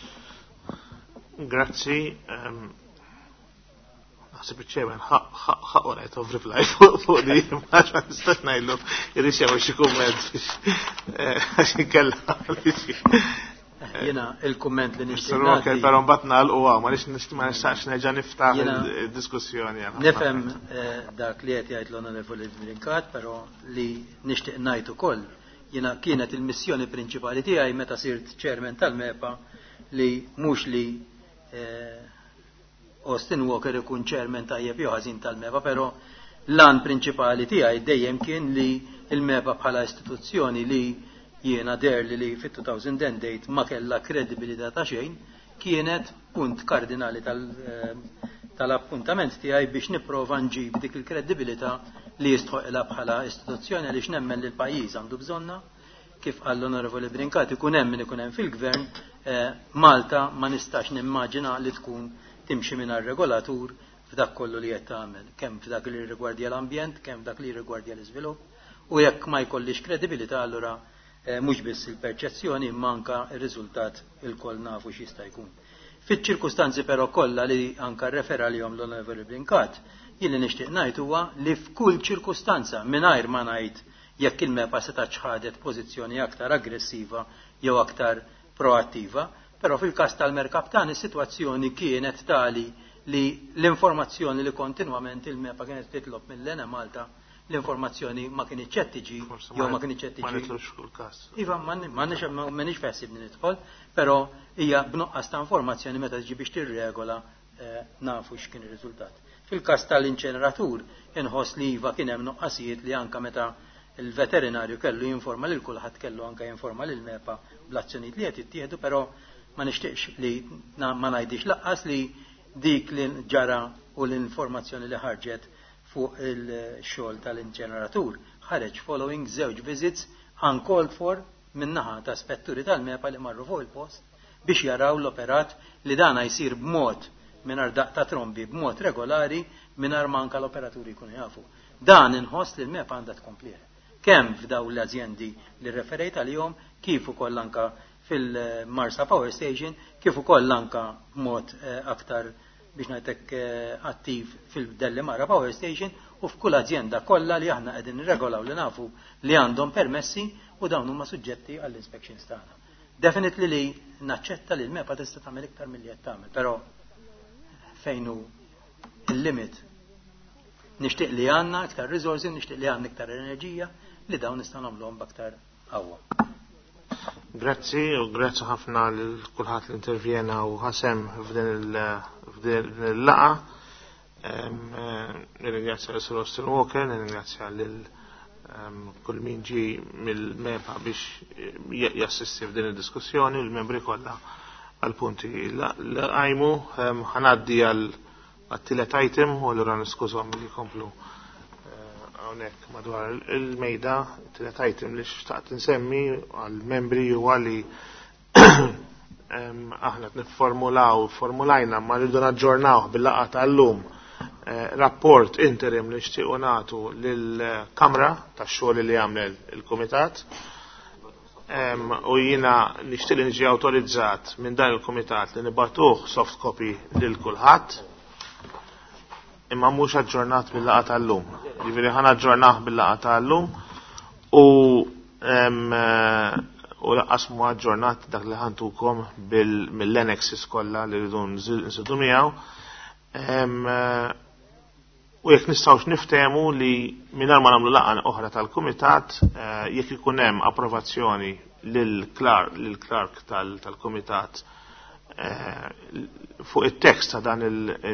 Grazzi. Naħseb iċ-ċemen ħaqqa qed of reply fuq di ma nistax ngħidlu irriċevu xi kumment għax inkella. Jiena il-kumment li nixtieq nagħti. Però mbagħad nagħlqu ma nistax nerġa' niftaħ id-diskussjoni. Nifhem dak li qed jgħid l-Onorevoli Brinkat, però li nixtieq ngħid ukoll jiena kienet il-missjoni prinċipali tiegħi meta sirt chairman tal-MEPA li mhux li Austin Walker ikun chairman tajjeb jew ħażin tal-MEPA, però l-an prinċipali tiegħi dejjem kien li il-MEPA bħala istituzzjoni li jiena derli li fit-2008 ma kellha kredibilità ta' xejn kienet punt kardinali tal-appuntament tiegħi biex nipprova nġib dik il-kredibilità li jistħoqilha bħala istituzzjoni għaliex nemmen li l-pajjiż għandu bżonna kif qal l-Onorevoli Brincat ikun hemm min ikun hemm fil-gvern Malta ma nistax nimmaġina li tkun timxi mingħajr regolatur f'dak kollu li qed tagħmel, kemm f'dak li rigwardja l-ambjent, kemm dak li rigwardja l-iżvilupp u jekk ma jkollix kredibilità allura mhux biss il-perċezzjoni manka r-riżultat il-koll nafu x'jista' jkun. Fiċ-ċirkustanzi però kollha li anke rrefera lihom l-Onorevoli Brincat, jien li nixtieq ngħid huwa li f'kull ċirkustanza mingħajr ma ngħid jekk il-MEPA setax ħadet pożizzjoni aktar aggressiva jew aktar proattiva, però fil-każ tal-Merkaptan is-sitwazzjoni kienet tali li l-informazzjoni li kontinwament il-MEPA kienet titlob mill-Lena Malta l-informazzjoni ma kienx qed tiġi jew ma kienx qed tiġi. Ma nitlux kull każ. Iva m'għandniex feħsib nidħol, però hija b'nuqqas ta' informazzjoni meta tiġi biex tirregola nafu x'kien ir-riżultat. Fil-każ tal-inċeneratur inħoss li iva kien hemm nuqqasijiet li anke meta il-veterinarju kellu jinforma lil kulħadd kellu anke jinforma lil MEPA bl-azzjonijiet li qed jittieħdu, però ma nixtieqx li ma ngħidix laqqas li dik li ġara u l-informazzjoni li ħarġet fuq il-xogħol tal-inċeneratur ħareġ following żewġ visits uncalled for min-naħa ta' spetturi tal-MEPA li marru fuq il-post biex jaraw l-operat li dana jsir b'mod mingħajr daq ta' trombi b'mod regolari mingħajr manka l-operaturi jkunu jafu. Dan inħoss li l-MEPA għandha tkomplih. Kemm f'daw l-azjendi li referejt għalihom kif ukoll anka fil-Marsa Power Station, kif ukoll anka b'mod aktar biex ngħidlek attiv fil-Delli Mara Power Station u f'kull azienda kollha li aħna qegħdin nirregolaw li nafu li għandhom permessi u dawn huma suġġetti għall-inspections tagħna. Definitely li naċċetta li l-MEPA tista' tagħmel iktar milli qed tagħmel, però fejn hu il-limit nixtieq li għandna iktar riżorsi, nixtieq li għandna iktar enerġija li dawn nistgħu nagħmluhom b'aktar qawwa. Grazzi u grazzi ħafna lil kulħadd li intervjena u ħasem f'din il-laqa. Nirringrazzja l-Sur Austin Walker, nirringrazzja lil kull min ġi mill-MEPA biex jassisti f'din id-diskussjoni u l-membri kollha għal-punti li għajmu. Ħanaddi għal-tielet item u l-ura niskużhom li jkomplu hawnhekk madwar il-mejda. Tielet item li xtaqt insemmi għal-membri u għalli aħna formulajna ma rridu naġġornaw bil-laqgħa tal-lum rapport interim li nixtiequ nagħtu lill-Kamra tax-xogħol li jagħmel il-Kumitat. U jiena nixtieq li niġi awtorizzat minn dan il-Kumitat li nibatuh soft copy lil kulħadd imma mhux aġġornat bil-laqgħa tal-lum. Jiġifieri ħana aġġornah bil-laqgħa tal-lum u laqqas mu aġġornat dak li ħantukom mill-annexes kollha li rridu nżidu miegħu. U jekk nistgħux niftehmu li mingħajr ma nagħmlu laqgħa oħra tal-Kumitat jekk ikun hemm approvazzjoni lill-Clark tal-Kumitat fuq it-tekst ta' dan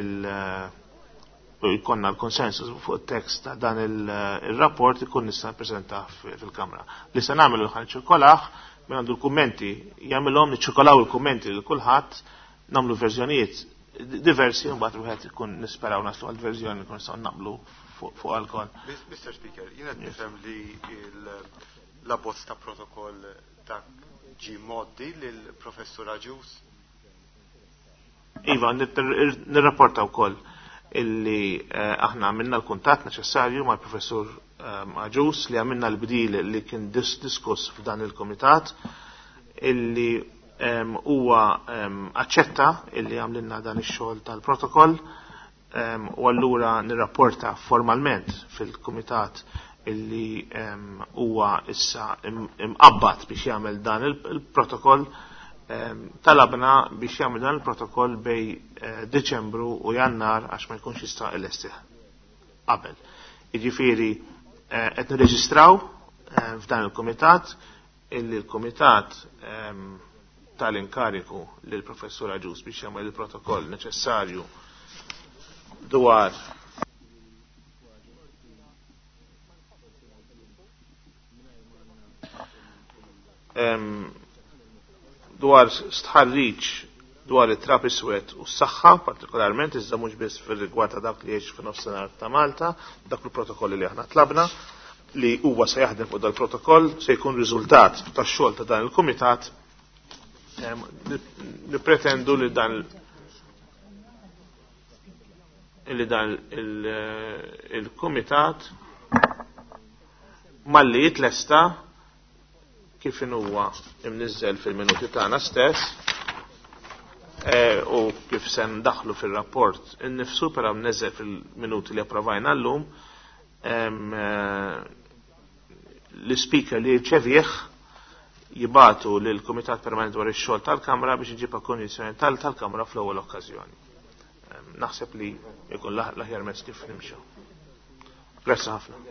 u jkollna l-konsensus fuq it-tekst ta' dan il-rapport ikun nista' nippreżentah fil-Kamra. Li se nagħmlu ħan niċċirkolaħ minn għandu l-kummenti jagħmilhom niċċirkolaw il-kummenti lil kulħadd nagħmlu verżjonijiet diversi u mbagħad wieħed ikun nisperaw naslu għal verżjoni nkun nistgħu nagħmlu fuq alkohol. Mr. Speaker, jiena nifhem li l-abbozz ta' protokoll ta' ġi moddi lill-Professur Aġus. Iva, nirrapporta wkoll illi aħna għamilna l-kuntatt neċessarju mal-Professur Aġus li għamilna l-bdil li kien diskuss f'dan il-Komitat illi huwa aċċetta illi għamlinna dan ix-xogħol tal-protokoll u allura nirrapporta formalment fil-Kumitat illi huwa issa imqabbad biex jagħmel dan il-protokoll. Talabna biex jagħmel dan il-protokoll bej Deċembru u Jannar għax ma jkunx jista' l-estih qabel. Jiġifieri qed nirreġistraw f'dan il-Kumitat illi l-Kumitat tal-inkariku lill professur Aġus biex jagħmel il-protokoll neċessarju dwar stħarriġ dwar it-trap iswed u s-saħħa partikolarment iżda mhux biss fir-rigward ta' dak li jgħix fin-nofsinhar ta' Malta, dak il-protokolli li aħna tlabna li huwa se jaħdem fuq dal-protokoll se jkun riżultat tax-xogħol ta' dan il-kumitat nippretendu li dan il-kumitat malli jitlesta kif huwa imniżżel fil-minuti tagħna stess u kif se ndaħlu fil-rapport innifsu però mneżżel fil-minuti li approvajna llum l-speaker li ċevieħ jibatu lill-Kumitat Permanenti dwar ix-xogħol tal-Kamra biex iġib kondizzjoni tal-Kamra fl-ewwel okkażjoni. Naħseb li jkun l-aħjar mezz kif nimxew. Grazzi ħafna.